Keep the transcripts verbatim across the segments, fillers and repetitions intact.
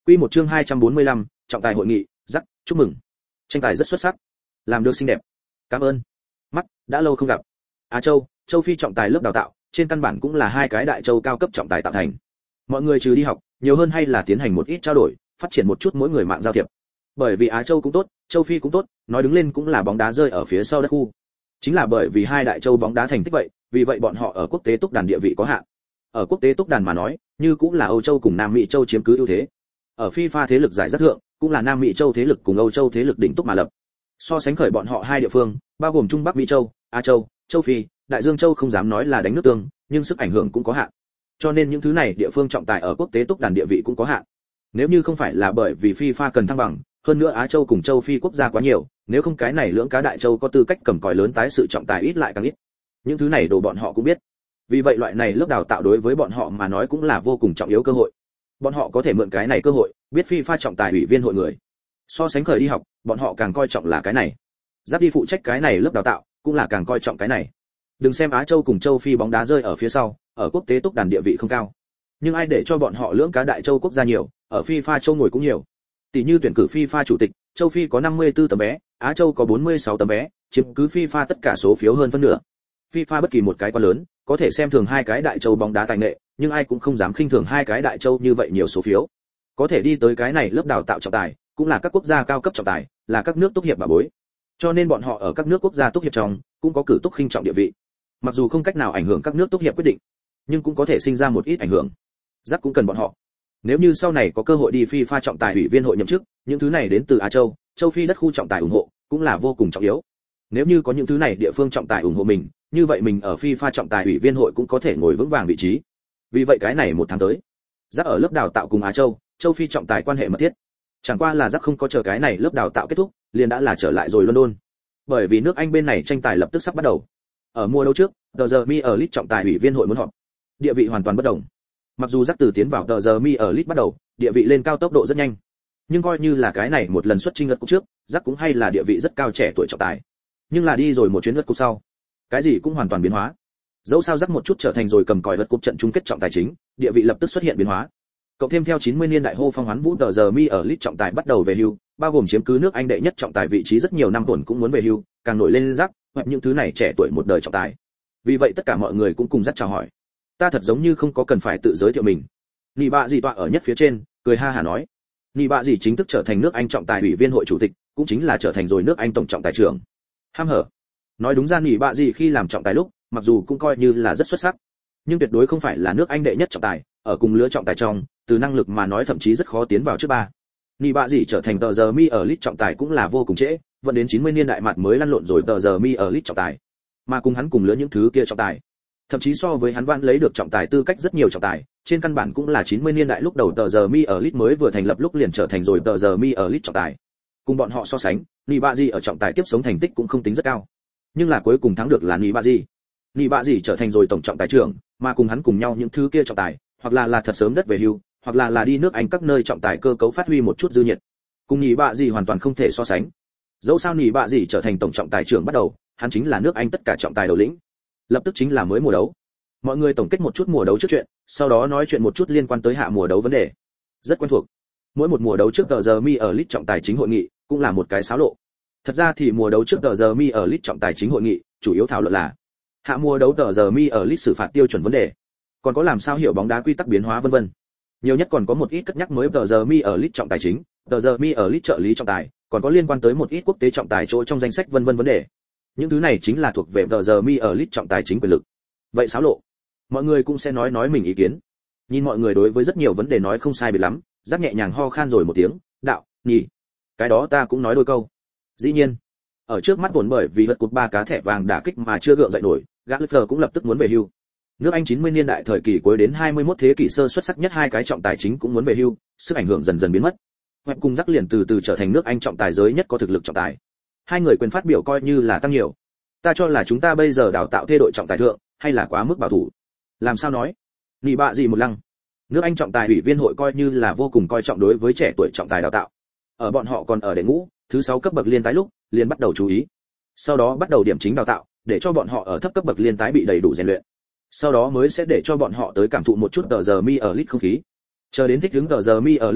Quy một chương hai trăm bốn mươi lăm, trọng tài hội nghị, rắc, chúc mừng. Tranh tài rất xuất sắc, làm được xinh đẹp. Cảm ơn. Mắt, đã lâu không gặp. Á Châu, Châu Phi trọng tài lớp đào tạo, trên căn bản cũng là hai cái đại châu cao cấp trọng tài tạo thành. Mọi người trừ đi học, nhiều hơn hay là tiến hành một ít trao đổi, phát triển một chút mỗi người mạng giao thiệp. Bởi vì Á Châu cũng tốt, Châu Phi cũng tốt, nói đứng lên cũng là bóng đá rơi ở phía sau đất khu. Chính là bởi vì hai đại châu bóng đá thành tích vậy, vì vậy bọn họ ở quốc tế túc đàn địa vị có hạn. Ở quốc tế túc đàn mà nói, như cũng là Âu Châu cùng Nam Mỹ Châu chiếm cứ ưu thế. Ở FIFA thế lực giải rất thượng, cũng là Nam Mỹ Châu thế lực cùng Âu Châu thế lực đỉnh túc mà lập. So sánh khởi bọn họ hai địa phương, bao gồm Trung Bắc Mỹ Châu, Á Châu, Châu Phi, Đại Dương Châu không dám nói là đánh nước tương, nhưng sức ảnh hưởng cũng có hạn. Cho nên những thứ này địa phương trọng tài ở quốc tế túc đàn địa vị cũng có hạn. Nếu như không phải là bởi vì FIFA cần thăng bằng, hơn nữa Á Châu cùng Châu Phi quốc gia quá nhiều, nếu không cái này lưỡng cá đại châu có tư cách cầm còi lớn tái sự trọng tài ít lại càng ít. Những thứ này đồ bọn họ cũng biết. Vì vậy loại này lớp đào tạo đối với bọn họ mà nói cũng là vô cùng trọng yếu cơ hội. Bọn họ có thể mượn cái này cơ hội, biết FIFA trọng tài ủy viên hội người. So sánh khởi đi học, bọn họ càng coi trọng là cái này. Giáp đi phụ trách cái này lớp đào tạo, cũng là càng coi trọng cái này. Đừng xem Á Châu cùng Châu Phi bóng đá rơi ở phía sau, ở quốc tế túc đàn địa vị không cao. Nhưng ai để cho bọn họ lưỡng cá đại châu quốc gia nhiều, ở FIFA châu ngồi cũng nhiều. Tỷ như tuyển cử FIFA chủ tịch, Châu Phi có năm mươi tư tấm vé, Á Châu có bốn mươi sáu tấm vé, chiếm cứ FIFA tất cả số phiếu hơn phân nửa. FIFA bất kỳ một cái quá lớn, có thể xem thường hai cái đại châu bóng đá tài nghệ, nhưng ai cũng không dám khinh thường hai cái đại châu như vậy nhiều số phiếu. Có thể đi tới cái này lớp đào tạo trọng tài, cũng là các quốc gia cao cấp trọng tài, là các nước túc hiệp bà bối. Cho nên bọn họ ở các nước quốc gia túc hiệp trong, cũng có cử túc khinh trọng địa vị. Mặc dù không cách nào ảnh hưởng các nước túc hiệp quyết định, nhưng cũng có thể sinh ra một ít ảnh hưởng. Giác cũng cần bọn họ. Nếu như sau này có cơ hội đi FIFA trọng tài ủy viên hội nhậm chức, những thứ này đến từ Á Châu, Châu Phi đất khu trọng tài ủng hộ, cũng là vô cùng trọng yếu. Nếu như có những thứ này địa phương trọng tài ủng hộ mình, như vậy mình ở FIFA trọng tài ủy viên hội cũng có thể ngồi vững vàng vị trí. Vì vậy cái này một tháng tới, Giác ở lớp đào tạo cùng Á Châu, Châu Phi trọng tài quan hệ mật thiết. Chẳng qua là Giác không có chờ cái này lớp đào tạo kết thúc, liền đã là trở lại rồi London. Bởi vì nước Anh bên này tranh tài lập tức sắp bắt đầu. Ở mùa đấu trước, tờ giờ Mi ở League trọng tài ủy viên hội muốn họp. Địa vị hoàn toàn bất đồng. Mặc dù Giác từ tiến vào tờ giờ Mi ở League bắt đầu, địa vị lên cao tốc độ rất nhanh. Nhưng coi như là cái này một lần xuất chinh lượt cúp trước, Giác cũng hay là địa vị rất cao trẻ tuổi trọng tài. Nhưng là đi rồi một chuyến lượt cúp sau, cái gì cũng hoàn toàn biến hóa. Dẫu sao Giác một chút trở thành rồi cầm còi lượt cúp trận chung kết trọng tài chính, địa vị lập tức xuất hiện biến hóa. Cộng thêm theo chín mươi niên đại hô phong hoán vũ tờ giờ Mi ở League trọng tài bắt đầu về hưu, bao gồm chiếm cứ nước Anh đệ nhất trọng tài vị trí rất nhiều năm tuần cũng muốn về hưu, càng nổi lên Giác, hoặc những thứ này trẻ tuổi một đời trọng tài. Vì vậy tất cả mọi người cũng cùng Giác chào hỏi. Ta thật giống như không có cần phải tự giới thiệu mình. Nị bạ gì tọa ở nhất phía trên, cười ha hả nói. Nị bạ gì chính thức trở thành nước Anh trọng tài ủy viên hội chủ tịch, cũng chính là trở thành rồi nước Anh tổng trọng tài trưởng. Ham hở. Nói đúng ra nị bạ gì khi làm trọng tài lúc, mặc dù cũng coi như là rất xuất sắc, nhưng tuyệt đối không phải là nước Anh đệ nhất trọng tài, ở cùng lứa trọng tài trong, từ năng lực mà nói thậm chí rất khó tiến vào trước ba. Nị bạ gì trở thành tờ giờ Mi ở League trọng tài cũng là vô cùng trễ, vẫn đến chín mươi niên đại mặt mới lăn lộn rồi tờ giờ Mi ở League trọng tài. Mà cùng hắn cùng lứa những thứ kia trọng tài, thậm chí so với hắn vãn lấy được trọng tài tư cách rất nhiều trọng tài, trên căn bản cũng là chín mươi niên đại lúc đầu tờ giờ Mi ở League mới vừa thành lập lúc liền trở thành rồi tờ giờ Mi ở League trọng tài. Cùng bọn họ so sánh, Nibali ở trọng tài tiếp sống thành tích cũng không tính rất cao, nhưng là cuối cùng thắng được là Nibali. Nibali trở thành rồi tổng trọng tài trưởng, mà cùng hắn cùng nhau những thứ kia trọng tài, hoặc là là thật sớm đất về hưu, hoặc là là đi nước Anh các nơi trọng tài cơ cấu phát huy một chút dư nhiệt. Cùng Nibali hoàn toàn không thể so sánh. Dẫu sao Nibali trở thành tổng trọng tài trưởng bắt đầu, hắn chính là nước Anh tất cả trọng tài đầu lĩnh. Lập tức chính là mới mùa đấu. Mọi người tổng kết một chút mùa đấu trước chuyện, sau đó nói chuyện một chút liên quan tới hạ mùa đấu vấn đề. Rất quen thuộc. Mỗi một mùa đấu trước tờ giờ Mi ở League trọng tài chính hội nghị, cũng là một cái xáo lộ. Thật ra thì mùa đấu trước tờ giờ Mi ở League trọng tài chính hội nghị, chủ yếu thảo luận là hạ mùa đấu tờ giờ Mi ở League xử phạt tiêu chuẩn vấn đề, còn có làm sao hiểu bóng đá quy tắc biến hóa vân vân. Nhiều nhất còn có một ít cất nhắc mới tờ giờ Mi ở League trọng tài chính, tờ giờ Mi ở League trợ lý trọng tài, còn có liên quan tới một ít quốc tế trọng tài chỗ trong danh sách vân vân vấn đề. Những thứ này chính là thuộc về tờ giờ Mi ở League trọng tài chính quyền lực. Vậy xáo lộ, mọi người cũng sẽ nói nói mình ý kiến. Nhìn mọi người đối với rất nhiều vấn đề nói không sai biệt lắm, Giác nhẹ nhàng ho khan rồi một tiếng, đạo, nhỉ, cái đó ta cũng nói đôi câu. Dĩ nhiên, ở trước mắt buồn bởi vì vật cột ba cá thẻ vàng đả kích mà chưa gượng dậy nổi, Gallagher cũng lập tức muốn về hưu. Nước Anh chín mươi niên đại thời kỳ cuối đến hai mươi mốt thế kỷ sơ xuất sắc nhất hai cái trọng tài chính cũng muốn về hưu, sức ảnh hưởng dần dần biến mất. Web cùng Giác liền từ từ trở thành nước Anh trọng tài giới nhất có thực lực trọng tài. Hai người quyền phát biểu coi như là tăng nhiều. Ta cho là chúng ta bây giờ đào tạo thê đội trọng tài thượng, hay là quá mức bảo thủ. Làm sao nói? Nị bạ gì một lăng. Nước Anh trọng tài ủy viên hội coi như là vô cùng coi trọng đối với trẻ tuổi trọng tài đào tạo. Ở bọn họ còn ở đệ ngũ, thứ sáu cấp bậc liên tái lúc, liền bắt đầu chú ý. Sau đó bắt đầu điểm chính đào tạo, để cho bọn họ ở thấp cấp bậc liên tái bị đầy đủ rèn luyện. Sau đó mới sẽ để cho bọn họ tới cảm thụ một chút tờ giờ Mi ở League không khí. Chờ đến thích ứng tờ giờ Mi ở League sau,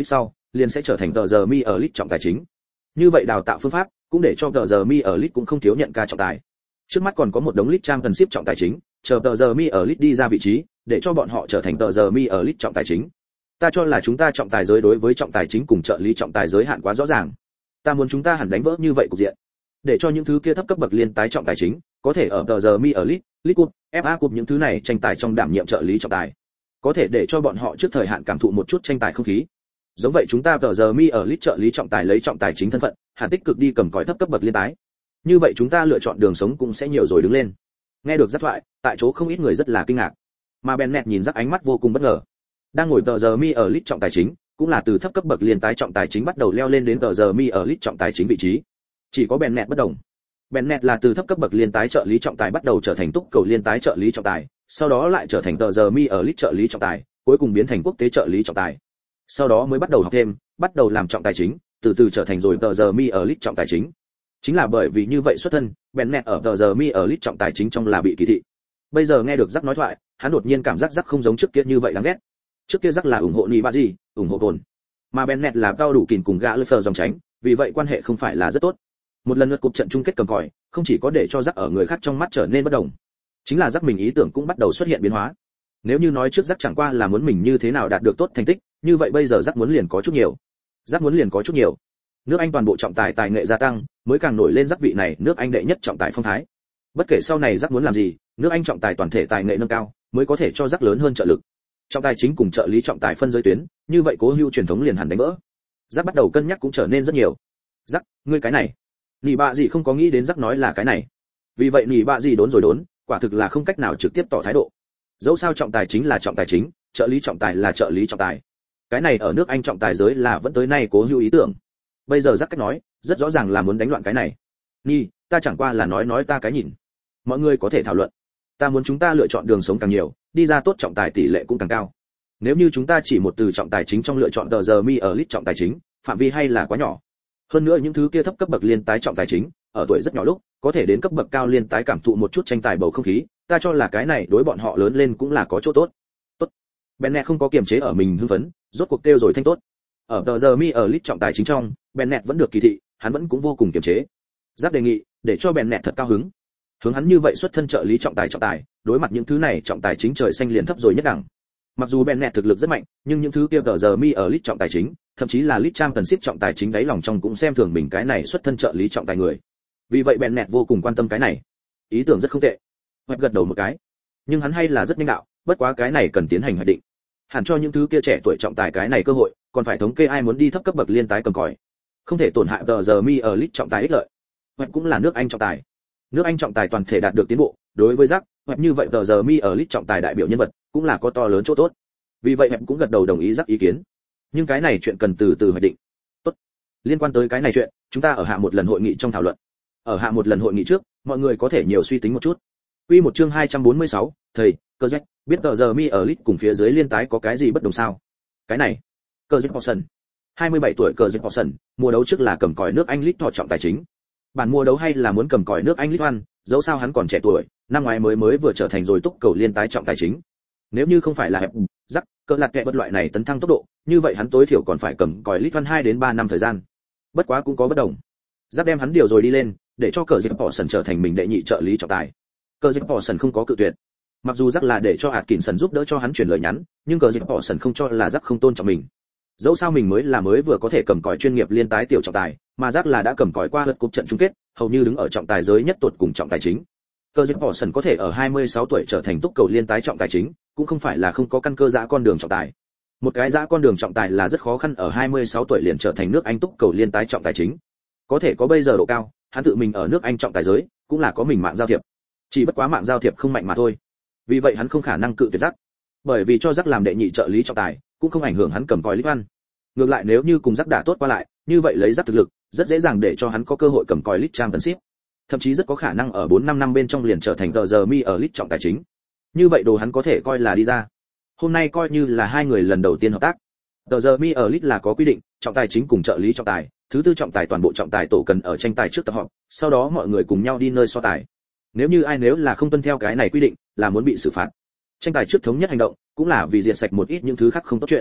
liền sẽ trở thành tờ giờ mi ở lit trọng tài chính. Như vậy đào tạo phương pháp cũng để cho tờ giờ mi ở lit cũng không thiếu nhận ca trọng tài. Trước mắt còn có một đống lit championship trọng tài chính, chờ tờ giờ mi ở lit đi ra vị trí, để cho bọn họ trở thành tờ giờ mi ở lit trọng tài chính. Ta cho là chúng ta trọng tài giới đối với trọng tài chính cùng trợ lý trọng tài giới hạn quá rõ ràng. Ta muốn chúng ta hẳn đánh vỡ như vậy cục diện, để cho những thứ kia thấp cấp bậc liên tái trọng tài chính có thể ở tờ giờ mi ở lit, League Cup, ép a Cup những thứ này tranh tài trong đảm nhiệm trợ lý trọng tài, có thể để cho bọn họ trước thời hạn cảm thụ một chút tranh tài không khí. Giống vậy chúng ta tờ giờ mi ở lit trợ lý trọng tài lấy trọng tài chính thân phận, hẳn tích cực đi cầm còi thấp cấp bậc liên tái. Như vậy chúng ta lựa chọn đường sống cũng sẽ nhiều rồi đứng lên. Nghe được dắt thoại, tại chỗ không ít người rất là kinh ngạc. Mà Bennett nhìn rắc ánh mắt vô cùng bất ngờ. Đang ngồi tờ giờ mi ở lit trọng tài chính, cũng là từ thấp cấp bậc liên tái trọng tài chính bắt đầu leo lên đến tờ giờ mi ở lit trọng tài chính vị trí. Chỉ có Bennett bất đồng. Bennett là từ thấp cấp bậc liên tái trợ lý trọng tài bắt đầu trở thành túc cầu liên tái trợ lý trọng tài, sau đó lại trở thành tờ giờ mi ở lit trợ lý trọng tài, cuối cùng biến thành quốc tế trợ lý trọng tài. Sau đó mới bắt đầu học thêm, bắt đầu làm trọng tài chính, từ từ trở thành rồi tờ giờ mi ở lit trọng tài chính. Chính là bởi vì như vậy xuất thân, Bennett ở tờ giờ mi ở lit trọng tài chính trong là bị kỳ thị. Bây giờ nghe được Jack nói thoại, hắn đột nhiên cảm giác Jack không giống trước kia như vậy đáng ghét. Trước kia Jack là ủng hộ Nibazi, ủng hộ Cồn, mà Bennett là cao đủ kìn cùng gã Leffer dòng tránh, vì vậy quan hệ không phải là rất tốt. Một lần lượt cuộc trận chung kết cầm còi, không chỉ có để cho Jack ở người khác trong mắt trở nên bất đồng, chính là Jack mình ý tưởng cũng bắt đầu xuất hiện biến hóa. Nếu như nói trước Jack chẳng qua là muốn mình như thế nào đạt được tốt thành tích, như vậy bây giờ Jack muốn liền có chút nhiều. Jack muốn liền có chút nhiều. Nước Anh toàn bộ trọng tài tài nghệ gia tăng, mới càng nổi lên Jack vị này nước Anh đệ nhất trọng tài phong thái. Bất kể sau này Jack muốn làm gì, nước Anh trọng tài toàn thể tài nghệ nâng cao, mới có thể cho Jack lớn hơn trợ lực. Trọng tài chính cùng trợ lý trọng tài phân giới tuyến, như vậy cố hữu truyền thống liền hẳn đánh vỡ. Jack bắt đầu cân nhắc cũng trở nên rất nhiều. Jack, ngươi cái này, nỉ bạ gì không có nghĩ đến Jack nói là cái này. Vì vậy nỉ bạ gì đốn rồi đốn, quả thực là không cách nào trực tiếp tỏ thái độ. Dẫu sao trọng tài chính là trọng tài chính, trợ lý trọng tài là trợ lý trọng tài. Cái này ở nước Anh trọng tài giới là vẫn tới nay cố hữu ý tưởng. Bây giờ Jack cách nói, rất rõ ràng là muốn đánh loạn cái này. Nhi, ta chẳng qua là nói nói ta cái nhìn. Mọi người có thể thảo luận. Ta muốn chúng ta lựa chọn đường sống càng nhiều, đi ra tốt trọng tài tỷ lệ cũng càng cao. Nếu như chúng ta chỉ một từ trọng tài chính trong lựa chọn tờ giờ mi ở lit trọng tài chính, phạm vi hay là quá nhỏ. Hơn nữa những thứ kia thấp cấp bậc liên tái trọng tài chính, ở tuổi rất nhỏ lúc, có thể đến cấp bậc cao liên tái cảm thụ một chút tranh tài bầu không khí, ta cho là cái này đối bọn họ lớn lên cũng là có chỗ tốt. Tốt. Bennett không có kiềm chế ở mình hưng phấn, rốt cuộc kêu rồi thanh tốt. Ở tờ giờ mi ở lit trọng tài chính trong, Bennett vẫn được kỳ thị, hắn vẫn cũng vô cùng kiềm chế. Giáp đề nghị, để cho Bennett thật cao hứng. Hướng hắn như vậy xuất thân trợ lý trọng tài trọng tài, đối mặt những thứ này trọng tài chính trời xanh liền thấp rồi nhất đẳng. Mặc dù Bennett thực lực rất mạnh, nhưng những thứ kia tờ giờ mi ở lit trọng tài chính, thậm chí là lit championship trọng tài chính đáy lòng trong cũng xem thường mình cái này xuất thân trợ lý trọng tài người. Vì vậy Bennett vô cùng quan tâm cái này. Ý tưởng rất không tệ. Hoạch gật đầu một cái. Nhưng hắn hay là rất nhanh đạo, bất quá cái này cần tiến hành hoạch định. Hẳn cho những thứ kia trẻ tuổi trọng tài cái này cơ hội, còn phải thống kê ai muốn đi thấp cấp bậc liên tái cầm còi. Không thể tổn hại tờ giờ mi ở lit trọng tài ích lợi. Hoạch cũng là nước Anh trọng tài. Nước Anh trọng tài toàn thể đạt được tiến bộ, đối với Jack, Hoạch như vậy tờ giờ mi ở lit trọng tài đại biểu nhân vật, cũng là có to lớn chỗ tốt. Vì vậy Hoạch cũng gật đầu đồng ý Jack ý kiến. Nhưng cái này chuyện cần từ từ hoạch định. Tốt. Liên quan tới cái này chuyện, chúng ta ở hạ một lần hội nghị trong thảo luận. Ở hạ một lần hội nghị trước, mọi người có thể nhiều suy tính một chút. Quy một chương hai trăm bốn mươi sáu, thầy, Cơ Jack, biết tờ giờ mi ở lit cùng phía dưới liên tái có cái gì bất đồng sao? Cái này, Cơ Jack Paulson, hai mươi bảy tuổi Cơ Jack Paulson, mùa đấu trước là cầm còi nước Anh lit thọ trọng tài chính. Bản mùa đấu hay là muốn cầm còi nước Anh lit one, dẫu sao hắn còn trẻ tuổi, năm ngoái mới mới vừa trở thành rồi túc cầu liên tái trọng tài chính. Nếu như không phải là hẹp, rắc, cỡ lạt kẹ bất loại này tấn thăng tốc độ, như vậy hắn tối thiểu còn phải cầm còi lit one hai đến ba năm thời gian. Bất quá cũng có bất đồng. Rắc đem hắn điều rồi đi lên, để cho Cơ Jack Paulson trở thành mình đệ nhị trợ lý trọng tài. Cơ Jack Paulson không có cự tuyệt. Mặc dù Jack là để cho Atkinson giúp đỡ cho hắn truyền lời nhắn, nhưng Cơ Jack Paulson không cho là Jack không tôn trọng mình. Dẫu sao mình mới là mới vừa có thể cầm còi chuyên nghiệp liên tái tiểu trọng tài, mà Jack là đã cầm còi qua lượt cúp trận chung kết, hầu như đứng ở trọng tài giới nhất tuột cùng trọng tài chính. Cơ Jack Paulson có thể ở hai mươi sáu tuổi trở thành túc cầu liên tái trọng tài chính, cũng không phải là không có căn cơ dã con đường trọng tài. Một cái dã con đường trọng tài là rất khó khăn ở hai mươi sáu tuổi liền trở thành nước Anh túc cầu liên tái trọng tài chính. Có thể có bây giờ độ cao, hắn tự mình ở nước Anh trọng tài giới, cũng là có mình mạng giao thiệp. Chỉ bất quá mạng giao thiệp không mạnh mà thôi. Vì vậy hắn không khả năng cự tuyệt Jack. Bởi vì cho Jack làm đệ nhị trợ lý trọng tài, cũng không ảnh hưởng hắn cầm còi lit one. Ngược lại nếu như cùng Jack đã tốt qua lại, như vậy lấy Jack thực lực, rất dễ dàng để cho hắn có cơ hội cầm còi lit championship. Thậm chí rất có khả năng ở bốn năm năm bên trong liền trở thành tờ giờ mi ở lit trọng tài chính. Như vậy đồ hắn có thể coi là đi ra. Hôm nay coi như là hai người lần đầu tiên hợp tác. Tờ giờ mi ở lit là có quy định, trọng tài chính cùng trợ lý trọng tài, thứ tư trọng tài toàn bộ trọng tài tổ cần ở tranh tài trước tập họp, sau đó mọi người cùng nhau đi nơi so tài. Nếu như ai nếu là không tuân theo cái này quy định, là muốn bị xử phạt. Tranh tài trước thống nhất hành động, cũng là vì diệt sạch một ít những thứ khác không tốt chuyện.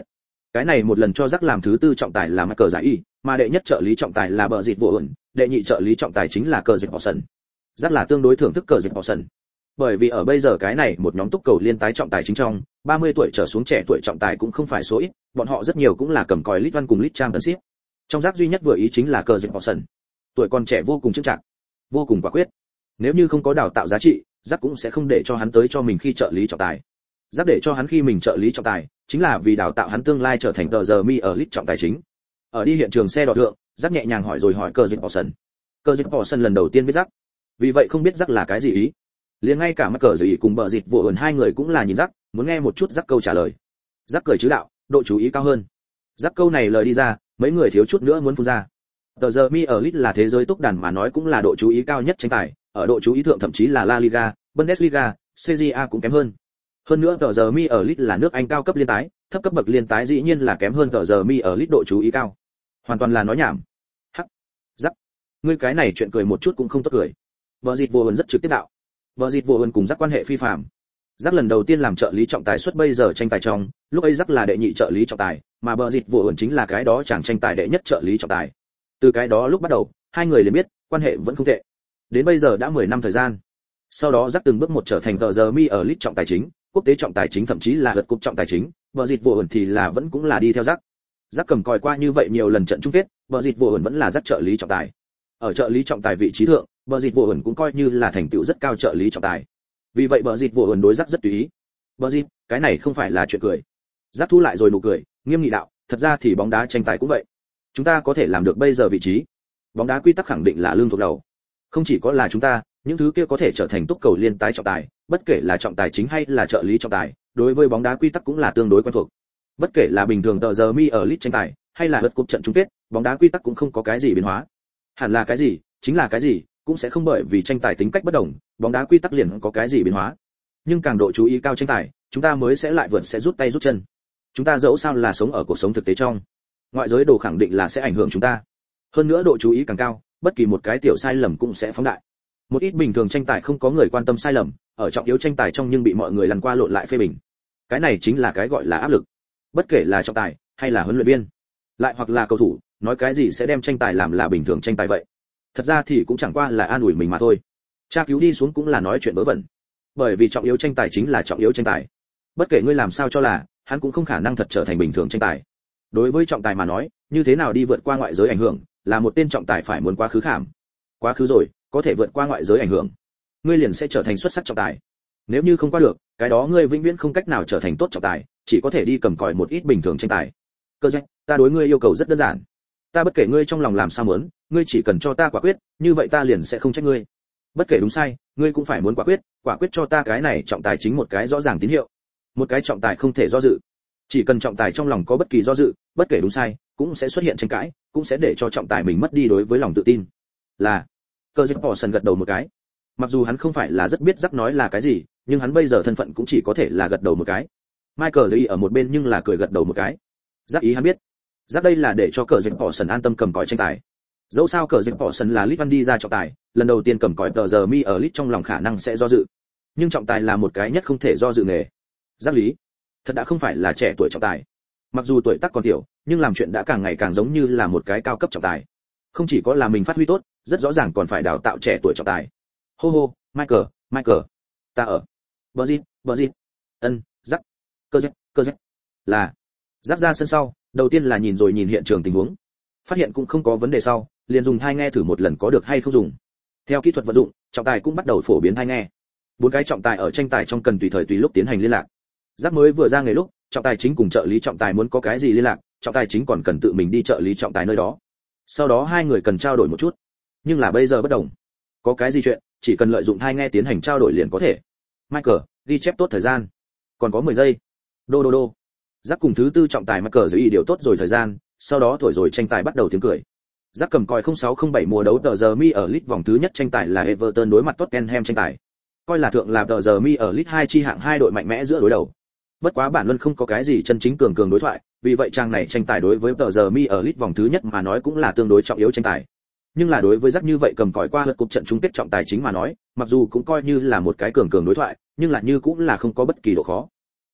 Cái này một lần cho Jack làm thứ tư trọng tài là Michael giải y, mà đệ nhất trợ lý trọng tài là bờ dịt vô ẩn, đệ nhị trợ lý trọng tài chính là cờ dịt Paulson. Jack là tương đối thưởng thức cờ dịt Paulson. Bởi vì ở bây giờ cái này một nhóm túc cầu liên tái trọng tài chính trong, ba mươi tuổi trở xuống trẻ tuổi trọng tài cũng không phải số ít, bọn họ rất nhiều cũng là cầm còi League One cùng League Championship. Trong Jack duy nhất vừa ý chính là cờ dịt Paulson. Tuổi còn trẻ vô cùng chững chạc, vô cùng quả quyết. Nếu như không có đào tạo giá trị, Jack cũng sẽ không để cho hắn tới cho mình khi trợ lý trọng tài. Jack để cho hắn khi mình trợ lý trọng tài, chính là vì đào tạo hắn tương lai trở thành tờ giờ mi ở League trọng tài chính. Ở đi hiện trường xe đỏ thượng, Jack nhẹ nhàng hỏi rồi hỏi cờ dịt Paulson. Cờ dịt Paulson lần đầu tiên biết Jack, vì vậy không biết Jack là cái gì ý. Liền ngay cả Michael Dĩ cùng bờ dịt vụ ẩn hai người cũng là nhìn Jack, muốn nghe một chút Jack câu trả lời. Jack cười chứ đạo, độ chú ý cao hơn. Jack câu này lời đi ra, mấy người thiếu chút nữa muốn phun ra. Tờ giờ mi ở League là thế giới túc đàn mà nói cũng là độ chú ý cao nhất tranh tài, ở độ chú ý thượng thậm chí là La Liga, Bundesliga, Serie A cũng kém hơn. Hơn nữa tờ giờ mi ở League là nước Anh cao cấp liên tái, thấp cấp bậc liên tái dĩ nhiên là kém hơn tờ giờ mi ở League độ chú ý cao. Hoàn toàn là nói nhảm. Hắc. Jack. Ngươi cái này chuyện cười một chút cũng không tốt cười. Bờ dịt vô ẩn rất trực tiếp đạo. Bờ dịt vô ẩn cùng Jack quan hệ phi phàm. Jack lần đầu tiên làm trợ lý trọng tài suốt bây giờ tranh tài trong, lúc ấy Jack là đệ nhị trợ lý trọng tài, mà bờ dịt vô ẩn chính là cái đó chàng tranh tài đệ nhất trợ lý trọng tài. Từ cái đó lúc bắt đầu, hai người liền biết, quan hệ vẫn không tệ. Đến bây giờ đã mười năm thời gian. Sau đó Jack từng bước một trở thành tờ giờ mi ở League trọng tài chính, quốc tế trọng tài chính thậm chí là lượt cúp trọng tài chính, bờ dịt vô ẩn thì là vẫn cũng là đi theo Jack. Jack cầm còi qua như vậy nhiều lần trận chung kết, bờ dịt vô ẩn vẫn là Jack trợ lý trọng tài. Ở trợ lý trọng tài vị trí thượng, bờ dịt vô ẩn cũng coi như là thành tựu rất cao trợ lý trọng tài. Vì vậy bờ dịt vô ẩn đối Jack rất tùy ý. Bờ dịt, cái này không phải là chuyện cười. Jack thu lại rồi nụ cười, nghiêm nghị đạo, thật ra thì bóng đá tranh tài cũng vậy. Chúng ta có thể làm được bây giờ vị trí. Bóng đá quy tắc khẳng định là lương thuộc đầu. Không chỉ có là chúng ta, những thứ kia có thể trở thành túc cầu liên tái trọng tài, bất kể là trọng tài chính hay là trợ lý trọng tài, đối với bóng đá quy tắc cũng là tương đối quen thuộc. Bất kể là bình thường tờ giờ mi ở League tranh tài, hay là lượt cúp trận chung kết, bóng đá quy tắc cũng không có cái gì biến hóa. Hẳn là cái gì, chính là cái gì, cũng sẽ không bởi vì tranh tài tính cách bất đồng, bóng đá quy tắc liền có cái gì biến hóa. Nhưng càng độ chú ý cao tranh tài, chúng ta mới sẽ lại vượt sẽ rút tay rút chân. Chúng ta dẫu sao là sống ở cuộc sống thực tế trong, ngoại giới đồ khẳng định là sẽ ảnh hưởng chúng ta. Hơn nữa độ chú ý càng cao, bất kỳ một cái tiểu sai lầm cũng sẽ phóng đại. Một ít bình thường tranh tài không có người quan tâm sai lầm, ở trọng yếu tranh tài trong nhưng bị mọi người lăn qua lộn lại phê bình. Cái này chính là cái gọi là áp lực. Bất kể là trọng tài hay là huấn luyện viên, lại hoặc là cầu thủ, nói cái gì sẽ đem tranh tài làm là bình thường tranh tài vậy. Thật ra thì cũng chẳng qua là an ủi mình mà thôi. Tra cứu đi xuống cũng là nói chuyện vớ vẩn. Bởi vì trọng yếu tranh tài chính là trọng yếu tranh tài. Bất kể ngươi làm sao cho là, hắn cũng không khả năng thật trở thành bình thường tranh tài. Đối với trọng tài mà nói, như thế nào đi vượt qua ngoại giới ảnh hưởng, là một tên trọng tài phải muốn quá khứ khảm. Quá khứ rồi, có thể vượt qua ngoại giới ảnh hưởng, ngươi liền sẽ trở thành xuất sắc trọng tài. Nếu như không qua được, cái đó ngươi vĩnh viễn không cách nào trở thành tốt trọng tài, chỉ có thể đi cầm còi một ít bình thường tranh tài. Cơ Jack, ta đối ngươi yêu cầu rất đơn giản. Ta bất kể ngươi trong lòng làm sao muốn, ngươi chỉ cần cho ta quả quyết, như vậy ta liền sẽ không trách ngươi. Bất kể đúng sai, ngươi cũng phải muốn quả quyết, quả quyết cho ta cái này trọng tài chính một cái rõ ràng tín hiệu. Một cái trọng tài không thể do dự. Chỉ cần trọng tài trong lòng có bất kỳ do dự, bất kể đúng sai, cũng sẽ xuất hiện tranh cãi, cũng sẽ để cho trọng tài mình mất đi đối với lòng tự tin. Là. Cờ Dịch Paulson gật đầu một cái. Mặc dù hắn không phải là rất biết Jack nói là cái gì, nhưng hắn bây giờ thân phận cũng chỉ có thể là gật đầu một cái. Michael Dĩ ở một bên nhưng là cười gật đầu một cái. Jack ý hắn biết. Jack đây là để cho Cờ Dịch Paulson an tâm cầm còi tranh tài. Dẫu sao Cờ Dịch Paulson là League One đi ra trọng tài, lần đầu tiên cầm còi tờ giờ mi ở League trong lòng khả năng sẽ do dự. Nhưng trọng tài là một cái nhất không thể do dự nghề. Jack lý. Thật đã không phải là trẻ tuổi trọng tài. Mặc dù tuổi tác còn tiểu, nhưng làm chuyện đã càng ngày càng giống như là một cái cao cấp trọng tài. Không chỉ có là mình phát huy tốt, rất rõ ràng còn phải đào tạo trẻ tuổi trọng tài. Hô hô, Michael, Michael, ta ở. Brazil, Brazil. Ân, Jack. Cơ Jack, cơ Jack. Là. Jack ra sân sau, đầu tiên là nhìn rồi nhìn hiện trường tình huống. Phát hiện cũng không có vấn đề sau, liền dùng tai nghe thử một lần có được hay không dùng. Theo kỹ thuật vận dụng, trọng tài cũng bắt đầu phổ biến tai nghe. Bốn cái trọng tài ở tranh tài trong cần tùy thời tùy lúc tiến hành liên lạc. Jack mới vừa ra nghề lúc, trọng tài chính cùng trợ lý trọng tài muốn có cái gì liên lạc, trọng tài chính còn cần tự mình đi trợ lý trọng tài nơi đó. Sau đó hai người cần trao đổi một chút. Nhưng là bây giờ bất đồng. Có cái gì chuyện, chỉ cần lợi dụng tai nghe tiến hành trao đổi liền có thể. Michael, ghi chép tốt thời gian. Còn có mười giây. Đô đô đô. Jack cùng thứ tư trọng tài Michael giữ ý điều tốt rồi thời gian, sau đó thổi rồi tranh tài bắt đầu tiếng cười. Jack cầm còi không sáu không bảy mùa đấu tờ giờ mi ở League vòng thứ nhất tranh tài là Everton đối mặt Tottenham tranh tài. Coi là thượng là tờ giờ mi ở League hai chi hạng hai đội mạnh mẽ giữa đối đầu. Bất quá bản luận không có cái gì chân chính cường cường đối thoại, vì vậy trang này tranh tài đối với tờ giờ mi ở League vòng thứ nhất mà nói cũng là tương đối trọng yếu tranh tài. Nhưng là đối với Jack như vậy cầm còi qua lượt cúp trận chung kết trọng tài chính mà nói, mặc dù cũng coi như là một cái cường cường đối thoại, nhưng là như cũng là không có bất kỳ độ khó.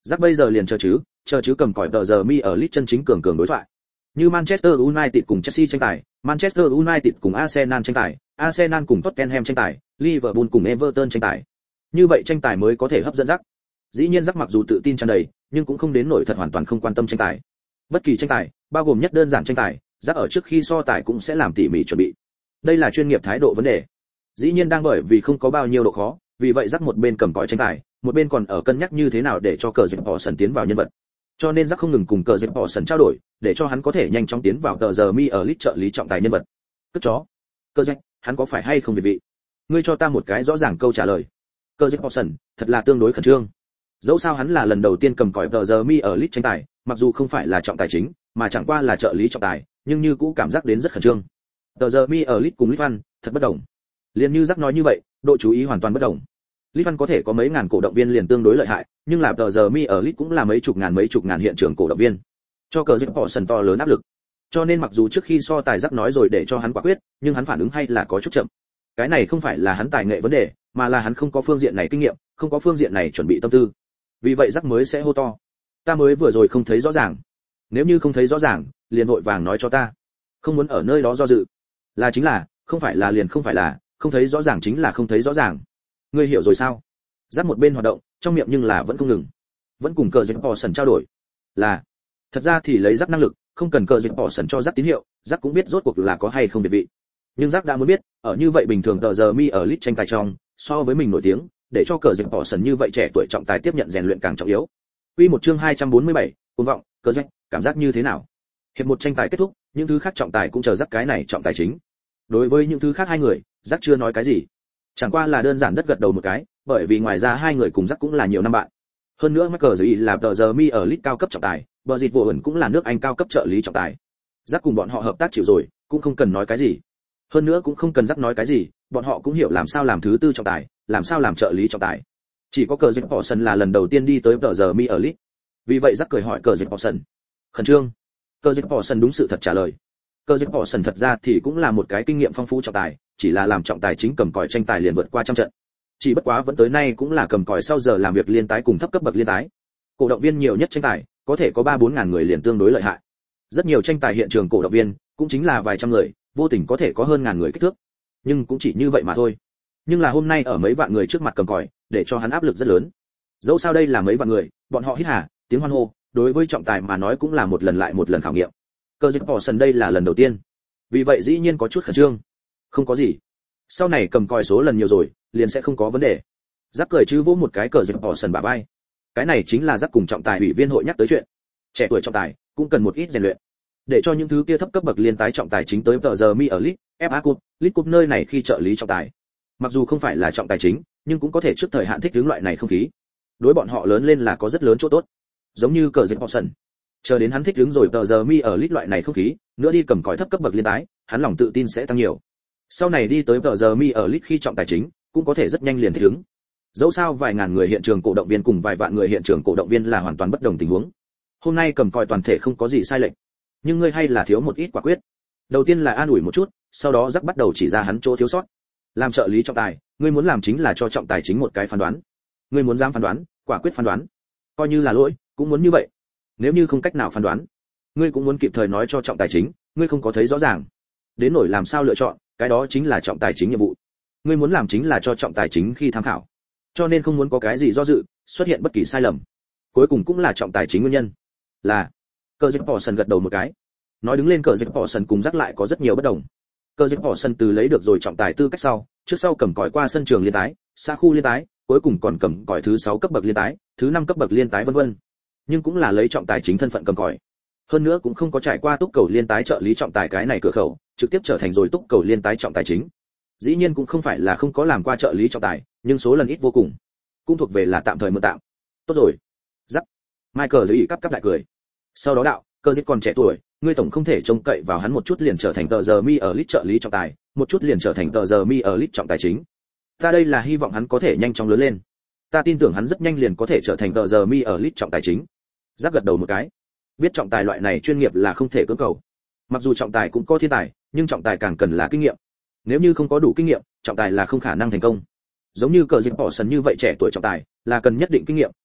Rắc bây giờ liền chờ chứ, chờ chứ cầm còi tờ giờ mi ở Leeds chân chính cường cường đối thoại. Như Manchester United cùng Chelsea tranh tài, Manchester United cùng Arsenal tranh tài, Arsenal cùng Tottenham tranh tài, Liverpool cùng Everton tranh tài. Như vậy tranh tài mới có thể hấp dẫn Rắc. Dĩ nhiên Rắc mặc dù tự tin tràn đầy, nhưng cũng không đến nỗi thật hoàn toàn không quan tâm tranh tài. Bất kỳ tranh tài, bao gồm nhất đơn giản tranh tài, Rắc ở trước khi so tài cũng sẽ làm tỉ mỉ chuẩn bị. Đây là chuyên nghiệp thái độ vấn đề. Dĩ nhiên đang bởi vì không có bao nhiêu độ khó, vì vậy Rắc một bên cầm còi tranh tài, một bên còn ở cân nhắc như thế nào để cho cờ dịp bỏ sân tiến vào nhân vật. Cho nên Rắc không ngừng cùng cờ dịp bỏ sân trao đổi, để cho hắn có thể nhanh chóng tiến vào tờ giờ mi ở Leeds trợ lý trọng tài nhân vật. Cất chó. Cờ dịp, hắn có phải hay không vị vị? Ngươi cho ta một cái rõ ràng câu trả lời. Cờ dịp bỏ sân, thật là tương đối khẩn trương. Dẫu sao hắn là lần đầu tiên cầm còi tờ giờ mi ở Leeds tranh tài, mặc dù không phải là trọng tài chính, mà chẳng qua là trợ lý trọng tài, nhưng như cũ cảm giác đến rất khẩn trương. Tờ giờ mi ở Leeds cùng Leeds Văn, thật bất đồng. Liên như Rắc nói như vậy, độ chú ý hoàn toàn bất đồng. Leeds Văn có thể có mấy ngàn cổ động viên liền tương đối lợi hại, nhưng là tờ giờ mi ở Leeds cũng là mấy chục ngàn mấy chục ngàn hiện trường cổ động viên, cho cờ dịp bỏ sân to lớn áp lực. Cho nên mặc dù trước khi so tài Rắc nói rồi để cho hắn quả quyết, nhưng hắn phản ứng hay là có chút chậm. Cái này không phải là hắn tài nghệ vấn đề, mà là hắn không có phương diện này kinh nghiệm, không có phương diện này chuẩn bị tâm tư. Vì vậy Rắc mới sẽ hô to. Ta mới vừa rồi không thấy rõ ràng. Nếu như không thấy rõ ràng, liền vội vàng nói cho ta. Không muốn ở nơi đó do dự. Là chính là, không phải là liền không phải là, không thấy rõ ràng chính là không thấy rõ ràng. Ngươi hiểu rồi sao? Rắc một bên hoạt động, trong miệng nhưng là vẫn không ngừng. Vẫn cùng cờ dịp bỏ sân trao đổi. Là, thật ra thì lấy Rắc năng lực, không cần cờ dịp bỏ sân cho Rắc tín hiệu, Rắc cũng biết rốt cuộc là có hay không việt vị. Nhưng Rắc đã muốn biết, ở như vậy bình thường tờ giờ mi ở Leeds tranh tài trong, so với mình nổi tiếng, để cho cờ dịp bỏ sân như vậy trẻ tuổi trọng tài tiếp nhận rèn luyện càng trọng yếu. Quy một chương hai trăm bốn mươi bảy, cuồng vọng, cờ dịp, cảm giác như thế nào? Hiệp một tranh tài kết thúc, những thứ khác trọng tài cũng chờ Rắc cái này trọng tài chính. Đối với những thứ khác hai người, Rắc chưa nói cái gì, chẳng qua là đơn giản đất gật đầu một cái, bởi vì ngoài ra hai người cùng Rắc cũng là nhiều năm bạn. Hơn nữa Michael Dĩ là tờ giờ mi ở Leeds cao cấp trọng tài, Bờ Dịt Vô ẩn cũng là nước Anh cao cấp trợ lý trọng tài. Rắc cùng bọn họ hợp tác chịu rồi, cũng không cần nói cái gì. Hơn nữa cũng không cần Rắc nói cái gì, bọn họ cũng hiểu làm sao làm thứ tư trọng tài, làm sao làm trợ lý trọng tài. Chỉ có cờ dịp bỏ sân là lần đầu tiên đi tới tờ giờ mi ở Leeds. Vì vậy Rắc cười hỏi cờ dịp bỏ sân. Khẩn trương. Cờ dịp bỏ sân đúng sự thật trả lời. Cờ dịp bỏ sân thật ra thì cũng là một cái kinh nghiệm phong phú trọng tài, chỉ là làm trọng tài chính cầm còi tranh tài liền vượt qua trăm trận. Chỉ bất quá vẫn tới nay cũng là cầm còi sau giờ làm việc liên tái cùng thấp cấp bậc liên tái. Cổ động viên nhiều nhất tranh tài, có thể có ba bốn ngàn người liền tương đối lợi hại. Rất nhiều tranh tài hiện trường cổ động viên, cũng chính là vài trăm người, vô tình có thể có hơn ngàn người kích thước. Nhưng cũng chỉ như vậy mà thôi. Nhưng là hôm nay ở mấy vạn người trước mặt cầm còi, để cho hắn áp lực rất lớn. Dẫu sao đây là mấy vạn người, bọn họ hít hà, tiếng hoan hô, đối với trọng tài mà nói cũng là một lần lại một lần khảo nghiệm. Cờ dịp bỏ sân đây là lần đầu tiên, vì vậy dĩ nhiên có chút khẩn trương. Không có gì, sau này cầm còi số lần nhiều rồi, liền sẽ không có vấn đề. Rắc cười chứ vỗ một cái cờ dịp bỏ sân bả vai. Cái này chính là Rắc cùng trọng tài ủy viên hội nhắc tới chuyện. Trẻ tuổi trọng tài cũng cần một ít rèn luyện, để cho những thứ kia thấp cấp bậc liên tái trọng tài chính tới tờ giờ mi ở Leeds, ép a Cup, League Cup nơi này khi trợ lý trọng tài. Mặc dù không phải là trọng tài chính, nhưng cũng có thể trước thời hạn thích ứng loại này không khí. Đối bọn họ lớn lên là có rất lớn chỗ tốt. Giống như cờ dịp bỏ sân, chờ đến hắn thích ứng rồi tờ giờ mi ở Leeds loại này không khí, nữa đi cầm còi thấp cấp bậc liên tái, hắn lòng tự tin sẽ tăng nhiều. Sau này đi tới tờ giờ mi ở Leeds khi trọng tài chính, cũng có thể rất nhanh liền thích ứng. Dẫu sao vài ngàn người hiện trường cổ động viên cùng vài vạn người hiện trường cổ động viên là hoàn toàn bất đồng tình huống. Hôm nay cầm còi toàn thể không có gì sai lệch, nhưng ngươi hay là thiếu một ít quả quyết. Đầu tiên là an ủi một chút, sau đó Rắc bắt đầu chỉ ra hắn chỗ thiếu sót. Làm trợ lý trọng tài, ngươi muốn làm chính là cho trọng tài chính một cái phán đoán. Ngươi muốn dám phán đoán, quả quyết phán đoán. Coi như là lỗi, cũng muốn như vậy. Nếu như không cách nào phán đoán, ngươi cũng muốn kịp thời nói cho trọng tài chính, ngươi không có thấy rõ ràng. Đến nỗi làm sao lựa chọn, cái đó chính là trọng tài chính nhiệm vụ. Ngươi muốn làm chính là cho trọng tài chính khi tham khảo. Cho nên không muốn có cái gì do dự, xuất hiện bất kỳ sai lầm. Cuối cùng cũng là trọng tài chính nguyên nhân. Là cờ dịp bỏ sân gật đầu một cái. Nói đứng lên cờ dịp bỏ sân cùng Rắc lại có rất nhiều bất đồng. Cờ dịp bỏ sân từ lấy được rồi trọng tài tư cách sau, trước sau cầm còi qua sân trường liên tái, xa khu liên tái, cuối cùng còn cầm còi thứ sáu cấp bậc liên tái, thứ năm cấp bậc liên tái vân vân. Nhưng cũng là lấy trọng tài chính thân phận cầm còi. Hơn nữa cũng không có trải qua túc cầu liên tái trợ lý trọng tài cái này cửa khẩu, trực tiếp trở thành rồi túc cầu liên tái trọng tài chính. Dĩ nhiên cũng không phải là không có làm qua trợ lý trọng tài, nhưng số lần ít vô cùng, cũng thuộc về là tạm thời mượn tạm. Tốt rồi. Rắc. Michael giữ ý cắp cắp lại cười. Sau đó đạo, Cờ dịp còn trẻ tuổi, ngươi tổng không thể trông cậy vào hắn một chút liền trở thành tờ giờ mi ở Leeds trợ lý trọng tài, một chút liền trở thành tờ giờ mi ở Leeds trọng tài chính. Ta đây là hy vọng hắn có thể nhanh chóng lớn lên. Ta tin tưởng hắn rất nhanh liền có thể trở thành tờ giờ mi ở Leeds trọng tài chính. Rắc gật đầu một cái. Biết trọng tài loại này chuyên nghiệp là không thể cưỡng cầu. Mặc dù trọng tài cũng có thiên tài, nhưng trọng tài càng cần là kinh nghiệm. Nếu như không có đủ kinh nghiệm, trọng tài là không khả năng thành công. Giống như cờ dịp bỏ sân như vậy trẻ tuổi trọng tài, là cần nhất định kinh nghiệm,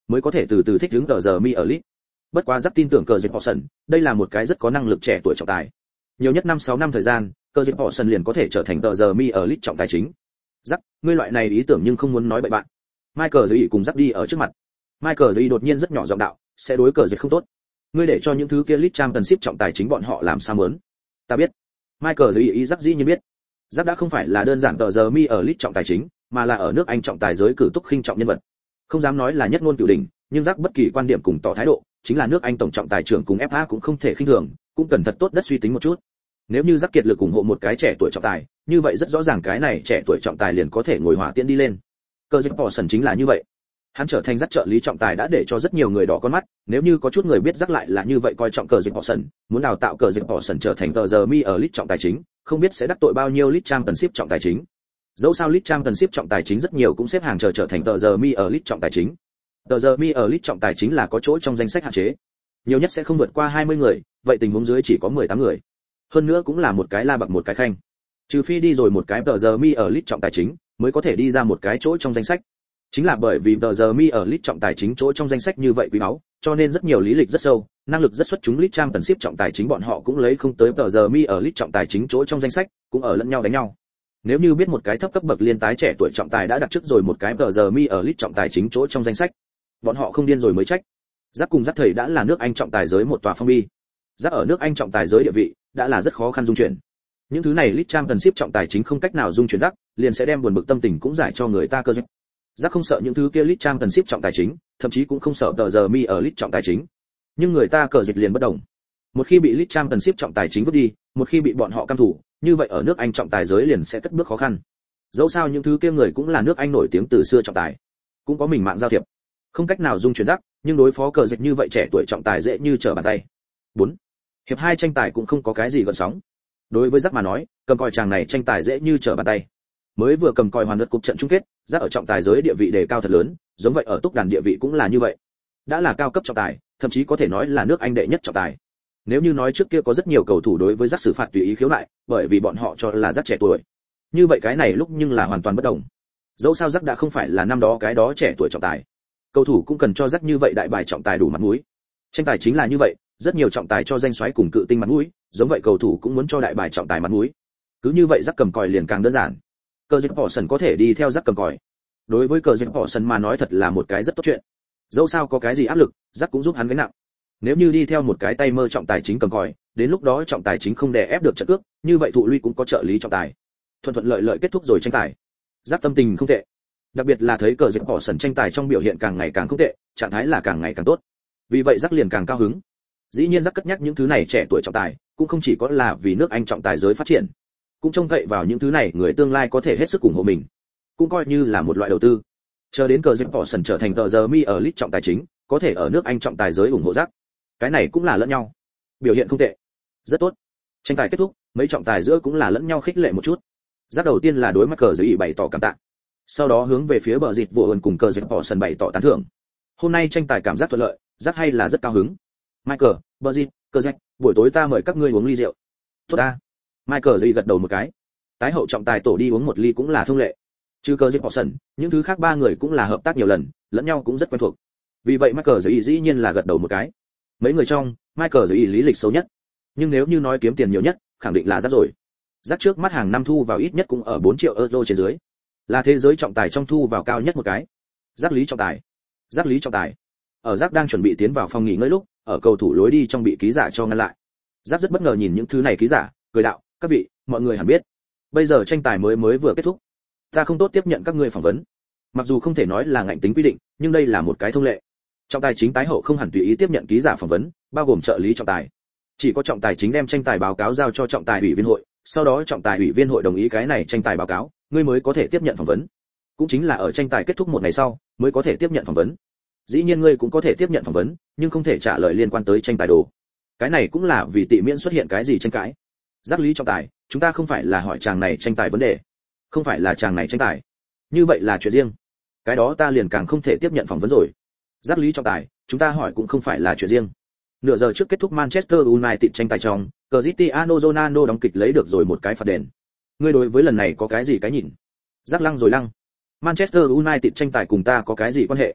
mới có thể từ từ thích ứng tờ giờ mi ở lit. Bất quá rất tin tưởng cờ dịch Paulson, đây là một cái rất có năng lực trẻ tuổi trọng tài. Nhiều nhất năm sáu năm thời gian, cờ dịch Paulson liền có thể trở thành tờ giờ mi ở lit trọng tài chính. Rắc, ngươi loại này ý tưởng nhưng không muốn nói bậy bạn. Michael Dĩ cùng Rắc đi ở trước mặt. Michael Dĩ đột nhiên rất nhỏ giọng đạo, sẽ đối cờ dịch không tốt. Ngươi để cho những thứ kia League Championship trọng tài chính bọn họ làm sao muốn? Ta biết. Michael Dĩ ý Rắc dĩ nhiên biết. Rắc đã không phải là đơn giản tờ giờ mi ở lit trọng tài chính, mà là ở nước Anh trọng tài giới cử túc khinh trọng nhân vật. Không dám nói là nhất ngôn cửu đỉnh, nhưng Rắc bất kỳ quan điểm cùng tỏ thái độ, chính là nước Anh tổng trọng tài trưởng cùng ép a cũng không thể khinh thường, cũng cần thật tốt đất suy tính một chút. Nếu như Rắc kiệt lực ủng hộ một cái trẻ tuổi trọng tài, như vậy rất rõ ràng cái này trẻ tuổi trọng tài liền có thể ngồi hỏa tiễn đi lên. Cờ dịch Paulson chính là như vậy. Hắn trở thành Rắc trợ lý trọng tài đã để cho rất nhiều người đỏ con mắt, nếu như có chút người biết Rắc lại là như vậy coi trọng cờ dịch Paulson, muốn đào tạo cờ dịch Paulson trở thành tờ giờ mi ở lit trọng tài chính, không biết sẽ đắc tội bao nhiêu League Championship trọng tài chính. Dẫu sao League Championship trọng tài chính rất nhiều cũng xếp hàng chờ trở thành tờ giờ mi ở lit trọng tài chính. Tờ giờ mi ở lit trọng tài chính là có chỗ trong danh sách hạn chế, nhiều nhất sẽ không vượt qua hai mươi người, vậy tình huống dưới chỉ có mười tám người. Hơn nữa cũng là một cái la bậc một cái khanh. Trừ phi đi rồi một cái tờ giờ mi ở lit trọng tài chính, mới có thể đi ra một cái chỗ trong danh sách. Chính là bởi vì tờ giờ mi ở lit trọng tài chính chỗ trong danh sách như vậy quý báu, cho nên rất nhiều lý lịch rất sâu, năng lực rất xuất chúng League Championship trọng tài chính bọn họ cũng lấy không tới tờ giờ mi ở lit trọng tài chính chỗ trong danh sách, cũng ở lẫn nhau đánh nhau. Nếu như biết một cái thấp cấp bậc liên tái trẻ tuổi trọng tài đã đặt trước rồi một cái tờ giờ mi ở lit trọng tài chính chỗ trong danh sách, bọn họ không điên rồi mới trách. Giác cùng Giác thầy đã là nước Anh trọng tài giới một tòa phong bi. Giác ở nước Anh trọng tài giới địa vị đã là rất khó khăn dung chuyển. Những thứ này League Championship trọng tài chính không cách nào dung chuyển Giác, liền sẽ đem buồn bực tâm tình cũng giải cho người ta cơ dịch. Giác không sợ những thứ kia League Championship trọng tài chính, thậm chí cũng không sợ tờ giờ mi ở lit trọng tài chính. Nhưng người ta cờ dịch liền bất đồng. Một khi bị League Championship trọng tài chính vứt đi, một khi bị bọn họ căm thủ, như vậy ở nước Anh trọng tài giới liền sẽ cất bước khó khăn. Dẫu sao những thứ kia người cũng là nước Anh nổi tiếng từ xưa trọng tài, cũng có mình mạng giao thiệp, không cách nào dung chuyển Giác, nhưng đối phó cờ dịch như vậy trẻ tuổi trọng tài dễ như trở bàn tay. bốn Hiệp hai tranh tài cũng không có cái gì gợn sóng. Đối với Giác mà nói, cầm còi chàng này tranh tài dễ như trở bàn tay. Mới vừa cầm còi hoàn lượt cúp trận chung kết, Giác ở trọng tài giới địa vị đề cao thật lớn, giống vậy ở túc đàn địa vị cũng là như vậy. Đã là cao cấp trọng tài, thậm chí có thể nói là nước Anh đệ nhất trọng tài. Nếu như nói trước kia có rất nhiều cầu thủ đối với Giác xử phạt tùy ý khiếu nại, bởi vì bọn họ cho là Giác trẻ tuổi. Như vậy cái này lúc nhưng là hoàn toàn bất đồng. Dẫu sao Giác đã không phải là năm đó cái đó trẻ tuổi trọng tài. Cầu thủ cũng cần cho Giác như vậy đại bài trọng tài đủ mặt mũi. Tranh tài chính là như vậy, rất nhiều trọng tài cho danh soái cùng cự tinh mặt mũi, giống vậy cầu thủ cũng muốn cho đại bài trọng tài mặt mũi. Cứ như vậy Giác cầm còi liền càng đơn giản. Cờ dịch Paulson có thể đi theo Giác cầm còi. Đối với cờ dịch Paulson mà nói thật là một cái rất tốt chuyện. Dẫu sao có cái gì áp lực, Giác cũng giúp hắn gánh nặng. Nếu như đi theo một cái tay mơ trọng tài chính cầm còi, đến lúc đó trọng tài chính không đè ép được trận cước, như vậy thụ lui cũng có trợ lý trọng tài. Thuận thuận lợi lợi kết thúc rồi tranh tài. Giác tâm tình không tệ. Đặc biệt là thấy cờ dịch Paulson tranh tài trong biểu hiện càng ngày càng không tệ, trạng thái là càng ngày càng tốt. Vì vậy Giác liền càng cao hứng. Dĩ nhiên Giác cất nhắc những thứ này trẻ tuổi trọng tài, cũng không chỉ có là vì nước Anh trọng tài giới phát triển, cũng trông cậy vào những thứ này người tương lai có thể hết sức ủng hộ mình, cũng coi như là một loại đầu tư. Chờ đến cờ dịch Paulson trở thành tờ giờ mi ở lit trọng tài chính, có thể ở nước Anh trọng tài giới ủng hộ Giác. Cái này cũng là lẫn nhau. Biểu hiện không tệ, rất tốt. Tranh tài kết thúc, mấy trọng tài giữa cũng là lẫn nhau khích lệ một chút. Giác đầu tiên là đối mặt cờ giới bày tỏ cảm tạ, sau đó hướng về phía bờ dịt vụ ơn cùng cờ dịch Paulson bày tỏ tán thưởng. Hôm nay tranh tài cảm giác thuận lợi, Giác hay là rất cao hứng. Michael, bờ dịt, cờ dịch, buổi tối ta mời các ngươi uống ly rượu. Tốt ta. Michael dì gật đầu một cái. Tái hậu trọng tài tổ đi uống một ly cũng là thông lệ. Trừ cờ dịch Paulson, những thứ khác ba người cũng là hợp tác nhiều lần, lẫn nhau cũng rất quen thuộc. Vì vậy Michael dì dĩ nhiên là gật đầu một cái. Mấy người trong, Michael dì lý lịch xấu nhất. Nhưng nếu như nói kiếm tiền nhiều nhất, khẳng định là Giác rồi. Giác trước mắt hàng năm thu vào ít nhất cũng ở bốn triệu euro trên dưới. Là thế giới trọng tài trong thu vào cao nhất một cái. Giác lý trọng tài. Giác lý trọng tài. Ở Giác đang chuẩn bị tiến vào phòng nghỉ ngơi lúc, ở cầu thủ lối đi trong bị ký giả cho ngăn lại. Giác rất bất ngờ nhìn những thứ này ký giả, cười đạo, các vị, mọi người hẳn biết, bây giờ tranh tài mới mới vừa kết thúc, ta không tốt tiếp nhận các ngươi phỏng vấn. Mặc dù không thể nói là ngạnh tính quy định, nhưng đây là một cái thông lệ. Trọng tài chính tái hậu không hẳn tùy ý tiếp nhận ký giả phỏng vấn, bao gồm trợ lý trọng tài. Chỉ có trọng tài chính đem tranh tài báo cáo giao cho trọng tài ủy viên hội, sau đó trọng tài ủy viên hội đồng ý cái này tranh tài báo cáo, ngươi mới có thể tiếp nhận phỏng vấn. Cũng chính là ở tranh tài kết thúc một ngày sau, mới có thể tiếp nhận phỏng vấn. Dĩ nhiên ngươi cũng có thể tiếp nhận phỏng vấn, nhưng không thể trả lời liên quan tới tranh tài đồ. Cái này cũng là vì tị miễn xuất hiện cái gì tranh cãi. Giác lý trọng tài, chúng ta không phải là hỏi chàng này tranh tài vấn đề, không phải là chàng này tranh tài, như vậy là chuyện riêng, cái đó ta liền càng không thể tiếp nhận phỏng vấn rồi. Giác lý trọng tài, chúng ta hỏi cũng không phải là chuyện riêng. Nửa giờ trước kết thúc Manchester United tranh tài trong, Cristiano Ronaldo đóng kịch lấy được rồi một cái phạt đền. Ngươi đối với lần này có cái gì cái nhìn? Giác lăng rồi lăng. Manchester United tranh tài cùng ta có cái gì quan hệ?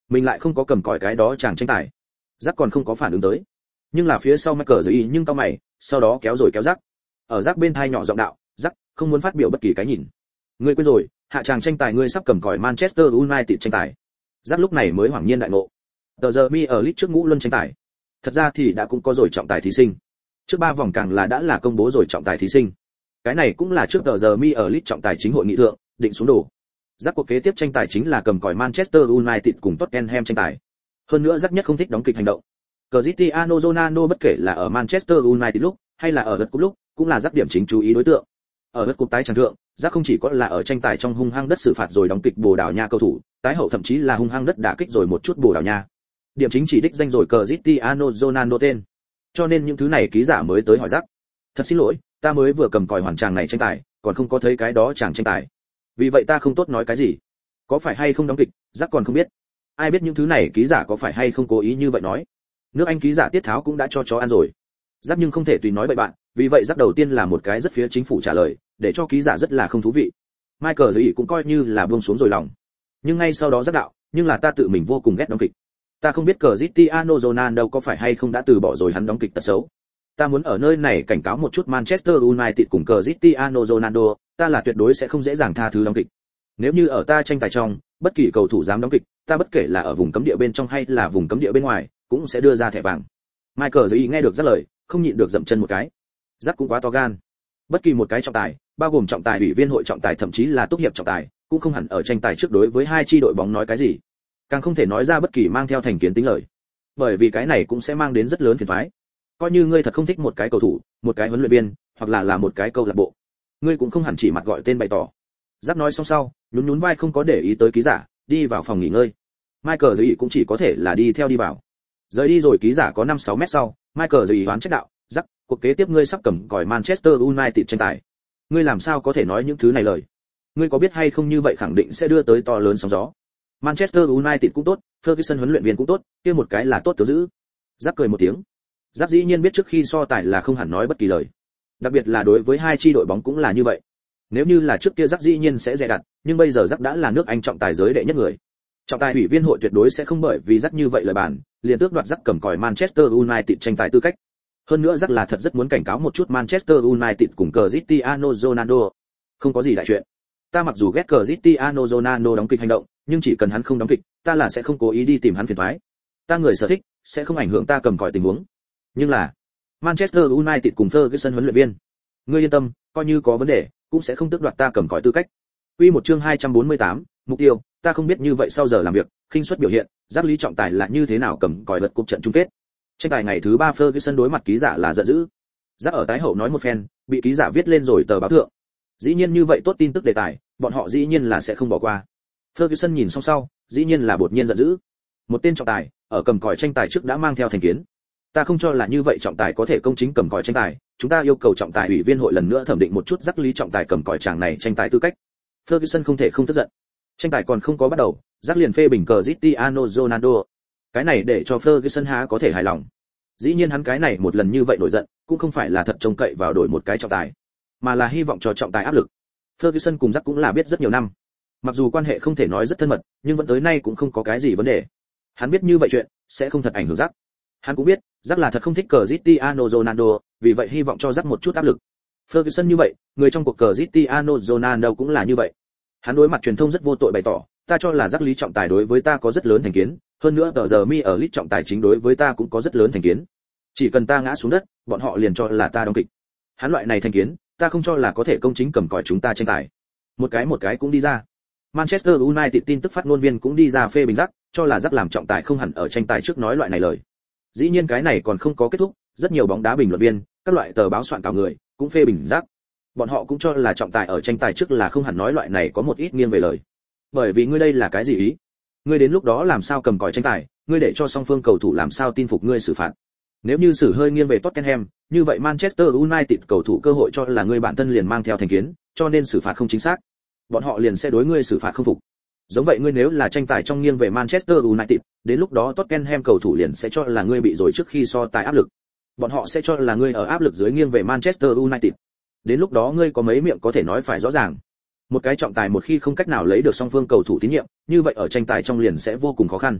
mình lại không có cầm còi cái đó chàng tranh tài. Rắc còn không có phản ứng tới, nhưng là phía sau Michael dưới ý nhưng cao mày, sau đó kéo rồi kéo Rắc. Ở Rắc bên tai nhỏ giọng đạo, Rắc không muốn phát biểu bất kỳ cái nhìn. Ngươi quên rồi, hạ chàng tranh tài ngươi sắp cầm còi Manchester United tranh tài. Rắc lúc này mới hoảng nhiên đại ngộ. Tờ giờ mi ở list trước ngũ luân tranh tài. Thật ra thì đã cũng có rồi trọng tài thí sinh. Trước ba vòng càng là đã là công bố rồi trọng tài thí sinh. Cái này cũng là trước tờ giờ mi ở list trọng tài chính hội nghị thượng, định xuống đồ. Rắc cuộc kế tiếp tranh tài chính là cầm còi Manchester United cùng Tottenham tranh tài. Hơn nữa Rắc nhất không thích đóng kịch hành động. Cristiano Ronaldo bất kể là ở Manchester United lúc hay là ở gật cúp lúc, cũng là Rắc điểm chính chú ý đối tượng. Ở gật cúp tái chẳng thượng, Rắc không chỉ có là ở tranh tài trong hung hăng đất xử phạt rồi đóng kịch Bồ Đào Nha cầu thủ, tái hậu thậm chí là hung hăng đất đả kích rồi một chút Bồ Đào Nha. Điểm chính chỉ đích danh rồi Cristiano Ronaldo tên. Cho nên những thứ này ký giả mới tới hỏi Rắc. Thật xin lỗi, ta mới vừa cầm còi hoàn tràng này tranh tài, còn không có thấy cái đó chàng tranh tài. Vì vậy ta không tốt nói cái gì. Có phải hay không đóng kịch, Rắc còn không biết. Ai biết những thứ này ký giả có phải hay không cố ý như vậy nói. Nước Anh ký giả Tiết Tháo cũng đã cho chó ăn rồi. Rắc nhưng không thể tùy nói bậy bạn, vì vậy Rắc đầu tiên là một cái rất phía chính phủ trả lời, để cho ký giả rất là không thú vị. Michael dưới ý cũng coi như là buông xuống rồi lòng. Nhưng ngay sau đó Rắc đạo, nhưng là ta tự mình vô cùng ghét đóng kịch. Ta không biết Cristiano Ronaldo có phải hay không đã từ bỏ rồi hắn đóng kịch tật xấu. Ta muốn ở nơi này cảnh cáo một chút Manchester United cùng Cristiano Ronaldo, ta là tuyệt đối sẽ không dễ dàng tha thứ đóng kịch. Nếu như ở ta tranh tài trong, bất kỳ cầu thủ dám đóng kịch, ta bất kể là ở vùng cấm địa bên trong hay là vùng cấm địa bên ngoài, cũng sẽ đưa ra thẻ vàng. Michael dưới ý nghe được Rắc lời, không nhịn được dậm chân một cái. Rắc cũng quá to gan. Bất kỳ một cái trọng tài, bao gồm trọng tài ủy viên hội trọng tài thậm chí là tốt hiệp trọng tài, cũng không hẳn ở tranh tài trước đối với hai chi đội bóng nói cái gì. Càng không thể nói ra bất kỳ mang theo thành kiến tính lời. Bởi vì cái này cũng sẽ mang đến rất lớn phiền toái. Coi như ngươi thật không thích một cái cầu thủ, một cái huấn luyện viên, hoặc là là một cái câu lạc bộ, ngươi cũng không hẳn chỉ mặt gọi tên bày tỏ. Rắc nói xong sau, nhún nhún vai không có để ý tới ký giả, đi vào phòng nghỉ ngơi. Michael dưới ý cũng chỉ có thể là đi theo đi vào. Rời đi rồi ký giả có năm sáu mét sau, Michael dưới ý hoán trách đạo, Rắc, cuộc kế tiếp ngươi sắp cầm còi Manchester United tranh tài. Ngươi làm sao có thể nói những thứ này lời? Ngươi có biết hay không như vậy khẳng định sẽ đưa tới to lớn sóng gió. Manchester United cũng tốt, Ferguson huấn luyện viên cũng tốt, kia một cái là tốt tớ giữ. Rắc cười một tiếng. Rắc dĩ nhiên biết trước khi so tài là không hẳn nói bất kỳ lời. Đặc biệt là đối với hai chi đội bóng cũng là như vậy. Nếu như là trước kia Rắc dĩ nhiên sẽ dè đặt, nhưng bây giờ Rắc đã là nước Anh trọng tài giới đệ nhất người. Trọng tài ủy viên hội tuyệt đối sẽ không bởi vì Rắc như vậy lời bàn, liền tước đoạt Rắc cầm còi Manchester United tranh tài tư cách. Hơn nữa Rắc là thật rất muốn cảnh cáo một chút Manchester United cùng Cristiano Ronaldo. Không có gì đại chuyện. Ta mặc dù ghét Cristiano Ronaldo đóng kịch hành động, nhưng chỉ cần hắn không đóng kịch, ta là sẽ không cố ý đi tìm hắn phiền toái. Ta người sở thích, sẽ không ảnh hưởng ta cầm còi tình huống. Nhưng là Manchester United cùng Ferguson huấn luyện viên, ngươi yên tâm, coi như có vấn đề, cũng sẽ không tước đoạt ta cầm còi tư cách. Quy một chương hai trăm bốn mươi tám, mục tiêu, ta không biết như vậy sau giờ làm việc, khinh suất biểu hiện, Rắc lý trọng tài là như thế nào cầm còi lật cúp trận chung kết. Tranh tài ngày thứ ba Ferguson đối mặt ký giả là giận dữ. Rắc ở tái hậu nói một phen, bị ký giả viết lên rồi tờ báo thượng. Dĩ nhiên như vậy tốt tin tức đề tài, bọn họ dĩ nhiên là sẽ không bỏ qua. Ferguson nhìn xong sau, dĩ nhiên là đột nhiên giận dữ. Một tên trọng tài, ở cầm còi tranh tài trước đã mang theo thành kiến. Ta không cho là như vậy trọng tài có thể công chính cầm còi tranh tài, chúng ta yêu cầu trọng tài ủy viên hội lần nữa thẩm định một chút Rắc lý trọng tài cầm còi chàng này tranh tài tư cách. Ferguson không thể không tức giận. Tranh tài còn không có bắt đầu, Rắc liền phê bình Cristiano Ronaldo. Cái này để cho Ferguson há có thể hài lòng. Dĩ nhiên hắn cái này một lần như vậy nổi giận, cũng không phải là thật trông cậy vào đổi một cái trọng tài, mà là hy vọng cho trọng tài áp lực. Ferguson cùng Rắc cũng là biết rất nhiều năm. Mặc dù quan hệ không thể nói rất thân mật, nhưng vẫn tới nay cũng không có cái gì vấn đề. Hắn biết như vậy chuyện sẽ không thật ảnh hưởng Rắc. Hắn cũng biết, Rắc là thật không thích Cristiano Ronaldo, vì vậy hy vọng cho Rắc một chút áp lực. Ferguson như vậy, người trong cuộc Cristiano Ronaldo cũng là như vậy. Hắn đối mặt truyền thông rất vô tội bày tỏ, ta cho là Rắc lý trọng tài đối với ta có rất lớn thành kiến, hơn nữa tờ giờ mi ở list trọng tài chính đối với ta cũng có rất lớn thành kiến. Chỉ cần ta ngã xuống đất, bọn họ liền cho là ta đóng kịch. Hắn loại này thành kiến, ta không cho là có thể công chính cầm còi chúng ta tranh tài. Một cái một cái cũng đi ra. Manchester United tin tức phát ngôn viên cũng đi ra phê bình Rắc, cho là Rắc làm trọng tài không hẳn ở tranh tài trước nói loại này lời. Dĩ nhiên cái này còn không có kết thúc, rất nhiều bóng đá bình luận viên, các loại tờ báo soạn cào người, cũng phê bình Rắc. Bọn họ cũng cho là trọng tài ở tranh tài trước là không hẳn nói loại này có một ít nghiêng về lời. Bởi vì ngươi đây là cái gì ý? Ngươi đến lúc đó làm sao cầm còi tranh tài, ngươi để cho song phương cầu thủ làm sao tin phục ngươi xử phạt. Nếu như xử hơi nghiêng về Tottenham, như vậy Manchester United cầu thủ cơ hội cho là ngươi bản thân liền mang theo thành kiến, cho nên xử phạt không chính xác. Bọn họ liền sẽ đối ngươi xử phạt không phục. Giống vậy ngươi nếu là tranh tài trong nghiêng về Manchester United, đến lúc đó Tottenham cầu thủ liền sẽ cho là ngươi bị rồi trước khi so tài áp lực. Bọn họ sẽ cho là ngươi ở áp lực dưới nghiêng về Manchester United. Đến lúc đó ngươi có mấy miệng có thể nói phải rõ ràng. Một cái trọng tài một khi không cách nào lấy được song phương cầu thủ tín nhiệm, như vậy ở tranh tài trong liền sẽ vô cùng khó khăn.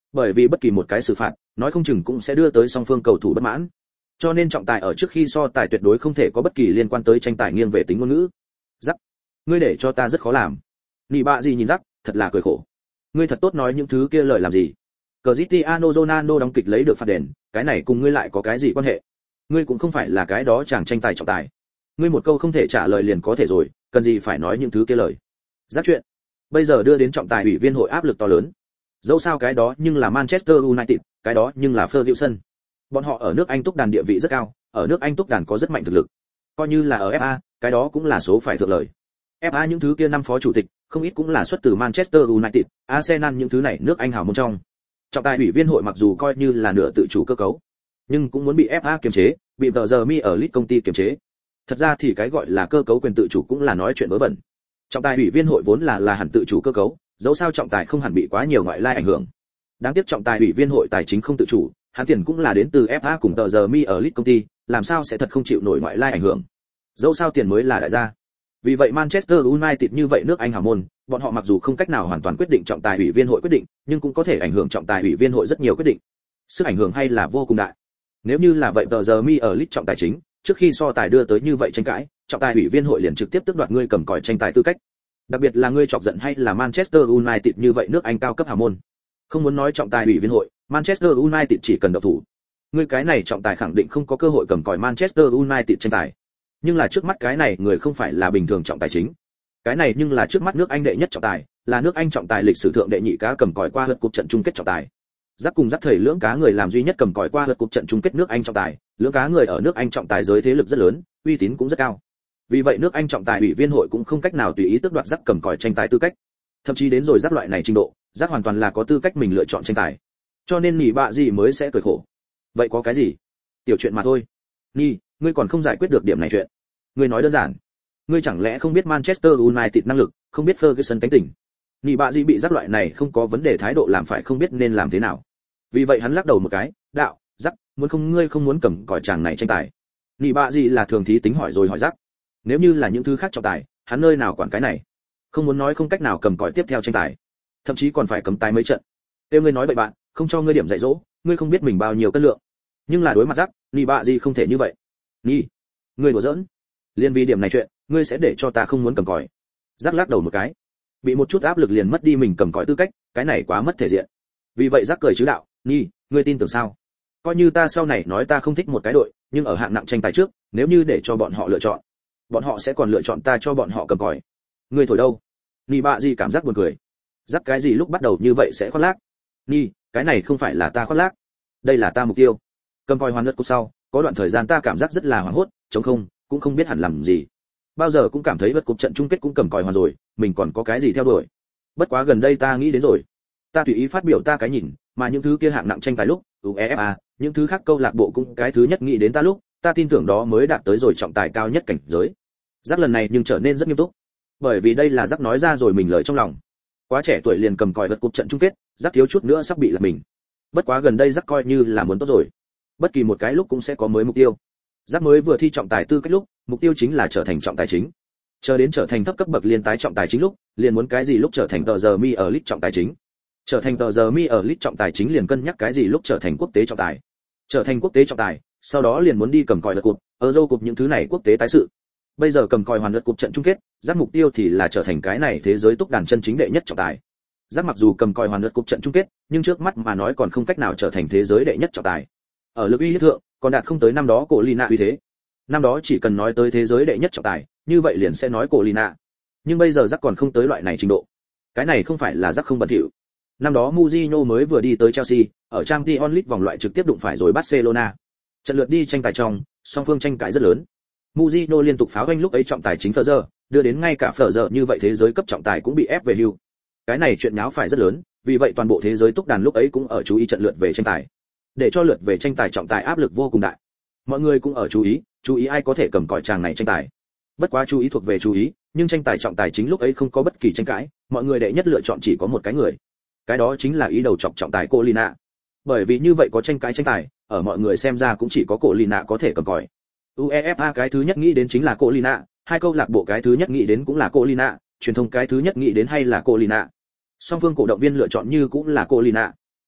Bởi vì bất kỳ một cái xử phạt, nói không chừng cũng sẽ đưa tới song phương cầu thủ bất mãn. Cho nên trọng tài ở trước khi so tài tuyệt đối không thể có bất kỳ liên quan tới tranh tài nghiêng về tính ngôn ngữ. Rắc, ngươi để cho ta rất khó làm. Nị bạ gì nhìn Rắc, thật là cười khổ. Ngươi thật tốt nói những thứ kia lời làm gì? Cristiano Ronaldo đóng kịch lấy được phạt đền, cái này cùng ngươi lại có cái gì quan hệ? Ngươi cũng không phải là cái đó chàng tranh tài trọng tài. Ngươi một câu không thể trả lời liền có thể rồi, cần gì phải nói những thứ kia lời? Rắc chuyện. Bây giờ đưa đến trọng tài ủy viên hội áp lực to lớn. Dẫu sao cái đó nhưng là Manchester United, cái đó nhưng là Ferguson. Bọn họ ở nước Anh túc đàn địa vị rất cao, ở nước Anh túc đàn có rất mạnh thực lực. Coi như là ở ép a, cái đó cũng là số phải thượng lời. ép a những thứ kia năm phó chủ tịch, không ít cũng là xuất từ Manchester United, Arsenal những thứ này nước Anh hào môn trong. Trọng tài ủy viên hội mặc dù coi như là nửa tự chủ cơ cấu, nhưng cũng muốn bị ép a kiềm chế, bị tờ giờ mi ở Leeds công ty kiềm chế. Thật ra thì cái gọi là cơ cấu quyền tự chủ cũng là nói chuyện vớ vẩn. Trọng tài ủy viên hội vốn là là hẳn tự chủ cơ cấu, dẫu sao trọng tài không hẳn bị quá nhiều ngoại lai ảnh hưởng. Đáng tiếc trọng tài ủy viên hội tài chính không tự chủ, hắn tiền cũng là đến từ ép a cùng tờ giờ mi ở Leeds công ty, làm sao sẽ thật không chịu nổi ngoại lai ảnh hưởng. Dẫu sao tiền mới là đại gia. Vì vậy Manchester United như vậy nước Anh hào môn, bọn họ mặc dù không cách nào hoàn toàn quyết định trọng tài ủy viên hội quyết định, nhưng cũng có thể ảnh hưởng trọng tài ủy viên hội rất nhiều quyết định. Sức ảnh hưởng hay là vô cùng đại. Nếu như là vậy tờ giờ mi ở Leeds trọng tài chính, trước khi so tài đưa tới như vậy tranh cãi, trọng tài ủy viên hội liền trực tiếp tước đoạt ngươi cầm còi tranh tài tư cách. Đặc biệt là ngươi chọc giận hay là Manchester United như vậy nước Anh cao cấp hào môn. Không muốn nói trọng tài ủy viên hội, Manchester United chỉ cần độc thủ. Ngươi cái này trọng tài khẳng định không có cơ hội cầm còi Manchester United tranh tài. Nhưng là trước mắt cái này người không phải là bình thường trọng tài chính. Cái này nhưng là trước mắt nước Anh đệ nhất trọng tài, là nước Anh trọng tài lịch sử thượng đệ nhị cá cầm còi qua lượt cúp trận chung kết trọng tài. Giáp cùng giáp thời lưỡng cá người làm duy nhất cầm còi qua lượt cúp trận chung kết nước Anh trọng tài, lưỡng cá người ở nước Anh trọng tài giới thế lực rất lớn, uy tín cũng rất cao. Vì vậy nước Anh trọng tài ủy viên hội cũng không cách nào tùy ý tước đoạt giáp cầm còi tranh tài tư cách. Thậm chí đến rồi giáp loại này trình độ, giáp hoàn toàn là có tư cách mình lựa chọn tranh tài. Cho nên nhỉ bạ gì mới sẽ cười khổ. Vậy có cái gì? Tiểu chuyện mà thôi. Nhi, ngươi còn không giải quyết được điểm này chuyện. Ngươi nói đơn giản. Ngươi chẳng lẽ không biết Manchester United năng lực, không biết Ferguson tính tình. Nhỉ bạ gì bị giáp loại này không có vấn đề thái độ làm phải không biết nên làm thế nào. Vì vậy hắn lắc đầu một cái, đạo, giáp, muốn không ngươi không muốn cầm còi chàng này tranh tài. Nhỉ bạ gì là thường thí tính hỏi rồi hỏi giáp. Nếu như là những thứ khác trọng tài, hắn nơi nào quản cái này. Không muốn nói không cách nào cầm còi tiếp theo tranh tài, thậm chí còn phải cấm tái mấy trận. Tiêu ngươi nói bậy bạn, không cho ngươi điểm dạy dỗ, ngươi không biết mình bao nhiêu cân lượng. Nhưng là đối mặt giáp, nhỉ bạ gì không thể như vậy. Nhỉ, ngươi đùa giỡn. Liên vì điểm này chuyện, ngươi sẽ để cho ta không muốn cầm còi. Giáp lắc đầu một cái, bị một chút áp lực liền mất đi mình cầm còi tư cách, cái này quá mất thể diện. Vì vậy Giáp cười chứ đạo, Nhỉ, ngươi tin tưởng sao? Coi như ta sau này nói ta không thích một cái đội, nhưng ở hạng nặng tranh tài trước, nếu như để cho bọn họ lựa chọn, bọn họ sẽ còn lựa chọn ta cho bọn họ cầm còi. Ngươi thổi đâu? Nhỉ bạ gì cảm giác buồn cười. Giáp cái gì lúc bắt đầu như vậy sẽ khoác lác? Nhỉ, cái này không phải là ta khoác lác, đây là ta mục tiêu. Cầm còi hoàn lượt cúp sau, có đoạn thời gian ta cảm giác rất là hoảng hốt, trống không, cũng không biết hẳn làm gì. Bao giờ cũng cảm thấy lượt cúp trận chung kết cũng cầm còi hoàn rồi, mình còn có cái gì theo đuổi. Bất quá gần đây ta nghĩ đến rồi, ta tùy ý phát biểu ta cái nhìn, mà những thứ kia hạng nặng tranh tài lúc, UEFA, những thứ khác câu lạc bộ cũng cái thứ nhất nghĩ đến ta lúc, ta tin tưởng đó mới đạt tới rồi trọng tài cao nhất cảnh giới. Giác lần này nhưng trở nên rất nghiêm túc, bởi vì đây là Giác nói ra rồi mình lời trong lòng. Quá trẻ tuổi liền cầm còi lượt cúp trận chung kết, Giác thiếu chút nữa sắp bị là mình. Bất quá gần đây Giác coi như là muốn tốt rồi. Bất kỳ một cái lúc cũng sẽ có mới mục tiêu. Giác mới vừa thi trọng tài tư cách lúc, mục tiêu chính là trở thành trọng tài chính. Chờ đến trở thành thấp cấp bậc liên tái trọng tài chính lúc, liền muốn cái gì lúc trở thành tờ giờ mi ở Leeds trọng tài chính. Trở thành tờ giờ mi ở Leeds trọng tài chính liền cân nhắc cái gì lúc trở thành quốc tế trọng tài. Trở thành quốc tế trọng tài, sau đó liền muốn đi cầm còi lượt cúp, Euro cúp những thứ này quốc tế tái sự. Bây giờ cầm còi hoàn lượt cúp trận chung kết, Giác mục tiêu thì là trở thành cái này thế giới túc đàn chân chính đệ nhất trọng tài. Giác mặc dù cầm còi hoàn lượt cúp trận chung kết, nhưng trước mắt mà nói còn không cách nào trở thành thế giới đệ nhất trọng tài. Ở lực uy hiếp thượng, còn đạt không tới năm đó cổ Lina uy thế. Năm đó chỉ cần nói tới thế giới đệ nhất trọng tài, như vậy liền sẽ nói cổ Lina. Nhưng bây giờ Giác còn không tới loại này trình độ. Cái này không phải là Giác không bận rộn. Năm đó Mourinho mới vừa đi tới Chelsea, ở Champions League vòng loại trực tiếp đụng phải rồi Barcelona. Trận lượt đi tranh tài trong, song phương tranh cãi rất lớn. Mourinho liên tục pháo hoanh lúc ấy trọng tài chính Ferrer, đưa đến ngay cả Ferrer như vậy thế giới cấp trọng tài cũng bị ép về hưu. Cái này chuyện nháo phải rất lớn, vì vậy toàn bộ thế giới túc đàn lúc ấy cũng ở chú ý trận lượt về tranh tài. Để cho lượt về tranh tài trọng tài áp lực vô cùng đại. Mọi người cũng ở chú ý, chú ý ai có thể cầm còi chàng này tranh tài. Bất quá chú ý thuộc về chú ý, nhưng tranh tài trọng tài chính lúc ấy không có bất kỳ tranh cãi, mọi người đệ nhất lựa chọn chỉ có một cái người. Cái đó chính là ý đầu chọc trọng tài Colina. Bởi vì như vậy có tranh cãi tranh tài, ở mọi người xem ra cũng chỉ có Colina có thể cầm còi. UEFA cái thứ nhất nghĩ đến chính là Colina, hai câu lạc bộ cái thứ nhất nghĩ đến cũng là Colina, truyền thông cái thứ nhất nghĩ đến hay là Colina. Song phương cổ động viên lựa chọn như cũng là Colina.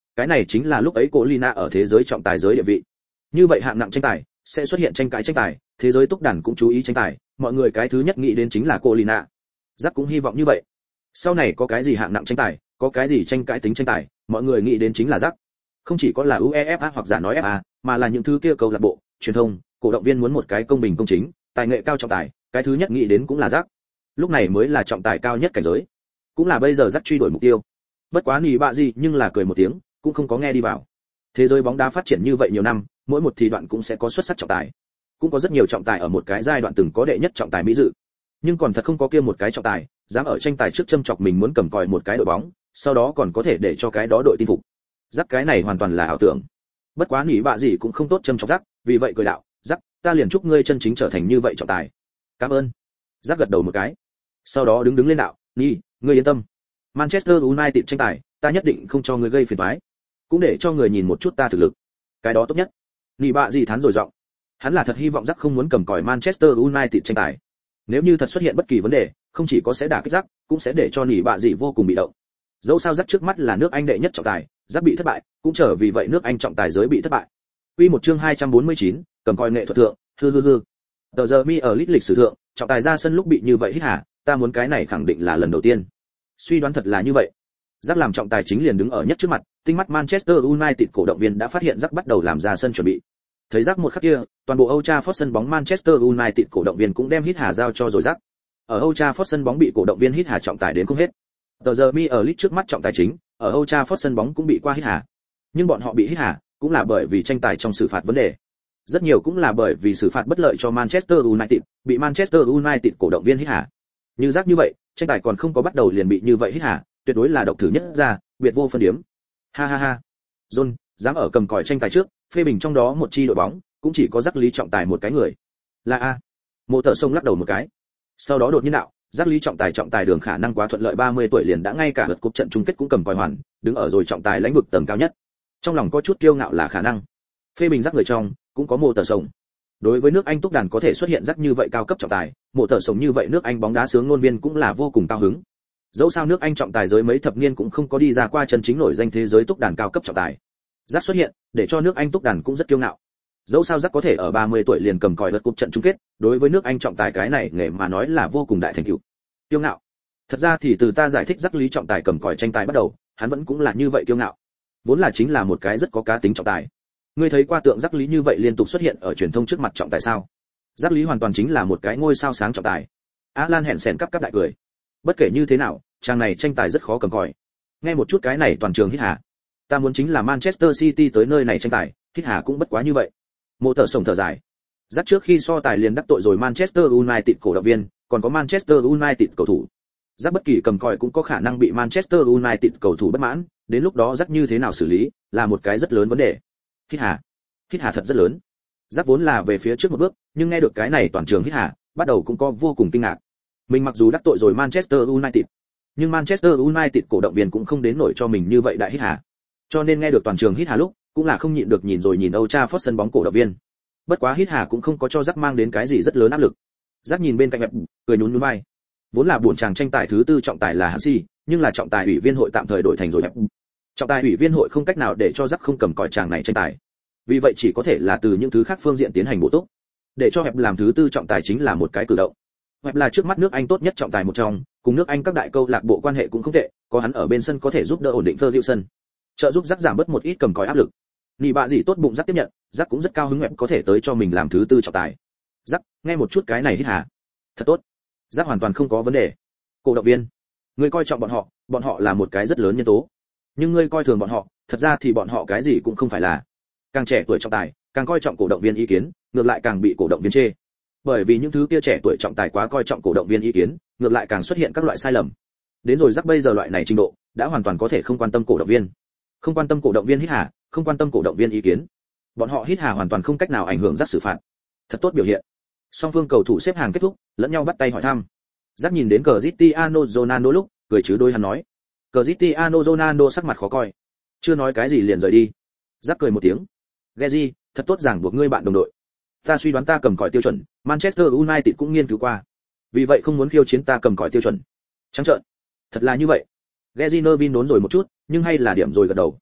cái này chính là lúc ấy Colina ở thế giới trọng tài giới địa vị. Như vậy hạng nặng tranh tài sẽ xuất hiện tranh cãi tranh tài, thế giới túc đàn cũng chú ý tranh tài, mọi người cái thứ nhất nghĩ đến chính là Colina. Giác cũng hy vọng như vậy. Sau này có cái gì hạng nặng tranh tài, có cái gì tranh cãi tính tranh tài, mọi người nghĩ đến chính là Giác. Không chỉ có là UEFA hoặc giả nói ép a, mà là những thứ kia câu lạc bộ, truyền thông, cổ động viên muốn một cái công bình công chính, tài nghệ cao trọng tài, cái thứ nhất nghĩ đến cũng là Giác. Lúc này mới là trọng tài cao nhất cảnh giới, cũng là bây giờ Giác truy đuổi mục tiêu. Bất quá nỉ bạ gì nhưng là cười một tiếng, cũng không có nghe đi vào. Thế giới bóng đá phát triển như vậy nhiều năm, mỗi một thì đoạn cũng sẽ có xuất sắc trọng tài, cũng có rất nhiều trọng tài ở một cái giai đoạn từng có đệ nhất trọng tài mỹ dự, nhưng còn thật không có kia một cái trọng tài dám ở tranh tài trước châm chọc mình muốn cầm còi một cái đội bóng, sau đó còn có thể để cho cái đó đội tin phục. Giác cái này hoàn toàn là ảo tưởng. Bất quá nỉ bạ gì cũng không tốt châm chọc Giác, vì vậy cười đạo, Giác, ta liền chúc ngươi chân chính trở thành như vậy trọng tài. Cảm ơn. Giác gật đầu một cái, sau đó đứng đứng lên đạo, nỉ, ngươi yên tâm, Manchester United tranh tài, ta nhất định không cho ngươi gây phiền toái, cũng để cho người nhìn một chút ta thực lực, cái đó tốt nhất. Nỉ bạ gì thán rồi giọng, hắn là thật hy vọng Giác không muốn cầm còi Manchester United tranh tài. Nếu như thật xuất hiện bất kỳ vấn đề, không chỉ có sẽ đả kích Giác, cũng sẽ để cho nỉ bạ gì vô cùng bị động. Dẫu sao Giác trước mắt là nước Anh đệ nhất trọng tài, Giác bị thất bại, cũng trở vì vậy nước Anh trọng tài giới bị thất bại. Quy một chương hai trăm bốn mươi chín, cầm còi nghệ thuật thượng, hư hư hư. Tờ giờ mi ở lịch lịch sử thượng, trọng tài ra sân lúc bị như vậy hít hả, ta muốn cái này khẳng định là lần đầu tiên. Suy đoán thật là như vậy. Giác làm trọng tài chính liền đứng ở nhất trước mặt, tinh mắt Manchester United cổ động viên đã phát hiện Giác bắt đầu làm ra sân chuẩn bị. Thấy Giác một khắc kia, toàn bộ Old Trafford sân bóng Manchester United cổ động viên cũng đem hít hà giao cho rồi Giác. Ở Old Trafford sân bóng bị cổ động viên hít hà trọng tài đến không hết. Tờ giờ mi ở lit trước mắt trọng tài chính, ở Old Trafford sân bóng cũng bị qua hít hà. Nhưng bọn họ bị hít hà, cũng là bởi vì tranh tài trong xử phạt vấn đề. Rất nhiều cũng là bởi vì xử phạt bất lợi cho Manchester United, bị Manchester United cổ động viên hít hà. Như Giác như vậy, tranh tài còn không có bắt đầu liền bị như vậy hít hà, tuyệt đối là độc thử nhất ra, biệt vô phân điểm. Ha ha ha. John, dám ở cầm còi tranh tài trước, phê bình trong đó một chi đội bóng, cũng chỉ có Giác Lý trọng tài một cái người. Là a. Mộ Tở Sông lắc đầu một cái. Sau đó đột nhiên đạo, Giác Lý trọng tài trọng tài đường khả năng quá thuận lợi ba mươi tuổi liền đã ngay cả lượt cúp trận chung kết cũng cầm còi hoàn, đứng ở rồi trọng tài lãnh vực tầng cao nhất. Trong lòng có chút kiêu ngạo là khả năng. Phê bình Giác người trong, cũng có Mộ Tở Sông. Đối với nước Anh túc đàn có thể xuất hiện Giác như vậy cao cấp trọng tài, Mộ Tở Sông như vậy nước Anh bóng đá sướng ngôn viên cũng là vô cùng cao hứng. Dẫu sao nước Anh trọng tài giới mấy thập niên cũng không có đi ra qua chân chính nổi danh thế giới túc đàn cao cấp trọng tài. Giác xuất hiện, để cho nước Anh túc đàn cũng rất kiêu ngạo. Dẫu sao Giác có thể ở ba mươi tuổi liền cầm còi lượt cúp trận chung kết, đối với nước Anh trọng tài cái này nghề mà nói là vô cùng đại thành tựu. Kiêu ngạo. Thật ra thì từ ta giải thích Giác Lý trọng tài cầm còi tranh tài bắt đầu, hắn vẫn cũng là như vậy kiêu ngạo. Vốn là chính là một cái rất có cá tính trọng tài. Ngươi thấy qua tượng Giác Lý như vậy liên tục xuất hiện ở truyền thông trước mặt trọng tài sao? Giác Lý hoàn toàn chính là một cái ngôi sao sáng trọng tài. Alan hẹn sèn cắp cắp đại cười. Bất kể như thế nào, trang này tranh tài rất khó cầm còi. Nghe một chút cái này toàn trường hít hà. Ta muốn chính là Manchester City tới nơi này tranh tài, hít hà cũng bất quá như vậy. Mộ Tở Sổng thở dài. Giác trước khi so tài liền đắc tội rồi Manchester United cổ động viên, còn có Manchester United cầu thủ. Giác bất kỳ cầm còi cũng có khả năng bị Manchester United cầu thủ bất mãn, đến lúc đó Giác như thế nào xử lý, là một cái rất lớn vấn đề. Hít hà. Hít hà thật rất lớn. Giác vốn là về phía trước một bước, nhưng nghe được cái này toàn trường hít hà, bắt đầu cũng có vô cùng kinh ngạc. Mình mặc dù đắc tội rồi Manchester United, nhưng Manchester United cổ động viên cũng không đến nổi cho mình như vậy đại hít hà. Cho nên nghe được toàn trường hít hà lúc, cũng là không nhịn được nhìn rồi nhìn Old Trafford sân bóng cổ động viên. Bất quá hít hà cũng không có cho Giác mang đến cái gì rất lớn áp lực. Giác nhìn bên cạnh mẹp, cười nhún nhún vai. Vốn là buồn chàng tranh tài thứ tư trọng tài là Hansi, nhưng là trọng tài ủy viên hội tạm thời đổi thành rồi mẹp. Trọng tài ủy viên hội không cách nào để cho Giác không cầm còi chàng này tranh tài. Vì vậy chỉ có thể là từ những thứ khác phương diện tiến hành bổ túc. Để cho hẹp làm thứ tư trọng tài chính là một cái cử động. Hẹp là trước mắt nước Anh tốt nhất trọng tài một trong, cùng nước Anh các đại câu lạc bộ quan hệ cũng không tệ, có hắn ở bên sân có thể giúp đỡ ổn định Ferguson, trợ giúp Giác giảm bớt một ít cầm còi áp lực. Nị bạ gì tốt bụng Giác tiếp nhận, Giác cũng rất cao hứng hẹp có thể tới cho mình làm thứ tư trọng tài. Giác, nghe một chút cái này hít hà. Thật tốt. Giác hoàn toàn không có vấn đề. Cổ động viên, ngươi coi trọng bọn họ, bọn họ là một cái rất lớn nhân tố. Nhưng ngươi coi thường bọn họ, thật ra thì bọn họ cái gì cũng không phải là. Càng trẻ tuổi trọng tài, càng coi trọng cổ động viên ý kiến, ngược lại càng bị cổ động viên chê. Bởi vì những thứ kia trẻ tuổi trọng tài quá coi trọng cổ động viên ý kiến, ngược lại càng xuất hiện các loại sai lầm. Đến rồi Giác bây giờ loại này trình độ, đã hoàn toàn có thể không quan tâm cổ động viên. Không quan tâm cổ động viên hít hà, không quan tâm cổ động viên ý kiến. Bọn họ hít hà hoàn toàn không cách nào ảnh hưởng Giác xử phạt. Thật tốt biểu hiện. Song phương cầu thủ xếp hàng kết thúc, lẫn nhau bắt tay hỏi thăm. Giác nhìn đến Cristiano Ronaldo lúc, cười chứ đôi hắn nói. Cristiano Ronaldo sắc mặt khó coi. Chưa nói cái gì liền rời đi. Giác cười một tiếng. Gezi, thật tốt ràng buộc ngươi bạn đồng đội. Ta suy đoán ta cầm còi tiêu chuẩn, Manchester United cũng nghiên cứu qua. Vì vậy không muốn khiêu chiến ta cầm còi tiêu chuẩn. Trắng trợn. Thật là như vậy. Gezi Nervin đốn rồi một chút, nhưng hay là điểm rồi gật đầu.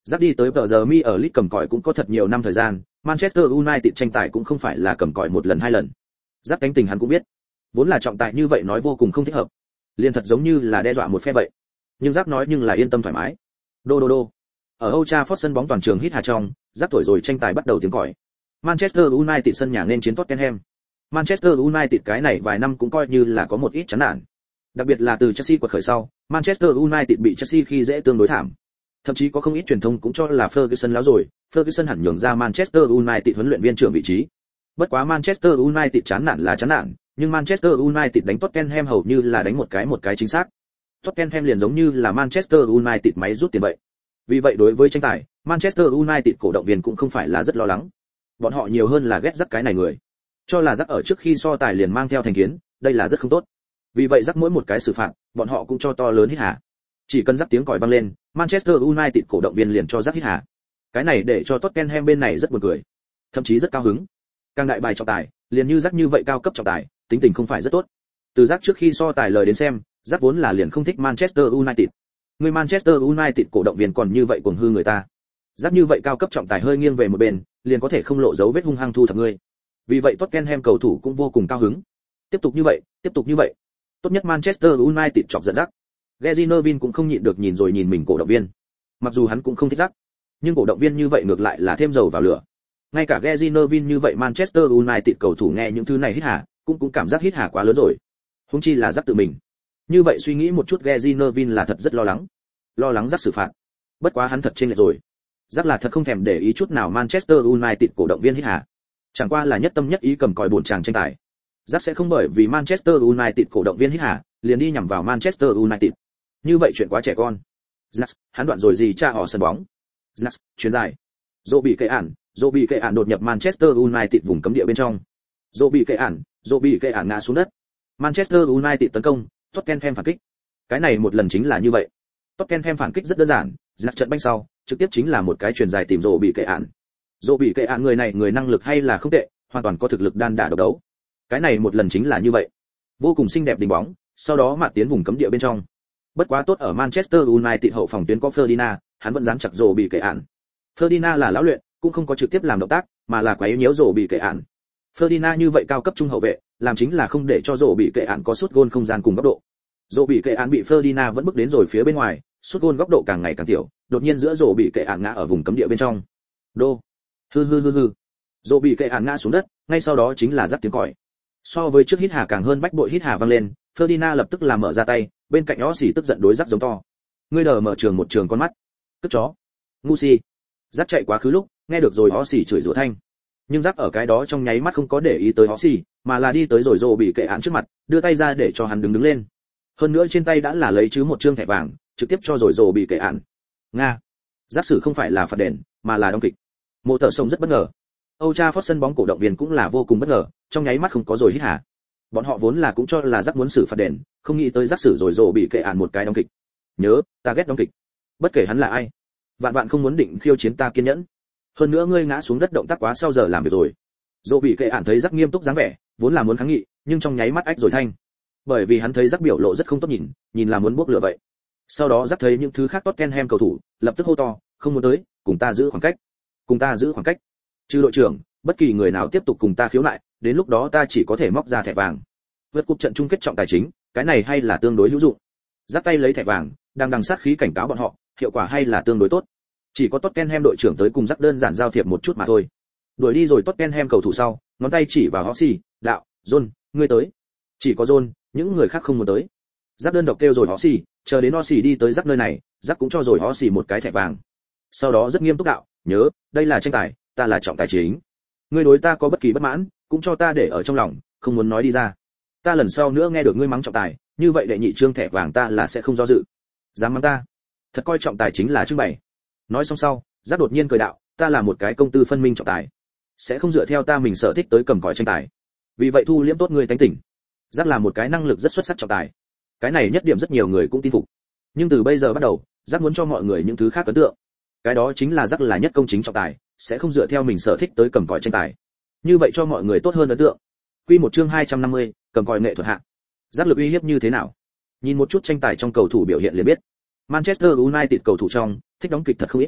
Giáp đi tới tờ giờ mi ở Leeds cầm còi cũng có thật nhiều năm thời gian, Manchester United tranh tài cũng không phải là cầm còi một lần hai lần. Giáp cánh tình hắn cũng biết, vốn là trọng tài như vậy nói vô cùng không thích hợp, liền thật giống như là đe dọa một phe vậy. Nhưng Giáp nói nhưng là yên tâm thoải mái. Đô đô đô. Ở Old Trafford sân bóng toàn trường hít hà trong, Giáp thổi rồi tranh tài bắt đầu tiếng còi. Manchester United sân nhà nên chiến Tottenham. Manchester United cái này vài năm cũng coi như là có một ít chán nản. Đặc biệt là từ Chelsea quật khởi sau, Manchester United bị Chelsea khi dễ tương đối thảm. Thậm chí có không ít truyền thông cũng cho là Ferguson láo rồi, Ferguson hẳn nhường ra Manchester United huấn luyện viên trưởng vị trí. Bất quá Manchester United chán nản là chán nản, nhưng Manchester United đánh Tottenham hầu như là đánh một cái một cái chính xác. Tottenham liền giống như là Manchester United máy rút tiền vậy. Vì vậy đối với tranh tài, Manchester United cổ động viên cũng không phải là rất lo lắng. Bọn họ nhiều hơn là ghét rắc cái này người. Cho là rắc ở trước khi so tài liền mang theo thành kiến, đây là rất không tốt. Vì vậy rắc mỗi một cái xử phạt, bọn họ cũng cho to lớn hít hà. Chỉ cần rắc tiếng còi vang lên, Manchester United cổ động viên liền cho rắc hít hà. Cái này để cho Tottenham bên này rất buồn cười, thậm chí rất cao hứng. Càng đại bài trọng tài, liền như rắc như vậy cao cấp trọng tài, tính tình không phải rất tốt. Từ rắc trước khi so tài lời đến xem, rắc vốn là liền không thích Manchester United. Người Manchester United cổ động viên còn như vậy cuồng hư người ta. Rắc như vậy cao cấp trọng tài hơi nghiêng về một bên, liền có thể không lộ dấu vết hung hăng thu thập ngươi. Vì vậy Tottenham cầu thủ cũng vô cùng cao hứng. Tiếp tục như vậy, tiếp tục như vậy. Tốt nhất Manchester United chọc giận rắc. Gary Neville cũng không nhịn được nhìn rồi nhìn mình cổ động viên. Mặc dù hắn cũng không thích rắc, nhưng cổ động viên như vậy ngược lại là thêm dầu vào lửa. Ngay cả Gary Neville như vậy Manchester United cầu thủ nghe những thứ này hít hà, cũng cũng cảm giác hít hà quá lớn rồi. Huống chi là rắc tự mình. Như vậy suy nghĩ một chút Gary Neville là thật rất lo lắng. Lo lắng rắc xử phạt. Bất quá hắn thật chênh lệch rồi. Rắc là thật không thèm để ý chút nào Manchester United cổ động viên hít hà. Chẳng qua là nhất tâm nhất ý cầm còi buồn chàng tranh tài. Rắc sẽ không bởi vì Manchester United cổ động viên hít hà, liền đi nhằm vào Manchester United. Như vậy chuyện quá trẻ con. Rắc, hắn đoạn rồi gì cha họ sân bóng. Rắc, chuyến dài. Dỗ bị kệ ản, dỗ bị kệ ản đột nhập Manchester United vùng cấm địa bên trong. Dỗ bị kệ ản, dỗ bị kệ ản ngã xuống đất. Manchester United tấn công, Tottenham phản kích. Cái này một lần chính là như vậy. Tottenham phản kích rất đơn giản, Rắc trận banh sau, trực tiếp chính là một cái chuyền dài tìm dỗ bị kệ ản. Dỗ bị kệ ản người này người năng lực hay là không tệ, hoàn toàn có thực lực đan đả độc đấu. Cái này một lần chính là như vậy. Vô cùng xinh đẹp đình bóng, sau đó mạt tiến vùng cấm địa bên trong. Bất quá tốt ở Manchester United hậu phòng tuyến có Ferdinand, hắn vẫn dán chặt dỗ bị kệ ản. Ferdinand là lão luyện, cũng không có trực tiếp làm động tác, mà là quấy nhiễu dỗ bị kệ ản. Ferdinand như vậy cao cấp trung hậu vệ, làm chính là không để cho dỗ bị kệ ản có sút gôn không gian cùng góc độ. Dỗ bị kệ ản bị Ferdinand vẫn bước đến rồi phía bên ngoài, sút gôn góc độ càng ngày càng tiểu, đột nhiên giữa dỗ bị kệ ản ngã ở vùng cấm địa bên trong. Đô. Hư hư hư hư. Dỗ bị kệ ản ngã xuống đất, ngay sau đó chính là rắc tiếng còi. So với trước hít hà càng hơn bách bội hít hà vang lên, Ferdinand lập tức làm mở ra tay, bên cạnh đó xỉ tức giận đối rắc giống to. Ngươi đờ mở trường một trường con mắt. Cất chó. Ngu si. Rắc chạy quá khứ lúc, nghe được rồi ó xỉ chửi rủa thanh. Nhưng rắc ở cái đó trong nháy mắt không có để ý tới ó xỉ, mà là đi tới rồi rồ bị kệ án trước mặt, đưa tay ra để cho hắn đứng đứng lên. Hơn nữa trên tay đã là lấy chứ một trương thẻ vàng, trực tiếp cho rồi rồ bị kệ án. Nga. Rắc xử không phải là phạt đền, mà là đóng kịch. Mộ Tở Sông rất bất ngờ. Old Trafford sân bóng cổ động viên cũng là vô cùng bất ngờ, trong nháy mắt không có rồi hít hà. Bọn họ vốn là cũng cho là rắc muốn xử phạt đền, không nghĩ tới rắc xử rồi rồ bị kệ án một cái đóng kịch. Nhớ, ta ghét đóng kịch. Bất kể hắn là ai, vạn vạn không muốn định khiêu chiến ta kiên nhẫn. Hơn nữa ngươi ngã xuống đất động tác quá sau giờ làm việc rồi. Rồ bị kệ án thấy rắc nghiêm túc dáng vẻ, vốn là muốn kháng nghị, nhưng trong nháy mắt ách rồi thanh. Bởi vì hắn thấy rắc biểu lộ rất không tốt nhìn, nhìn là muốn bốc lửa vậy. Sau đó rắc thấy những thứ khác Tottenham cầu thủ, lập tức hô to, không muốn tới, cùng ta giữ khoảng cách. Cùng ta giữ khoảng cách. Trừ đội trưởng, bất kỳ người nào tiếp tục cùng ta khiếu nại, đến lúc đó ta chỉ có thể móc ra thẻ vàng. Vượt cúp trận chung kết trọng tài chính, cái này hay là tương đối hữu dụng. Giáp tay lấy thẻ vàng, đang đằng sát khí cảnh cáo bọn họ, hiệu quả hay là tương đối tốt. Chỉ có Tottenham đội trưởng tới cùng Giáp đơn giản giao thiệp một chút mà thôi. Đuổi đi rồi Tottenham cầu thủ sau, ngón tay chỉ vào Hossi, đạo, John, ngươi tới. Chỉ có John, những người khác không muốn tới. Giáp đơn độc kêu rồi Hossi, chờ đến Hossi đi tới Giáp nơi này, Giáp cũng cho rồi Hossi một cái thẻ vàng. Sau đó rất nghiêm túc đạo, nhớ, đây là tranh tài, ta là trọng tài chính. Ngươi đối ta có bất kỳ bất mãn, cũng cho ta để ở trong lòng, không muốn nói đi ra. Ta lần sau nữa nghe được ngươi mắng trọng tài, như vậy đệ nhị trương thẻ vàng ta là sẽ không do dự. Dám mắng ta, thật coi trọng tài chính là trưng bày. Nói xong sau, Giác đột nhiên cười đạo, ta là một cái công tư phân minh trọng tài, sẽ không dựa theo ta mình sở thích tới cầm còi tranh tài. Vì vậy thu liễm tốt ngươi tánh tỉnh. Giác là một cái năng lực rất xuất sắc trọng tài. Cái này nhất điểm rất nhiều người cũng tin phục. Nhưng từ bây giờ bắt đầu, Giác muốn cho mọi người những thứ khác ấn tượng. Cái đó chính là Giác là nhất công chính trọng tài, sẽ không dựa theo mình sở thích tới cầm còi tranh tài. Như vậy cho mọi người tốt hơn ấn tượng. Quy một chương hai trăm năm mươi, cầm còi nghệ thuật hạng. Giác lực uy hiếp như thế nào? Nhìn một chút tranh tài trong cầu thủ biểu hiện liền biết. Manchester United cầu thủ trong, thích đóng kịch thật không ít.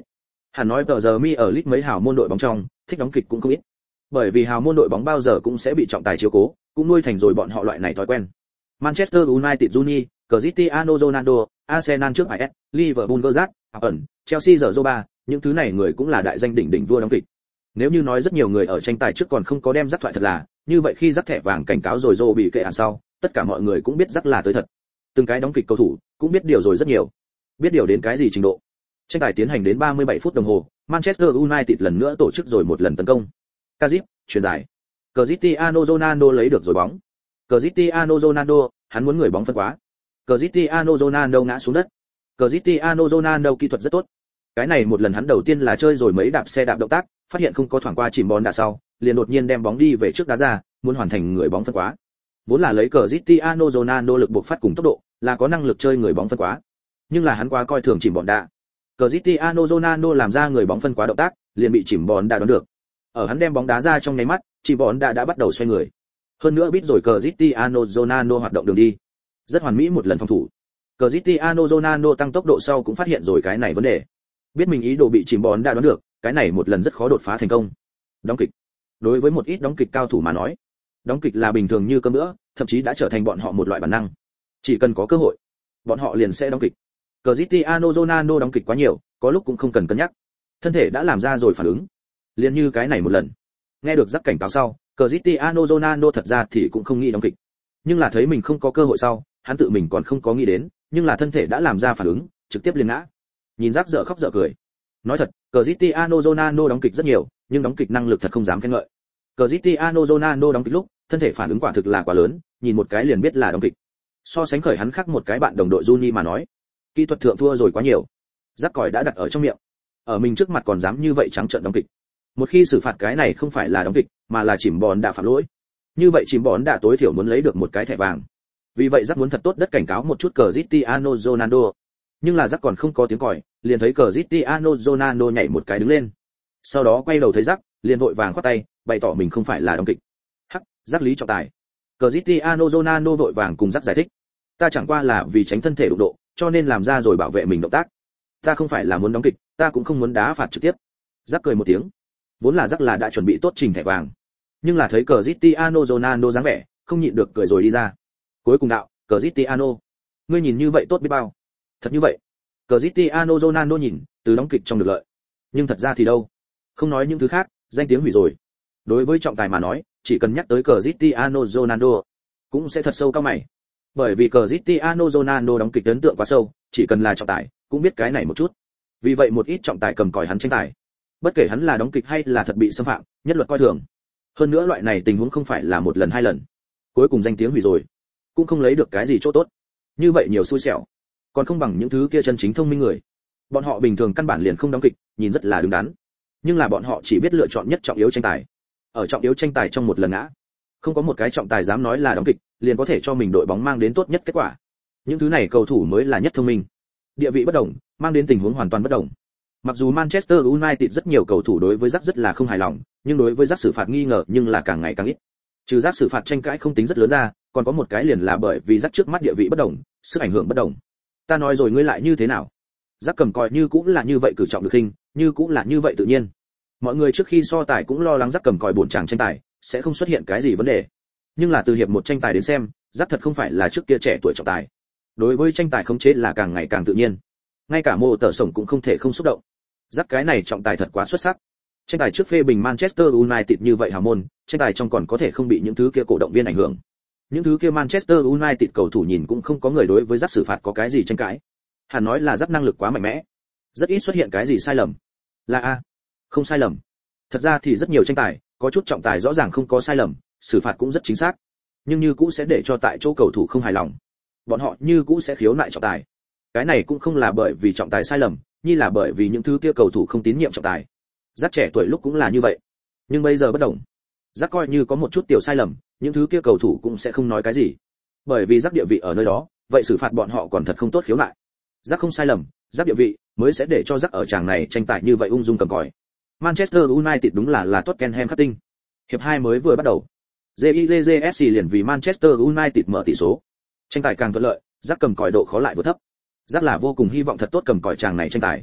Hẳn nói tờ giờ mi ở Leeds mấy hào môn đội bóng trong, thích đóng kịch cũng không ít. Bởi vì hào môn đội bóng bao giờ cũng sẽ bị trọng tài chiếu cố, cũng nuôi thành rồi bọn họ loại này thói quen. Manchester United Juni, Cristiano Ronaldo, Arsenal trước i ét, Liverpool Gerrard, ẩn, Chelsea giờ Zoba, những thứ này người cũng là đại danh đỉnh đỉnh vua đóng kịch. Nếu như nói rất nhiều người ở tranh tài trước còn không có đem rắc thoại thật là, như vậy khi rắc thẻ vàng cảnh cáo rồi Zô bị kệ án sau, tất cả mọi người cũng biết rắc là tới thật. Từng cái đóng kịch cầu thủ cũng biết điều rồi rất nhiều. Biết điều đến cái gì trình độ. Tranh tài tiến hành đến ba mươi bảy phút đồng hồ, Manchester United lần nữa tổ chức rồi một lần tấn công. Kazip, chuyển giải. Cristiano Ronaldo lấy được rồi bóng. Cristiano Ronaldo, hắn muốn người bóng phân quá. Cristiano Ronaldo ngã xuống đất. Cristiano Ronaldo kỹ thuật rất tốt. Cái này một lần hắn đầu tiên là chơi rồi mấy đạp xe đạp động tác, phát hiện không có thoảng qua chìm bóng đá sau, liền đột nhiên đem bóng đi về trước đá ra, muốn hoàn thành người bóng phân quá. Vốn là lấy Cristiano Ronaldo lực buộc phát cùng tốc độ, là có năng lực chơi người bóng phân quá. Nhưng là hắn quá coi thường chìm bóng đá. Cristiano Ronaldo làm ra người bóng phân quá động tác, liền bị chìm bóng đá đoán được. Ở hắn đem bóng đá ra trong nháy mắt, chìm bóng đá đã bắt đầu xoay người. Hơn nữa biết rồi Cristiano Ronaldo hoạt động đường đi. Rất hoàn mỹ một lần phòng thủ. Cristiano Ronaldo tăng tốc độ sau cũng phát hiện rồi cái này vấn đề. Biết mình ý đồ bị chìm bóng đã đoán được, cái này một lần rất khó đột phá thành công. Đóng kịch. Đối với một ít đóng kịch cao thủ mà nói, đóng kịch là bình thường như cơm bữa, thậm chí đã trở thành bọn họ một loại bản năng. Chỉ cần có cơ hội, bọn họ liền sẽ đóng kịch. Cristiano Ronaldo đóng kịch quá nhiều, có lúc cũng không cần cân nhắc. Thân thể đã làm ra rồi phản ứng. Liền như cái này một lần. Nghe được rắc cảnh cáo sau, Cristiano Ronaldo thật ra thì cũng không nghĩ đóng kịch. Nhưng là thấy mình không có cơ hội sau, hắn tự mình còn không có nghĩ đến, nhưng là thân thể đã làm ra phản ứng, trực tiếp liền ngã. Nhìn rắc dở khóc dở cười. Nói thật, Cristiano Ronaldo đóng kịch rất nhiều, nhưng đóng kịch năng lực thật không dám khen ngợi. Cristiano Ronaldo đóng kịch lúc, thân thể phản ứng quả thực là quá lớn, nhìn một cái liền biết là đóng kịch. So sánh khởi hắn khác một cái bạn đồng đội Juni mà nói, kỹ thuật thượng thua rồi quá nhiều. Rắc còi đã đặt ở trong miệng. Ở mình trước mặt còn dám như vậy trắng trợn đóng kịch. Một khi xử phạt cái này không phải là đóng kịch, mà là chìm bóng đã phạm lỗi. Như vậy chìm bóng đã tối thiểu muốn lấy được một cái thẻ vàng. Vì vậy Rắc muốn thật tốt đất cảnh cáo một chút Cristiano Ronaldo. Nhưng là Rắc còn không có tiếng còi, liền thấy Cristiano Ronaldo nhảy một cái đứng lên. Sau đó quay đầu thấy Rắc, liền vội vàng khoát tay, bày tỏ mình không phải là đóng kịch. Hắc, Rắc lý trọng tài. Cristiano Ronaldo vội vàng cùng Rắc giải thích. Ta chẳng qua là vì tránh thân thể đụng độ, cho nên làm ra rồi bảo vệ mình động tác. Ta không phải là muốn đóng kịch, ta cũng không muốn đá phạt trực tiếp. Rắc cười một tiếng. Vốn là Rắc là đã chuẩn bị tốt trình thẻ vàng. Nhưng là thấy Cristiano Ronaldo dáng vẻ, không nhịn được cười rồi đi ra. Cuối cùng đạo, Cristiano, ngươi nhìn như vậy tốt biết bao. Thật như vậy. Cristiano Ronaldo nhìn, từ đóng kịch trong được lợi. Nhưng thật ra thì đâu. Không nói những thứ khác, danh tiếng hủy rồi. Đối với trọng tài mà nói, chỉ cần nhắc tới Cristiano Ronaldo, cũng sẽ thật sâu cao mày. Bởi vì Cristiano Ronaldo đóng kịch ấn tượng quá sâu, chỉ cần là trọng tài, cũng biết cái này một chút. Vì vậy một ít trọng tài cầm còi hắn tranh tài. Bất kể hắn là đóng kịch hay là thật bị xâm phạm, nhất luật coi thường. Hơn nữa loại này tình huống không phải là một lần hai lần. Cuối cùng danh tiếng hủy rồi, cũng không lấy được cái gì chỗ tốt. Như vậy nhiều xui xẻo, còn không bằng những thứ kia chân chính thông minh người. Bọn họ bình thường căn bản liền không đóng kịch, nhìn rất là đứng đắn. Nhưng là bọn họ chỉ biết lựa chọn nhất trọng yếu tranh tài. Ở trọng yếu tranh tài trong một lần ngã, không có một cái trọng tài dám nói là đóng kịch, liền có thể cho mình đội bóng mang đến tốt nhất kết quả. Những thứ này cầu thủ mới là nhất thông minh. Địa vị bất đồng, mang đến tình huống hoàn toàn bất đồng. Mặc dù Manchester United rất nhiều cầu thủ đối với Rắc rất là không hài lòng, nhưng đối với Rắc xử phạt nghi ngờ nhưng là càng ngày càng ít. Trừ Rắc xử phạt tranh cãi không tính rất lớn ra, còn có một cái liền là bởi vì Rắc trước mắt địa vị bất đồng, sức ảnh hưởng bất đồng. Ta nói rồi ngươi lại như thế nào? Rắc cầm còi như cũng là như vậy cử trọng được khinh, như cũng là như vậy tự nhiên. Mọi người trước khi so tài cũng lo lắng Rắc cầm còi buồn chàng tranh tài sẽ không xuất hiện cái gì vấn đề. Nhưng là từ hiệp một tranh tài đến xem, Rắc thật không phải là trước kia trẻ tuổi trọng tài. Đối với tranh tài khống chế là càng ngày càng tự nhiên. Ngay cả mô tở sổng cũng không thể không xúc động. Rắc cái này trọng tài thật quá xuất sắc. Tranh tài trước phê bình Manchester United như vậy hào môn, tranh tài trong còn có thể không bị những thứ kia cổ động viên ảnh hưởng. Những thứ kia Manchester United cầu thủ nhìn cũng không có người đối với Rắc xử phạt có cái gì tranh cãi. Hẳn nói là Rắc năng lực quá mạnh mẽ, rất ít xuất hiện cái gì sai lầm. Là a, không sai lầm. Thật ra thì rất nhiều tranh tài, có chút trọng tài rõ ràng không có sai lầm, xử phạt cũng rất chính xác, nhưng như cũ sẽ để cho tại chỗ cầu thủ không hài lòng. Bọn họ như cũ sẽ khiếu nại trọng tài. Cái này cũng không là bởi vì trọng tài sai lầm, như là bởi vì những thứ kia cầu thủ không tín nhiệm trọng tài. Rắc trẻ tuổi lúc cũng là như vậy, nhưng bây giờ bất đồng. Rắc coi như có một chút tiểu sai lầm, những thứ kia cầu thủ cũng sẽ không nói cái gì, bởi vì Rắc địa vị ở nơi đó, vậy xử phạt bọn họ còn thật không tốt khiếu nại. Rắc không sai lầm, Rắc địa vị mới sẽ để cho Rắc ở tràng này tranh tài như vậy ung dung cầm còi. Manchester United đúng là là Tottenham khắc tinh. Hiệp hai mới vừa bắt đầu, gi i gi ép xê liền vì Manchester United mở tỷ số. Tranh tài càng thuận lợi, Rắc cầm còi độ khó lại vừa thấp. Rắc là vô cùng hy vọng thật tốt cầm còi tràng này tranh tài.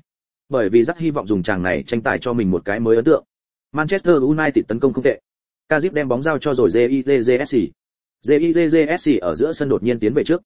Bởi vì Jack hy vọng dùng chàng này tranh tài cho mình một cái mới ấn tượng. Manchester United tấn công không tệ. Kazip đem bóng giao cho rồi Zizsc. Zizsc ở giữa sân đột nhiên tiến về trước.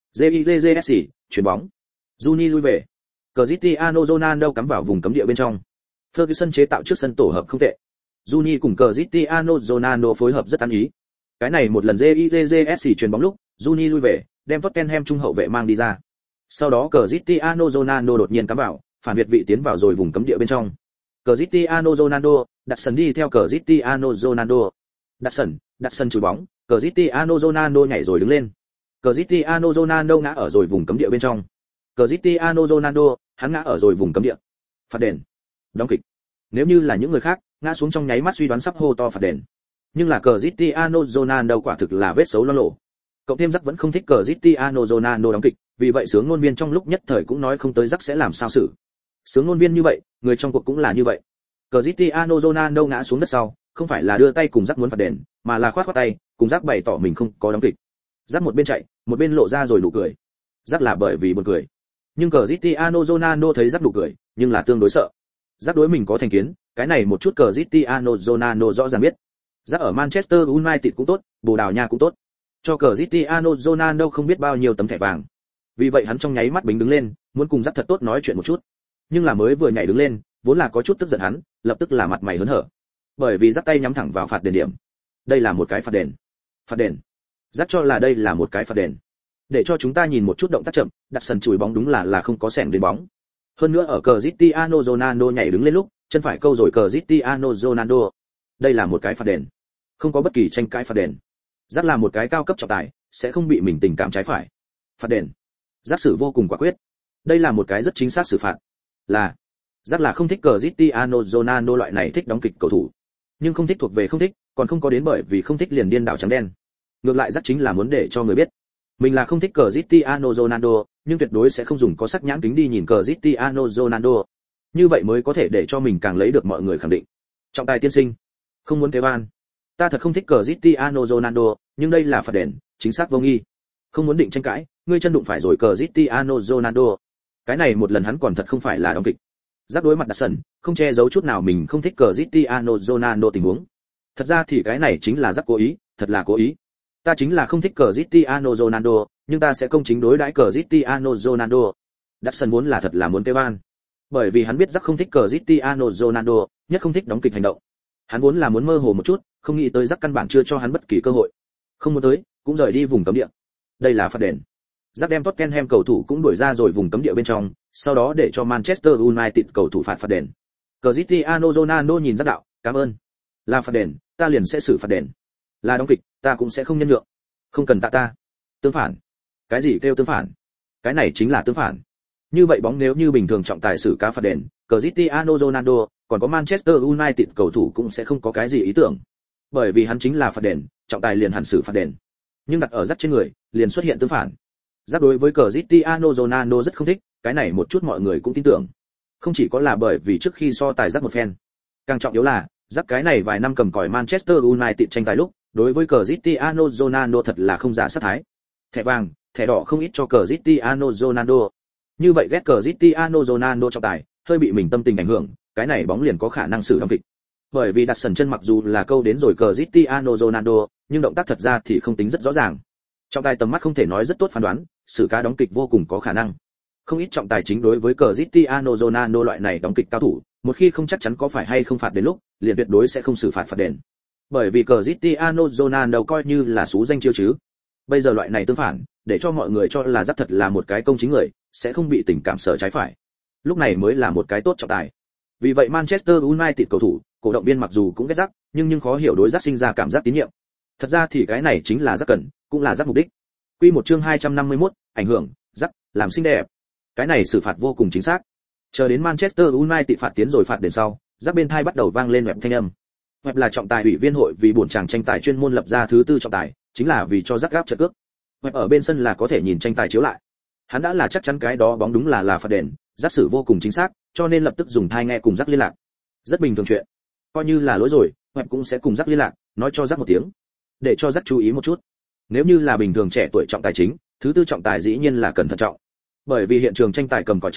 Zizsc chuyển bóng. Juni lui về. Cristiano Ronaldo cắm vào vùng cấm địa bên trong. Ferguson chế tạo trước sân tổ hợp không tệ. Juni cùng Cristiano Ronaldo phối hợp rất ăn ý. Cái này một lần Zizsc chuyển bóng lúc, Juni lui về, đem Tottenham trung hậu vệ mang đi ra. Sau đó Cristiano Ronaldo đột nhiên cắm vào, phản việt vị tiến vào rồi vùng cấm địa bên trong. Cristiano Ronaldo, đặt sân đi theo Cristiano Ronaldo. Đặt sân, đặt sân chùi bóng, Cristiano Ronaldo nhảy rồi đứng lên. Cristiano Ronaldo ngã ở rồi vùng cấm địa bên trong. Cristiano Ronaldo, hắn ngã ở rồi vùng cấm địa. Phạt đền. Đóng kịch. Nếu như là những người khác, ngã xuống trong nháy mắt suy đoán sắp hô to phạt đền. Nhưng là Cristiano Ronaldo quả thực là vết xấu loang lổ. Cộng thêm Jack vẫn không thích Cristiano Ronaldo đóng kịch, vì vậy sướng ngôn viên trong lúc nhất thời cũng nói không tới Jack sẽ làm sao xử. Sướng ngôn viên như vậy, người trong cuộc cũng là như vậy. Cristiano Ronaldo ngã xuống đất sau, không phải là đưa tay cùng Jack muốn phạt đền, mà là khoát khoát tay, cùng Jack bày tỏ mình không có đóng kịch. Jack một bên chạy, một bên lộ ra rồi nụ cười. Jack là bởi vì buồn cười. Nhưng Cristiano Ronaldo thấy Jack nụ cười, nhưng là tương đối sợ. Jack đối mình có thành kiến, cái này một chút Cristiano Ronaldo rõ ràng biết. Jack ở Manchester United cũng tốt, Bồ Đào Nha cũng tốt. Cho Cristiano Ronaldo không biết bao nhiêu tấm thẻ vàng. Vì vậy hắn trong nháy mắt bính đứng lên, muốn cùng Jack thật tốt nói chuyện một chút. Nhưng là mới vừa nhảy đứng lên, vốn là có chút tức giận hắn, lập tức là mặt mày hớn hở. Bởi vì Jack tay nhắm thẳng vào phạt đền điểm. Đây là một cái phạt đền. Phạt đền. Jack cho là đây là một cái phạt đền. Để cho chúng ta nhìn một chút động tác chậm, đặt sân chùi bóng đúng là là không có xẻng đến bóng. Hơn nữa ở Cristiano Ronaldo nhảy đứng lên lúc, chân phải câu rồi Cristiano Ronaldo. Đây là một cái phạt đền. Không có bất kỳ tranh cãi phạt đền. Jack là một cái cao cấp trọng tài, sẽ không bị mình tình cảm trái phải. Phạt đền. Jack xử vô cùng quả quyết. Đây là một cái rất chính xác xử phạt. Là Jack là không thích Cristiano Ronaldo loại này thích đóng kịch cầu thủ, nhưng không thích thuộc về không thích, còn không có đến bởi vì không thích liền điên đảo trắng đen. Ngược lại Jack chính là muốn để cho người biết, mình là không thích Cristiano Ronaldo, nhưng tuyệt đối sẽ không dùng có sắc nhãn kính đi nhìn Cristiano Ronaldo. Như vậy mới có thể để cho mình càng lấy được mọi người khẳng định. Trọng tài tiên sinh, không muốn kêu van. Ta thật không thích Cristiano Ronaldo, nhưng đây là phạt đền, chính xác vô nghi. Không muốn định tranh cãi, ngươi chân đụng phải rồi Cristiano Ronaldo. Cái này một lần hắn còn thật không phải là đóng kịch. Giáp đối mặt đặt sân, không che giấu chút nào mình không thích Cristiano Ronaldo tình huống. Thật ra thì cái này chính là Giáp cố ý, thật là cố ý. Ta chính là không thích Cristiano Ronaldo, nhưng ta sẽ công chính đối đãi Cristiano Ronaldo. Đặt sân vốn là thật là muốn kêu van. Bởi vì hắn biết Giáp không thích Cristiano Ronaldo, nhất không thích đóng kịch hành động. Hắn vốn là muốn mơ hồ một chút, không nghĩ tới Giáp căn bản chưa cho hắn bất kỳ cơ hội. Không muốn tới, cũng rời đi vùng cấm địa. Đây là phạt đền. Giáp đem Tottenham cầu thủ cũng đuổi ra rồi vùng cấm địa bên trong, sau đó để cho Manchester United cầu thủ phạt phạt đền. Cristiano Ronaldo nhìn Giáp đạo, cảm ơn. Là phạt đền, ta liền sẽ xử phạt đền. Là đóng kịch, ta cũng sẽ không nhân nhượng. Không cần tạ ta. Tương phản. Cái gì kêu tương phản? Cái này chính là tương phản. Như vậy bóng nếu như bình thường trọng tài xử cá phạt đền, Cristiano Ronaldo, còn có Manchester United cầu thủ cũng sẽ không có cái gì ý tưởng. Bởi vì hắn chính là phạt đền, trọng tài liền hẳn xử phạt đền. Nhưng đặt ở Giáp trên người, liền xuất hiện tương phản. Giáp đối với Cristiano Ronaldo rất không thích, cái này một chút mọi người cũng tin tưởng. Không chỉ có là bởi vì trước khi so tài Giáp một phen, càng trọng yếu là, Giáp cái này vài năm cầm còi Manchester United tranh tài lúc, đối với Cristiano Ronaldo thật là không giả sát thái. Thẻ vàng, thẻ đỏ không ít cho Cristiano Ronaldo. Như vậy ghét Cristiano Ronaldo trọng tài, hơi bị mình tâm tình ảnh hưởng, cái này bóng liền có khả năng xử đóng kịch. Bởi vì đặt sần chân mặc dù là câu đến rồi Cristiano Ronaldo, nhưng động tác thật ra thì không tính rất rõ ràng. Trọng tài tầm mắt không thể nói rất tốt phán đoán, xử cá đóng kịch vô cùng có khả năng. Không ít trọng tài chính đối với Cristiano Ronaldo loại này đóng kịch cao thủ, một khi không chắc chắn có phải hay không phạt đến lúc, liền tuyệt đối sẽ không xử phạt phạt đền. Bởi vì Cristiano Ronaldo coi như là số danh chiêu chứ. Bây giờ loại này tương phản, để cho mọi người cho là Giáp thật là một cái công chính người, sẽ không bị tình cảm sở trái phải. Lúc này mới là một cái tốt trọng tài. Vì vậy Manchester United cầu thủ, cổ động viên mặc dù cũng ghét Giáp, nhưng nhưng khó hiểu đối Giáp sinh ra cảm giác tín nhiệm. Thật ra thì cái này chính là Giáp cần, cũng là Giáp mục đích. Quy một chương hai trăm năm mươi mốt, ảnh hưởng, Giáp, làm xinh đẹp. Cái này xử phạt vô cùng chính xác. Chờ đến Manchester United phạt tiến rồi phạt đền sau, Giáp bên thai bắt đầu vang lên web thanh âm. Web là trọng tài ủy viên hội vì buồn chàng tranh tài chuyên môn lập ra thứ tư trọng tài, chính là vì cho Giáp gáp trận cước. Web ở bên sân là có thể nhìn tranh tài chiếu lại. Hắn đã là chắc chắn cái đó bóng đúng là là phạt đền, Giáp xử vô cùng chính xác, cho nên lập tức dùng thai nghe cùng Giáp liên lạc. Rất bình thường chuyện. Coi như là lỗi rồi, Web cũng sẽ cùng Giáp liên lạc, nói cho Giáp một tiếng, để cho Giáp chú ý một chút. Nếu như là bình thường trẻ tuổi trọng tài chính, thứ tư trọng tài dĩ nhiên là cần thận trọng. Bởi vì hiện trường tranh tài cầm còi trong,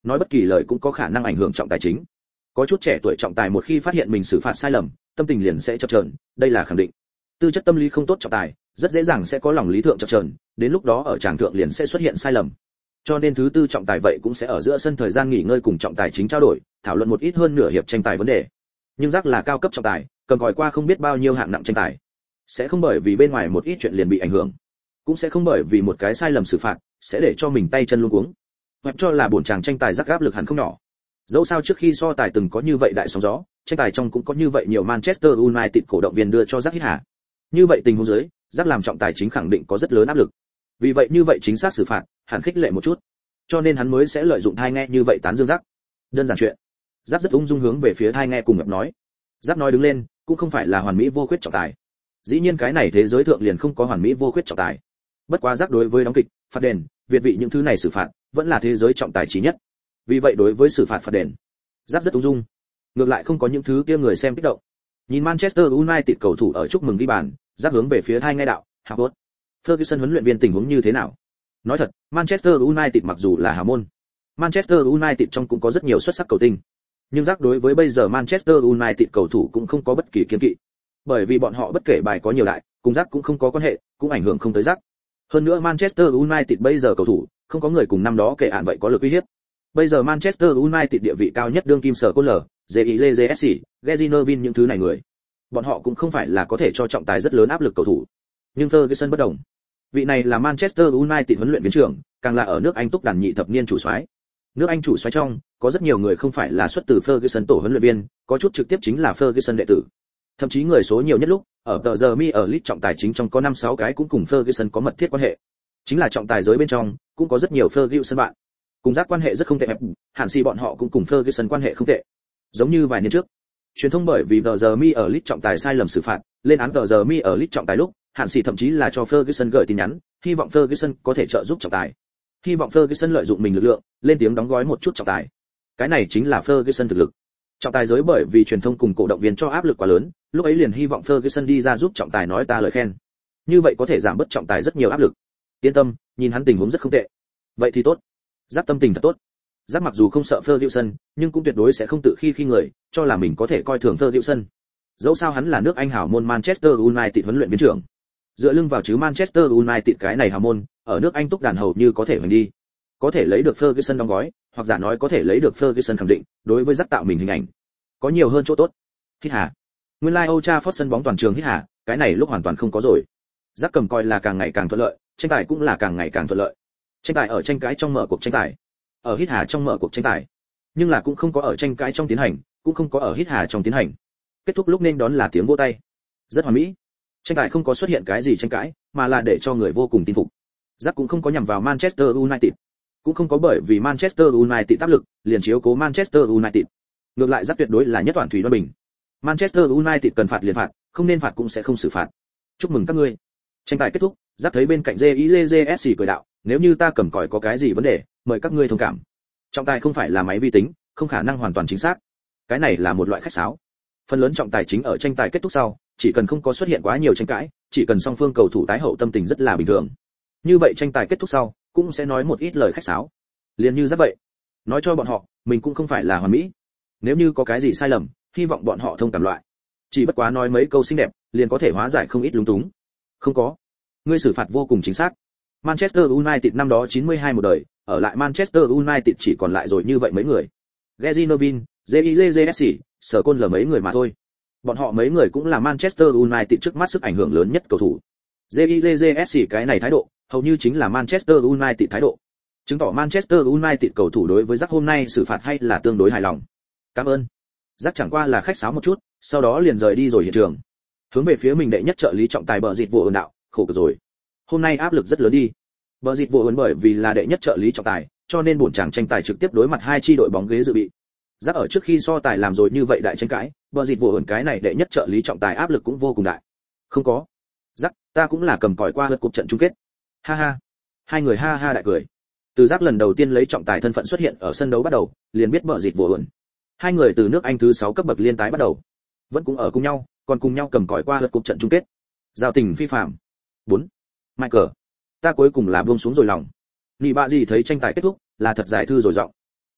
nói bất kỳ lời cũng có khả năng ảnh hưởng trọng tài chính. Có chút trẻ tuổi trọng tài một khi phát hiện mình xử phạt sai lầm, tâm tình liền sẽ chập chờn, đây là khẳng định. Tư chất tâm lý không tốt trọng tài, rất dễ dàng sẽ có lòng lý thượng chập chờn, đến lúc đó ở tràng thượng liền sẽ xuất hiện sai lầm. Cho nên thứ tư trọng tài vậy cũng sẽ ở giữa sân thời gian nghỉ ngơi cùng trọng tài chính trao đổi, thảo luận một ít hơn nửa hiệp tranh tài vấn đề. Nhưng Jack là cao cấp trọng tài, cầm còi qua không biết bao nhiêu hạng nặng tranh tài, sẽ không bởi vì bên ngoài một ít chuyện liền bị ảnh hưởng, cũng sẽ không bởi vì một cái sai lầm xử phạt sẽ để cho mình tay chân luống cuống. Hoặc cho là buồn chàng tranh tài Jack áp lực hẳn không nhỏ. Dẫu sao trước khi so tài từng có như vậy đại sóng gió, tranh tài trong cũng có như vậy nhiều Manchester United cổ động viên đưa cho Jack hít hà. Như vậy tình huống dưới, Jack làm trọng tài chính khẳng định có rất lớn áp lực. Vì vậy như vậy chính xác xử phạt, hẳn khích lệ một chút. Cho nên hắn mới sẽ lợi dụng thai nghe như vậy tán dương Jack. Đơn giản chuyện. Jack rất ung dung hướng về phía thai nghe cùng ngập nói. Jack nói đứng lên, cũng không phải là hoàn mỹ vô khuyết trọng tài. Dĩ nhiên cái này thế giới thượng liền không có hoàn mỹ vô khuyết trọng tài. Bất quá Jack đối với đóng kịch, phạt đền, việt vị những thứ này xử phạt, vẫn là thế giới trọng tài trí nhất. Vì vậy đối với xử phạt phạt đền, Jack rất ung dung. Ngược lại không có những thứ kia người xem kích động. Nhìn Manchester United cầu thủ ở chúc mừng ghi bàn, Jack hướng về phía thai nghe đạo, "Howard, Ferguson huấn luyện viên tình huống như thế nào?" Nói thật, Manchester United mặc dù là hào môn, Manchester United trong cũng có rất nhiều xuất sắc cầu tinh. Nhưng Jack đối với bây giờ Manchester United cầu thủ cũng không có bất kỳ kiêng kỵ. Bởi vì bọn họ bất kể bài có nhiều đại, cùng Jack cũng không có quan hệ, cũng ảnh hưởng không tới Jack. Hơn nữa Manchester United bây giờ cầu thủ, không có người cùng năm đó kể ạn vậy có lực uy hiếp. Bây giờ Manchester United địa vị cao nhất đương kim sở côn lở, gi i gi ét xê, Gary Neville những thứ này người. Bọn họ cũng không phải là có thể cho trọng tài rất lớn áp lực cầu thủ. Nhưng Ferguson bất đồng. Vị này là Manchester United huấn luyện viên trưởng, càng là ở nước Anh túc đàn nhị thập niên chủ soái. Nước Anh chủ soái trong, có rất nhiều người không phải là xuất từ Ferguson tổ huấn luyện viên, có chút trực tiếp chính là Ferguson đệ tử. Thậm chí người số nhiều nhất lúc, ở tờ giờ mi ở League trọng tài chính trong có năm sáu cái cũng cùng Ferguson có mật thiết quan hệ. Chính là trọng tài giới bên trong, cũng có rất nhiều Ferguson bạn. Cùng giác quan hệ rất không tệ, hẳn si bọn họ cũng cùng Ferguson quan hệ không tệ. Giống như vài年trước, truyền thông bởi vì tờ giờ mi ở League trọng tài sai lầm xử phạt, lên án tờ giờ mi ở League trọng tài lúc, hạn sĩ thậm chí là cho Ferguson gửi tin nhắn, hy vọng Ferguson có thể trợ giúp trọng tài. Hy vọng Ferguson lợi dụng mình lực lượng, lên tiếng đóng gói một chút trọng tài. Cái này chính là Ferguson thực lực. Trọng tài giới bởi vì truyền thông cùng cổ động viên cho áp lực quá lớn, lúc ấy liền hy vọng Ferguson đi ra giúp trọng tài nói ta lời khen. Như vậy có thể giảm bớt trọng tài rất nhiều áp lực. Yên tâm, nhìn hắn tình huống rất không tệ. Vậy thì tốt. Giác tâm tình thật tốt. Giác mặc dù không sợ Ferguson, nhưng cũng tuyệt đối sẽ không tự khi khi người, cho là mình có thể coi thường Ferguson. Dẫu sao hắn là nước Anh hảo môn Manchester United huấn luyện viên trưởng. Dựa lưng vào chứ Manchester United cái này hào môn, ở nước Anh túc đàn hầu như có thể hoành đi. Có thể lấy được Ferguson đóng gói, hoặc giả nói có thể lấy được Ferguson khẳng định, đối với Jack tạo mình hình ảnh. Có nhiều hơn chỗ tốt. Hít hà. Nguyên lai like Old Trafford sân bóng toàn trường hít hà, cái này lúc hoàn toàn không có rồi. Jack cầm coi là càng ngày càng thuận lợi, tranh tài cũng là càng ngày càng thuận lợi. Tranh tài ở tranh cãi trong mở cuộc tranh tài. Ở hít hà trong mở cuộc tranh tài. Nhưng là cũng không có ở tranh cãi trong tiến hành, cũng không có ở hít hà trong tiến hành. Kết thúc lúc nên đón là tiếng vỗ tay. Rất hoàn mỹ. Tranh tài không có xuất hiện cái gì tranh cãi, mà là để cho người vô cùng tin phục. Jack cũng không có nhằm vào Manchester United, cũng không có bởi vì Manchester United áp lực, liền chiếu cố Manchester United. Ngược lại Jack tuyệt đối là nhất toàn thủy đoan bình. Manchester United cần phạt liền phạt, không nên phạt cũng sẽ không xử phạt. Chúc mừng các ngươi. Tranh tài kết thúc, Jack thấy bên cạnh gi i gi ét xê cười đạo, nếu như ta cầm còi có cái gì vấn đề, mời các ngươi thông cảm. Trọng tài không phải là máy vi tính, không khả năng hoàn toàn chính xác. Cái này là một loại khách sáo. Phần lớn trọng tài chính ở tranh tài kết thúc sau, chỉ cần không có xuất hiện quá nhiều tranh cãi, chỉ cần song phương cầu thủ tái hậu tâm tình rất là bình thường. Như vậy tranh tài kết thúc sau, cũng sẽ nói một ít lời khách sáo. Liền như rất vậy. Nói cho bọn họ, mình cũng không phải là hoàn mỹ. Nếu như có cái gì sai lầm, hy vọng bọn họ thông cảm loại. Chỉ bất quá nói mấy câu xinh đẹp, liền có thể hóa giải không ít lúng túng. Không có. Ngươi xử phạt vô cùng chính xác. Manchester United năm đó chín mươi hai một đời, ở lại Manchester United chỉ còn lại rồi như vậy mấy người. Gary Neville, gi i gi ét xê, sở côn lờ mấy người mà thôi. Bọn họ mấy người cũng là Manchester United trước mắt sức ảnh hưởng lớn nhất cầu thủ. gi i gi ét xê cái này thái độ, hầu như chính là Manchester United thái độ. Chứng tỏ Manchester United cầu thủ đối với Jack hôm nay xử phạt hay là tương đối hài lòng. Cảm ơn. Jack chẳng qua là khách sáo một chút, sau đó liền rời đi rồi hiện trường. Hướng về phía mình đệ nhất trợ lý trọng tài bờ dịt vụ ẩn đạo, khổ cực rồi. Hôm nay áp lực rất lớn đi. Bờ dịt vụ ẩn bởi vì là đệ nhất trợ lý trọng tài, cho nên buồn chàng tranh tài trực tiếp đối mặt hai chi đội bóng ghế dự bị. Jack ở trước khi so tài làm rồi như vậy đại tranh cãi, bờ dịt vụ ẩn cái này đệ nhất trợ lý trọng tài áp lực cũng vô cùng đại. Không có. Jack, ta cũng là cầm còi qua lượt cuộc trận chung kết. Ha ha. Hai người ha ha đại cười. Từ Jack lần đầu tiên lấy trọng tài thân phận xuất hiện ở sân đấu bắt đầu, liền biết bờ dịt vụ ẩn. Hai người từ nước Anh thứ sáu cấp bậc liên tái bắt đầu, vẫn cũng ở cùng nhau, còn cùng nhau cầm còi qua lượt cuộc trận chung kết. Giao tình phi phàm. bốn. Michael, ta cuối cùng là buông xuống rồi lòng. Nị bạ gì thấy tranh tài kết thúc, là thật giải thư rồi giọng.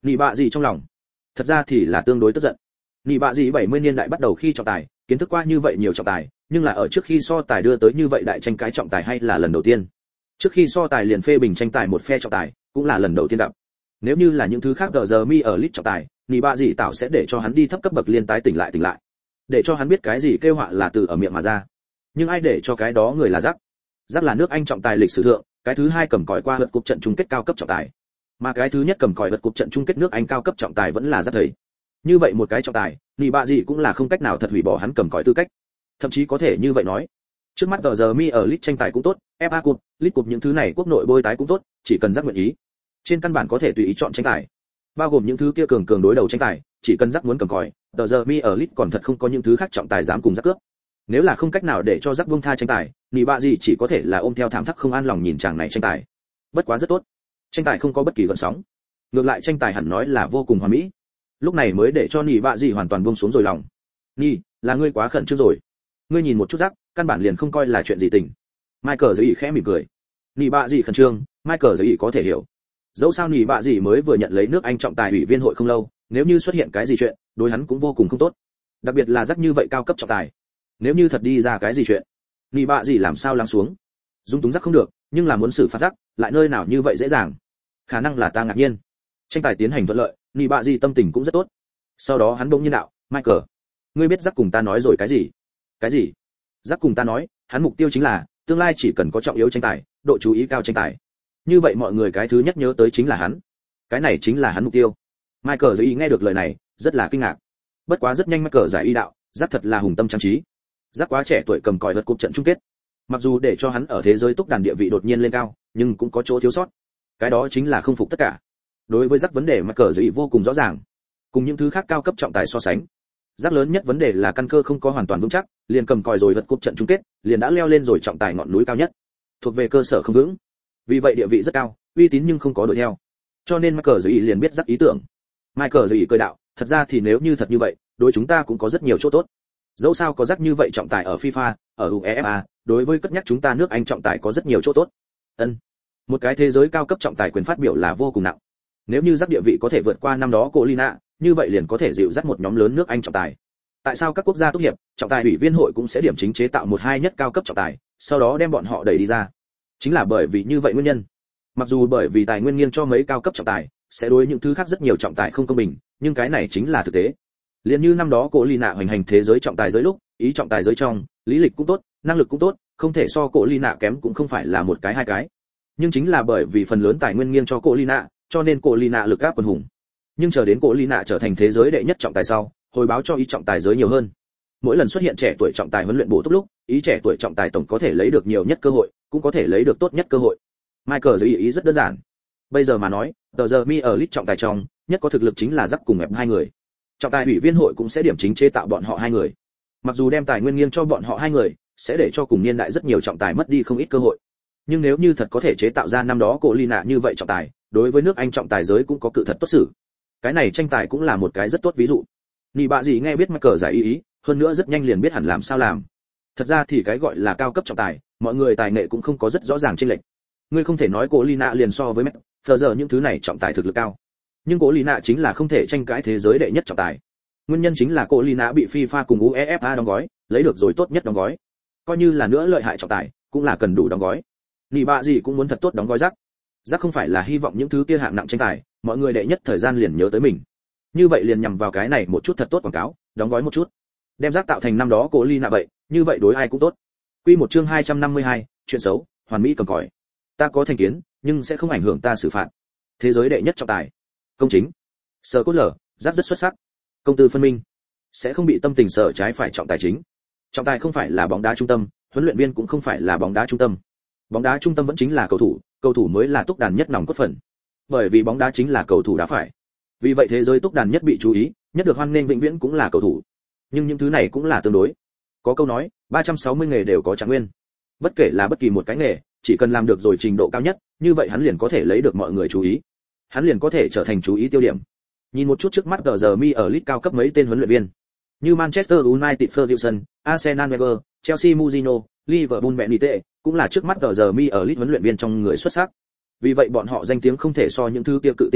Nị bạ gì trong lòng, thật ra thì là tương đối tức giận. Nị bạ gì bảy mươi niên đại bắt đầu khi trọng tài, kiến thức qua như vậy nhiều trọng tài, nhưng là ở trước khi so tài đưa tới như vậy đại tranh cãi trọng tài hay là lần đầu tiên. Trước khi so tài liền phê bình tranh tài một phe trọng tài, cũng là lần đầu tiên gặp. Nếu như là những thứ khác gờ giờ mi ở lit trọng tài, Nị bạ gì tạo sẽ để cho hắn đi thấp cấp bậc liên tái tỉnh lại tỉnh lại, để cho hắn biết cái gì kêu họa là từ ở miệng mà ra. Nhưng ai để cho cái đó người là Rắc. Rắc là nước Anh trọng tài lịch sử thượng, cái thứ hai cầm còi qua lượt cúp trận chung kết cao cấp trọng tài, mà cái thứ nhất cầm còi lượt cúp trận chung kết nước Anh cao cấp trọng tài vẫn là Rắc thầy. Như vậy một cái trọng tài, Nị bạ gì cũng là không cách nào thật hủy bỏ hắn cầm còi tư cách. Thậm chí có thể như vậy nói, trước mắt gờ giờ mi ở lit tranh tài cũng tốt, ép a Cup, League Cup những thứ này quốc nội bôi tái cũng tốt, chỉ cần Rắc nguyện ý, trên căn bản có thể tùy ý chọn tranh tài. Bao gồm những thứ kia cường cường đối đầu tranh tài, chỉ cần Rắc muốn cầm còi, gờ giờ mi ở lit còn thật không có những thứ khác trọng tài dám cùng Rắc cướp. Nếu là không cách nào để cho Rắc buông tha tranh tài, Nị bạ gì chỉ có thể là ôm theo thảm thắc không an lòng nhìn chàng này tranh tài. Bất quá rất tốt, tranh tài không có bất kỳ gợn sóng, ngược lại tranh tài hẳn nói là vô cùng hoàn mỹ. Lúc này mới để cho Nị bạ gì hoàn toàn buông xuống rồi lòng. Nị, là ngươi quá khẩn trương rồi. Ngươi nhìn một chút Rắc, căn bản liền không coi là chuyện gì tình. Michael giới ý khẽ mỉm cười. Nị bạ gì khẩn trương, Michael giới ý có thể hiểu. Dẫu sao Nị bạ gì mới vừa nhận lấy nước Anh trọng tài ủy viên hội không lâu, nếu như xuất hiện cái gì chuyện, đối hắn cũng vô cùng không tốt. Đặc biệt là Rắc như vậy cao cấp trọng tài, nếu như thật đi ra cái gì chuyện, Nị bạ gì làm sao lắng xuống. Dung túng Rắc không được, nhưng là muốn xử phạt Rắc, lại nơi nào như vậy dễ dàng. Khả năng là ta ngạc nhiên. Tranh tài tiến hành thuận lợi, Nị bạ gì tâm tình cũng rất tốt. Sau đó hắn bỗng nhiên đạo, Michael, ngươi biết Rắc cùng ta nói rồi cái gì? Cái gì? Rắc cùng ta nói, hắn mục tiêu chính là tương lai chỉ cần có trọng yếu tranh tài, độ chú ý cao tranh tài. Như vậy mọi người cái thứ nhất nhớ tới chính là hắn. Cái này chính là hắn mục tiêu. Michael giải ý nghe được lời này, rất là kinh ngạc. Bất quá rất nhanh Michael giải ý đạo, Rắc thật là hùng tâm trang trí. Rắc quá trẻ tuổi cầm còi lượt cúp trận chung kết. Mặc dù để cho hắn ở thế giới túc đàn địa vị đột nhiên lên cao, nhưng cũng có chỗ thiếu sót. Cái đó chính là không phục tất cả. Đối với Rắc vấn đề Michael giải ý vô cùng rõ ràng. Cùng những thứ khác cao cấp trọng tài so sánh, Rắc lớn nhất vấn đề là căn cơ không có hoàn toàn vững chắc, liền cầm còi rồi lượt cúp trận chung kết, liền đã leo lên rồi trọng tài ngọn núi cao nhất. Thuộc về cơ sở không vững. Vì vậy địa vị rất cao, uy tín nhưng không có đuổi theo. Cho nên Michael Dĩ liền biết Rắc ý tưởng. Michael Dĩ cười đạo, thật ra thì nếu như thật như vậy, đối chúng ta cũng có rất nhiều chỗ tốt. Dẫu sao có Rắc như vậy trọng tài ở FIFA, ở UEFA, đối với cất nhắc chúng ta nước Anh trọng tài có rất nhiều chỗ tốt. Ân. Một cái thế giới cao cấp trọng tài quyền phát biểu là vô cùng nặng. Nếu như Rắc địa vị có thể vượt qua năm đó Colina, như vậy liền có thể dịu dắt một nhóm lớn nước Anh trọng tài. Tại sao các quốc gia tốt hiệp, trọng tài ủy viên hội cũng sẽ điểm chính chế tạo một hai nhất cao cấp trọng tài, sau đó đem bọn họ đẩy đi ra? Chính là bởi vì như vậy nguyên nhân. Mặc dù bởi vì tài nguyên nghiêng cho mấy cao cấp trọng tài, sẽ đối những thứ khác rất nhiều trọng tài không công bình, nhưng cái này chính là thực tế. Liên như năm đó Cổ Ly Nạ hoành hành thế giới trọng tài giới lúc, ý trọng tài giới trong, lý lịch cũng tốt, năng lực cũng tốt, không thể so Cổ Ly Nạ kém cũng không phải là một cái hai cái. Nhưng chính là bởi vì phần lớn tài nguyên nghiêng cho Cổ Ly Nạ, cho nên Cổ Ly Nạ lực áp quần hùng. Nhưng chờ đến Cổ Ly Nạ trở thành thế giới đệ nhất trọng tài sau, hồi báo cho ý trọng tài giới nhiều hơn. Mỗi lần xuất hiện trẻ tuổi trọng tài huấn luyện bổ túc lúc, ý trẻ tuổi trọng tài tổng có thể lấy được nhiều nhất cơ hội, cũng có thể lấy được tốt nhất cơ hội. Michael giới ý rất đơn giản. Bây giờ mà nói, tờ giờ mi ở list trọng tài trong, nhất có thực lực chính là Rắc cùng ép hai người. Trọng tài ủy viên hội cũng sẽ điểm chính chế tạo bọn họ hai người. Mặc dù đem tài nguyên nghiêng cho bọn họ hai người, sẽ để cho cùng niên đại rất nhiều trọng tài mất đi không ít cơ hội. Nhưng nếu như thật có thể chế tạo ra năm đó Cổ Ly Nạ như vậy trọng tài, đối với nước Anh trọng tài giới cũng có cự thật tốt xử. Cái này tranh tài cũng là một cái rất tốt ví dụ. Nị bạ gì nghe biết Michael giải ý ý, hơn nữa rất nhanh liền biết hẳn làm sao làm. Thật ra thì cái gọi là cao cấp trọng tài, mọi người tài nghệ cũng không có rất rõ ràng chênh lệch. Ngươi không thể nói Cổ Ly Nạ liền so với Mẹ, giờ giờ những thứ này trọng tài thực lực cao. Nhưng Cổ Ly Nạ chính là không thể tranh cãi thế giới đệ nhất trọng tài. Nguyên nhân chính là Cổ Ly Nạ bị FIFA cùng UEFA đóng gói, lấy được rồi tốt nhất đóng gói. Coi như là nữa lợi hại trọng tài, cũng là cần đủ đóng gói. Nị bạ gì cũng muốn thật tốt đóng gói Rắc. Rắc không phải là hy vọng những thứ kia hạng nặng tranh tài, mọi người đệ nhất thời gian liền nhớ tới mình. Như vậy liền nhằm vào cái này một chút thật tốt quảng cáo, đóng gói một chút. Đem Rắc tạo thành năm đó Cổ Ly Nạ vậy, như vậy đối ai cũng tốt. Quy một chương hai trăm năm mươi hai, chuyện xấu, hoàn mỹ cầm còi. Ta có thành kiến, nhưng sẽ không ảnh hưởng ta xử phạt. Thế giới đệ nhất trọng tài. Công chính. Sở cốt lở, Rắc rất xuất sắc. Công tư phân minh. Sẽ không bị tâm tình sở trái phải trọng tài chính. Trọng tài không phải là bóng đá trung tâm, huấn luyện viên cũng không phải là bóng đá trung tâm. Bóng đá trung tâm vẫn chính là cầu thủ, cầu thủ mới là túc đàn nhất nòng cốt phần. Bởi vì bóng đá chính là cầu thủ đá phải. Vì vậy thế giới túc đàn nhất bị chú ý, nhất được hoan nghênh vĩnh viễn cũng là cầu thủ. Nhưng những thứ này cũng là tương đối. Có câu nói, ba trăm sáu mươi nghề đều có trạng nguyên. Bất kể là bất kỳ một cái nghề, chỉ cần làm được rồi trình độ cao nhất, như vậy hắn liền có thể lấy được mọi người chú ý. Hắn liền có thể trở thành chú ý tiêu điểm. Nhìn một chút trước mắt tờ giờ mi ở League cao cấp mấy tên huấn luyện viên, như Manchester United Ferguson, Arsenal Wenger, Chelsea Mourinho, Liverpool Benitez, cũng là trước mắt tờ giờ mi ở League huấn luyện viên trong người xuất sắc. Vì vậy bọn họ danh tiếng không thể so những thứ kia cự tinh kém,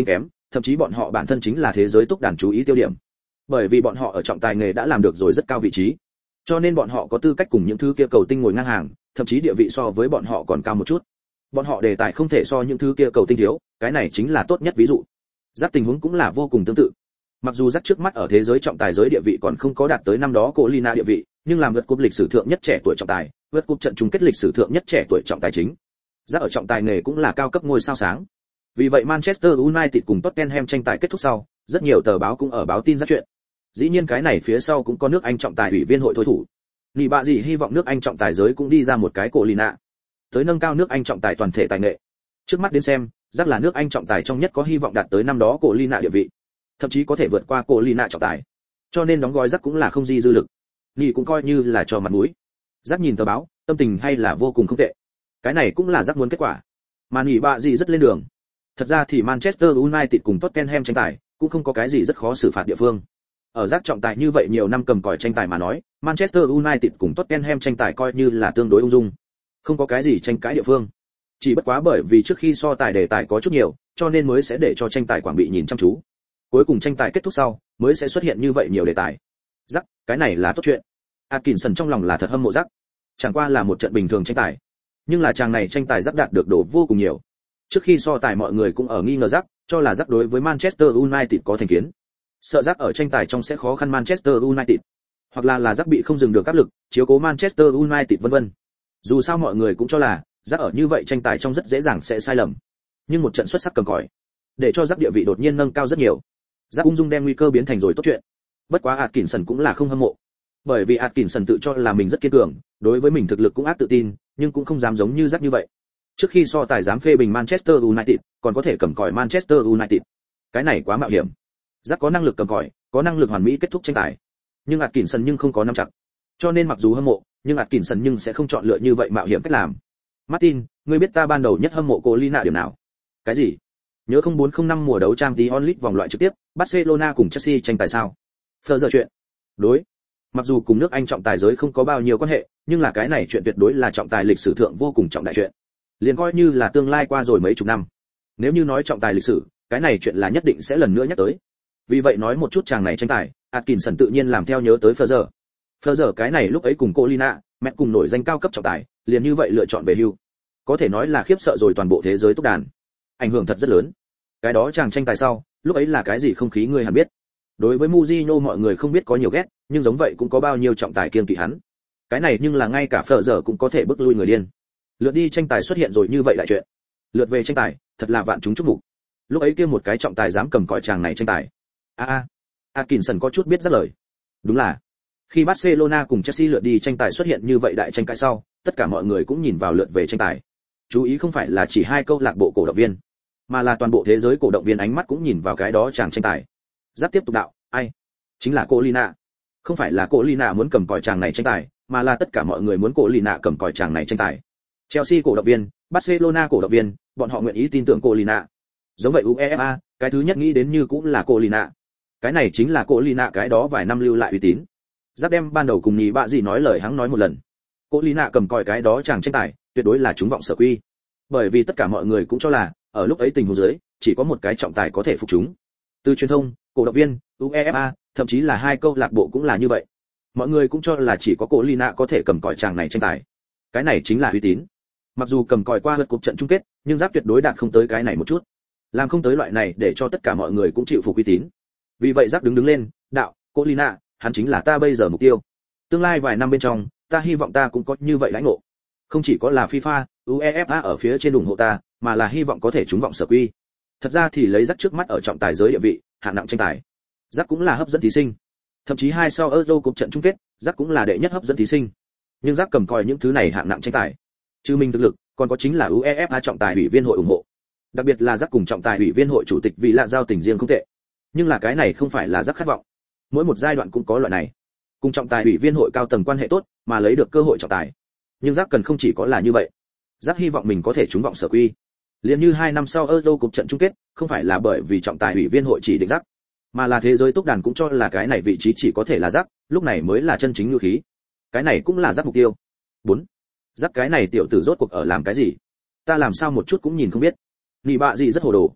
thậm chí bọn họ bản thân chính là thế giới túc đàn chú ý tiêu điểm. Bởi vì bọn họ ở trọng tài nghề đã làm được rồi rất cao vị trí, cho nên bọn họ có tư cách cùng những thứ kia cầu tinh ngồi ngang hàng, thậm chí địa vị so với bọn họ còn cao một chút. Bọn họ đề tài không thể so những thứ kia cầu tinh thiếu, cái này chính là tốt nhất ví dụ. Giác tình huống cũng là vô cùng tương tự. Mặc dù Giác trước mắt ở thế giới trọng tài giới địa vị còn không có đạt tới năm đó cô Lina địa vị, nhưng làm vượt cúp lịch sử thượng nhất trẻ tuổi trọng tài, vượt cúp trận chung kết lịch sử thượng nhất trẻ tuổi trọng tài chính. Giác ở trọng tài nghề cũng là cao cấp ngôi sao sáng. Vì vậy Manchester United cùng Tottenham tranh tài kết thúc sau, rất nhiều tờ báo cũng ở báo tin Giác chuyện. Dĩ nhiên cái này phía sau cũng có nước Anh trọng tài ủy viên hội thôi thủ. Nị bạ gì hy vọng nước Anh trọng tài giới cũng đi ra một cái cổ Lina, tới nâng cao nước Anh trọng tài toàn thể tài nghệ. Trước mắt đến xem, Giác là nước Anh trọng tài trong nhất có hy vọng đạt tới năm đó cổ Lina địa vị, thậm chí có thể vượt qua cổ Lina trọng tài. Cho nên đóng gói Giác cũng là không di dư lực. Nị cũng coi như là cho mặt mũi. Giác nhìn tờ báo, tâm tình hay là vô cùng không tệ. Cái này cũng là Giác muốn kết quả. Mà Nị bạ gì rất lên đường. Thật ra thì Manchester United cùng Tottenham tranh tài cũng không có cái gì rất khó xử phạt địa phương. Ở Giác trọng tài như vậy nhiều năm cầm còi tranh tài mà nói, Manchester United cùng Tottenham tranh tài coi như là tương đối ung dung, không có cái gì tranh cãi địa phương. Chỉ bất quá bởi vì trước khi so tài đề tài có chút nhiều, cho nên mới sẽ để cho tranh tài quảng bị nhìn chăm chú. Cuối cùng tranh tài kết thúc sau, mới sẽ xuất hiện như vậy nhiều đề tài. Giác, cái này là tốt chuyện. Atkinson trong lòng là thật hâm mộ Giác. Chẳng qua là một trận bình thường tranh tài, nhưng là chàng này tranh tài Giác đạt được độ vô cùng nhiều. Trước khi so tài mọi người cũng ở nghi ngờ Giác, cho là Giác đối với Manchester United có thành kiến, sợ Giác ở tranh tài trong sẽ khó khăn Manchester United, hoặc là là Giác bị không dừng được áp lực, chiếu cố Manchester United vân vân. Dù sao mọi người cũng cho là Giác ở như vậy tranh tài trong rất dễ dàng sẽ sai lầm. Nhưng một trận xuất sắc cầm còi, để cho Giác địa vị đột nhiên nâng cao rất nhiều. Giác ung dung đem nguy cơ biến thành rồi tốt chuyện. Bất quá Atkinson cũng là không hâm mộ, bởi vì Atkinson tự cho là mình rất kiên cường, đối với mình thực lực cũng ác tự tin, nhưng cũng không dám giống như Giác như vậy. Trước khi so tài dám phê bình Manchester United, còn có thể cầm còi Manchester United. Cái này quá mạo hiểm. Giác có năng lực cầm còi, có năng lực hoàn mỹ kết thúc tranh tài. Nhưng Atkinson nhưng không có nắm chặt. Cho nên mặc dù hâm mộ, nhưng Atkinson nhưng sẽ không chọn lựa như vậy mạo hiểm cách làm. Martin, ngươi biết ta ban đầu nhất hâm mộ cô Lina điểm nào? Cái gì? Nhớ không bốn không năm mùa đấu Champions League vòng loại trực tiếp, Barcelona cùng Chelsea tranh tài sao? Phờ giờ chuyện. Đối. Mặc dù cùng nước Anh trọng tài giới không có bao nhiêu quan hệ, nhưng là cái này chuyện tuyệt đối là trọng tài lịch sử thượng vô cùng trọng đại chuyện. Liền coi như là tương lai qua rồi mấy chục năm. Nếu như nói trọng tài lịch sử, cái này chuyện là nhất định sẽ lần nữa nhắc tới. Vì vậy nói một chút chàng này tranh tài, Atkinson tự nhiên làm theo nhớ tới Phờ giờ. Phờ giờ cái này lúc ấy cùng cô Lina, mẹ cùng nổi danh cao cấp trọng tài, liền như vậy lựa chọn về hưu. Có thể nói là khiếp sợ rồi toàn bộ thế giới túc đàn. Ảnh hưởng thật rất lớn. Cái đó chàng tranh tài sau, lúc ấy là cái gì không khí người hẳn biết. Đối với Mourinho mọi người không biết có nhiều ghét, nhưng giống vậy cũng có bao nhiêu trọng tài kiêng kỵ hắn. Cái này nhưng là ngay cả Phờ giờ cũng có thể bức lui người điên. Lượt đi tranh tài xuất hiện rồi như vậy đại chuyện. Lượt về tranh tài, thật là vạn chúng chúc mục. Lúc ấy kia một cái trọng tài dám cầm còi chàng này tranh tài. A a, Atkinson có chút biết rất lời. Đúng là, khi Barcelona cùng Chelsea lượt đi tranh tài xuất hiện như vậy đại tranh cãi sau, tất cả mọi người cũng nhìn vào lượt về tranh tài. Chú ý không phải là chỉ hai câu lạc bộ cổ động viên, mà là toàn bộ thế giới cổ động viên ánh mắt cũng nhìn vào cái đó chàng tranh tài. Giáp tiếp tục đạo, ai? Chính là cô Lina. Không phải là cô Lina muốn cầm còi chàng này tranh tài, mà là tất cả mọi người muốn cô Lina cầm còi chàng này tranh tài. Chelsea cổ động viên, Barcelona cổ động viên, bọn họ nguyện ý tin tưởng cô Lina. Giống vậy UEFA, cái thứ nhất nghĩ đến như cũng là cô Lina. Cái này chính là cô Lina cái đó vài năm lưu lại uy tín. Giáp đem ban đầu cùng nhì bạ gì nói lời hắn nói một lần. Cô Lina cầm còi cái đó chàng tranh tài, tuyệt đối là chúng vọng sở quy. Bởi vì tất cả mọi người cũng cho là, ở lúc ấy tình huống dưới, chỉ có một cái trọng tài có thể phục chúng. Từ truyền thông, cổ động viên, UEFA, thậm chí là hai câu lạc bộ cũng là như vậy. Mọi người cũng cho là chỉ có cô Lina có thể cầm còi chàng này tranh tài. Cái này chính là uy tín. Mặc dù cầm còi qua lượt cuộc trận chung kết, nhưng Giáp tuyệt đối đạt không tới cái này một chút. Làm không tới loại này để cho tất cả mọi người cũng chịu phục uy tín. Vì vậy Giáp đứng đứng lên, đạo, cô Lina, hắn chính là ta bây giờ mục tiêu. Tương lai vài năm bên trong, ta hy vọng ta cũng có như vậy lãnh ngộ. Không chỉ có là FIFA, UEFA ở phía trên ủng hộ ta, mà là hy vọng có thể trúng vọng sở quy. Thật ra thì lấy Giáp trước mắt ở trọng tài giới địa vị, hạng nặng tranh tài, Giáp cũng là hấp dẫn thí sinh. Thậm chí hai sau Euro Cup trận chung kết, Giáp cũng là đệ nhất hấp dẫn thí sinh. Nhưng Giáp cầm còi những thứ này hạng nặng tranh tài, trừ mình thực lực, còn có chính là UEFA trọng tài ủy viên hội ủng hộ. Đặc biệt là Giáp cùng trọng tài ủy viên hội chủ tịch vì là giao tình riêng không tệ. Nhưng là cái này không phải là Giáp khát vọng. Mỗi một giai đoạn cũng có loại này. Cùng trọng tài ủy viên hội cao tầng quan hệ tốt, mà lấy được cơ hội trọng tài. Nhưng Giáp cần không chỉ có là như vậy. Giáp hy vọng mình có thể trúng vọng sở quy. Liên như hai năm sau Euro Cup trận chung kết, không phải là bởi vì trọng tài ủy viên hội chỉ định Giáp, mà là thế giới túc đàn cũng cho là cái này vị trí chỉ có thể là Giáp, lúc này mới là chân chính lưu khí. Cái này cũng là Giáp mục tiêu. bốn. Giáp cái này tiểu tử rốt cuộc ở làm cái gì? Ta làm sao một chút cũng nhìn không biết. Nị bạ gì rất hồ đồ.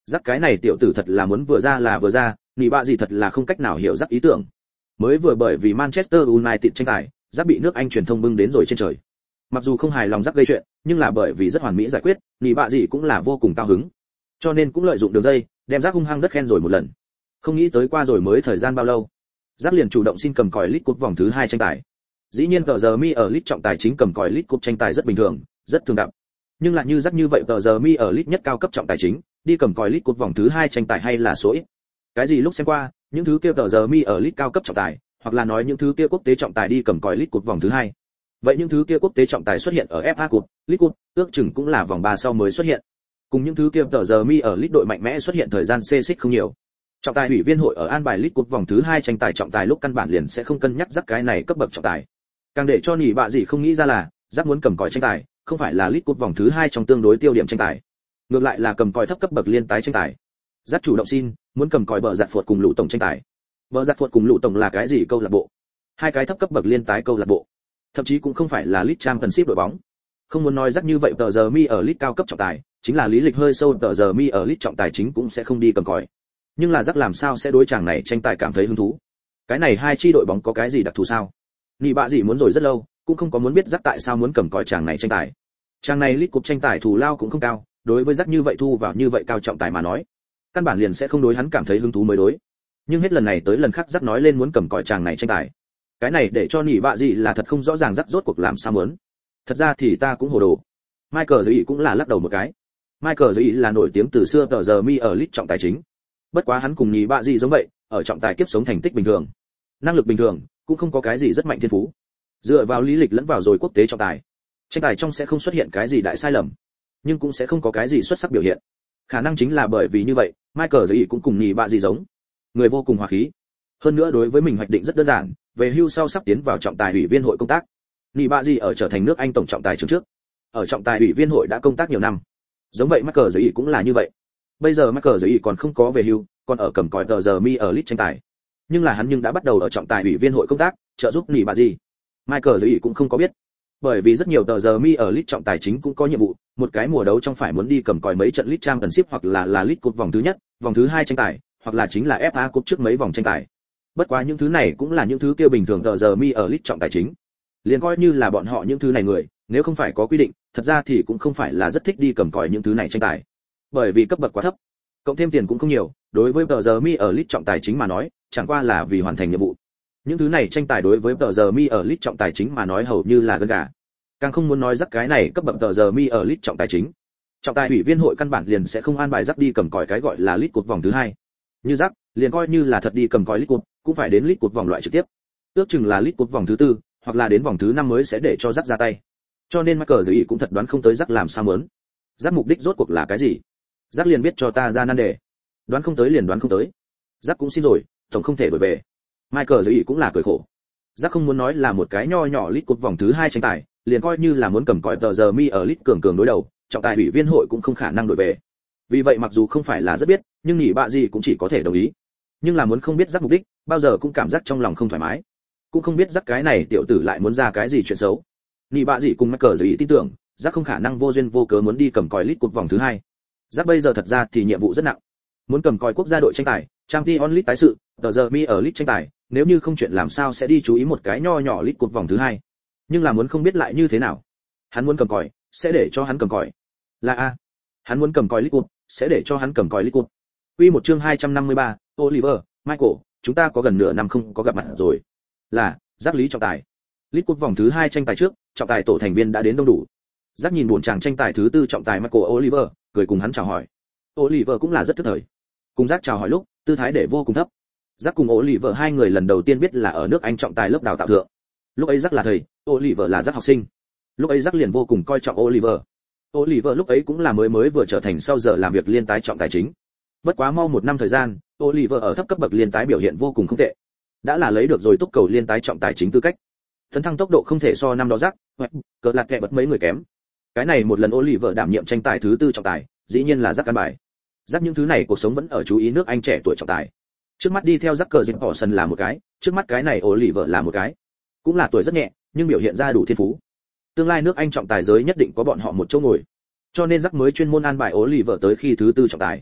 Rắc cái này tiểu tử thật là muốn vừa ra là vừa ra, nị bạ gì thật là không cách nào hiểu rắc ý tưởng. Mới vừa bởi vì Manchester United tranh tài, rắc bị nước Anh truyền thông bưng đến rồi trên trời. Mặc dù không hài lòng rắc gây chuyện, nhưng là bởi vì rất hoàn mỹ giải quyết, nị bạ gì cũng là vô cùng cao hứng. Cho nên cũng lợi dụng đường dây, đem rắc hung hăng đất khen rồi một lần. Không nghĩ tới qua rồi mới thời gian bao lâu, rắc liền chủ động xin cầm còi League Cup vòng thứ hai tranh tài. Dĩ nhiên tờ giờ mi ở League trọng tài chính cầm còi League Cup tranh tài rất bình thường, rất thường gặp. Nhưng lại như rắc như vậy tờ giờ mi ở League nhất cao cấp trọng tài chính, đi cầm còi League Cup vòng thứ hai tranh tài hay là số ít. Cái gì lúc xem qua, những thứ kia tờ giờ mi ở League cao cấp trọng tài, hoặc là nói những thứ kia quốc tế trọng tài đi cầm còi League Cup vòng thứ hai. Vậy những thứ kia quốc tế trọng tài xuất hiện ở ép a Cup, League Cup, ước chừng cũng là vòng ba sau mới xuất hiện. Cùng những thứ kia tờ giờ mi ở League đội mạnh mẽ xuất hiện thời gian xê xích không nhiều. Trọng tài ủy viên hội ở an bài League Cup vòng thứ hai tranh tài trọng tài lúc căn bản liền sẽ không cân nhắc rắc cái này cấp bậc trọng tài. Càng để cho nỉ bạ gì không nghĩ ra là, rắc muốn cầm còi tranh tài, không phải là League Cup vòng thứ hai trong tương đối tiêu điểm tranh tài, ngược lại là cầm còi thấp cấp bậc liên tái tranh tài. Rắc chủ động xin, muốn cầm còi bờ giặt phột cùng lũ tổng tranh tài. Bờ giặt phột cùng lũ tổng là cái gì câu lạc bộ? Hai cái thấp cấp bậc liên tái câu lạc bộ. Thậm chí cũng không phải là League Championship đội bóng. Không muốn nói rắc như vậy tờ giờ mi ở League cao cấp trọng tài, chính là lý lịch hơi sâu tờ giờ mi ở League trọng tài chính cũng sẽ không đi cầm còi. Nhưng là rắc làm sao sẽ đối chàng này tranh tài cảm thấy hứng thú? Cái này hai chi đội bóng có cái gì đặc thù sao? Nị bạ gì muốn rồi rất lâu, cũng không có muốn biết rắc tại sao muốn cầm còi chàng này tranh tài. Chàng này League Cup tranh tài thù lao cũng không cao, đối với rắc như vậy thu vào như vậy cao trọng tài mà nói, căn bản liền sẽ không đối hắn cảm thấy hứng thú mới đối. Nhưng hết lần này tới lần khác rắc nói lên muốn cầm còi chàng này tranh tài. Cái này để cho nỉ bạ gì là thật không rõ ràng rắc rốt cuộc làm sao muốn. Thật ra thì ta cũng hồ đồ. Michael Giới cũng là lắc đầu một cái. Michael Giới là nổi tiếng từ xưa tờ giờ mi ở League trọng tài chính. Bất quá hắn cùng nỉ bạ gì giống vậy, ở trọng tài kiếp sống thành tích bình thường, năng lực bình thường, cũng không có cái gì rất mạnh thiên phú. Dựa vào lý lịch lẫn vào rồi quốc tế trọng tài, tranh tài trong sẽ không xuất hiện cái gì đại sai lầm, nhưng cũng sẽ không có cái gì xuất sắc biểu hiện. Khả năng chính là bởi vì như vậy, Michael Giới cũng cùng nỉ bạ gì giống, người vô cùng hòa khí. Hơn nữa đối với mình hoạch định rất đơn giản, về hưu sau sắp tiến vào trọng tài ủy viên hội công tác. Nỉ bạ gì ở trở thành nước Anh tổng trọng tài trường trước, ở trọng tài ủy viên hội đã công tác nhiều năm. Giống vậy Michael Giới cũng là như vậy. Bây giờ Michael Giới còn không có về hưu, còn ở cầm còi tờ giờ mi ở League tranh tài. Nhưng là hắn nhưng đã bắt đầu ở trọng tài ủy viên hội công tác, trợ giúp nỉ bạ gì. Michael Giới cũng không có biết, bởi vì rất nhiều tờ giờ mi ở League trọng tài chính cũng có nhiệm vụ, một cái mùa đấu trong phải muốn đi cầm còi mấy trận League Championship hoặc là là League Cup vòng thứ nhất, vòng thứ hai tranh tài, hoặc là chính là ép a Cup trước mấy vòng tranh tài. Bất quá những thứ này cũng là những thứ kia bình thường tờ giờ mi ở League trọng tài chính. Liền coi như là bọn họ những thứ này người, nếu không phải có quy định, thật ra thì cũng không phải là rất thích đi cầm còi những thứ này tranh tài. Bởi vì cấp bậc quá thấp, cộng thêm tiền cũng không nhiều, đối với tờ giờ mi ở League trọng tài chính mà nói, chẳng qua là vì hoàn thành nhiệm vụ. Những thứ này tranh tài đối với tờ giờ mi ở League trọng tài chính mà nói hầu như là gân gà. Càng không muốn nói rắc cái này cấp bậc tờ giờ mi ở League trọng tài chính. Trọng tài ủy viên hội căn bản liền sẽ không an bài rắc đi cầm còi cái gọi là League Cup vòng thứ hai. Như rắc, liền coi như là thật đi cầm còi League Cup, cũng phải đến League Cup vòng loại trực tiếp. Ước chừng là League Cup vòng thứ tư, hoặc là đến vòng thứ năm mới sẽ để cho rắc ra tay. Cho nên Michael Giới cũng thật đoán không tới rắc làm sao muốn. Rắc mục đích rốt cuộc là cái gì? Rắc liền biết cho ta ra nan đề. Đoán không tới liền đoán không tới. Rắc cũng xin rồi, tổng không thể đổi về. Michael Giới cũng là cười khổ. Rắc không muốn nói là một cái nho nhỏ League Cup vòng thứ hai tranh tài, liền coi như là muốn cầm còi tờ giờ mi ở League cường cường đối đầu, trọng tài ủy viên hội cũng không khả năng đổi về. Vì vậy mặc dù không phải là rất biết, nhưng nhỉ bạ gì cũng chỉ có thể đồng ý. Nhưng là muốn không biết rắc mục đích, bao giờ cũng cảm giác trong lòng không thoải mái. Cũng không biết rắc cái này tiểu tử lại muốn ra cái gì chuyện xấu. Nhỉ bạ gì cùng Michael Giới tin tưởng, rắc không khả năng vô duyên vô cớ muốn đi cầm còi League Cup vòng thứ hai. Rắc bây giờ thật ra thì nhiệm vụ rất nặng, muốn cầm còi quốc gia đội tranh tài, Champions League tái sự, tờ giờ mi ở League tranh tài, nếu như không chuyện làm sao sẽ đi chú ý một cái nho nhỏ League Cup vòng thứ hai. Nhưng là muốn không biết lại như thế nào. Hắn muốn cầm còi, sẽ để cho hắn cầm còi. Là a. Hắn muốn cầm còi League Cup, sẽ để cho hắn cầm còi League Cup. Quy một chương hai trăm năm mươi ba, Oliver, Michael, chúng ta có gần nửa năm không có gặp mặt rồi. Là, Giác lý trọng tài. League Cup vòng thứ hai tranh tài trước, trọng tài tổ thành viên đã đến đông đủ. Giác nhìn buồn chàng tranh tài thứ tư trọng tài Michael Oliver, cười cùng hắn chào hỏi. Oliver cũng là rất thức thời. Cùng Giác chào hỏi lúc, tư thái để vô cùng thấp. Giác cùng Oliver hai người lần đầu tiên biết là ở nước Anh trọng tài lớp đào tạo thượng. Lúc ấy Giác là thầy, Oliver là Giác học sinh. Lúc ấy Giác liền vô cùng coi trọng Oliver. Oliver lúc ấy cũng là mới mới vừa trở thành sau giờ làm việc liên tái trọng tài chính. Bất quá mau một năm thời gian, Oliver ở thấp cấp bậc liên tái biểu hiện vô cùng không tệ. Đã là lấy được rồi túc cầu liên tái trọng tài chính tư cách. Tấn thăng tốc độ không thể so năm đó Giác, cờ lạt kẹ bật mấy người kém. Cái này một lần Oliver đảm nhiệm tranh tài thứ tư trọng tài, dĩ nhiên là Giác căn bài. Giác những thứ này cuộc sống vẫn ở chú ý nước Anh trẻ tuổi trọng tài. Trước mắt đi theo Giác cờ dịch bỏ sân là một cái, trước mắt cái này Oliver là một cái. Cũng là tuổi rất nhẹ, nhưng biểu hiện ra đủ thiên phú. Tương lai nước Anh trọng tài giới nhất định có bọn họ một chỗ ngồi. Cho nên Giác mới chuyên môn an bài Oliver tới khi thứ tư trọng tài.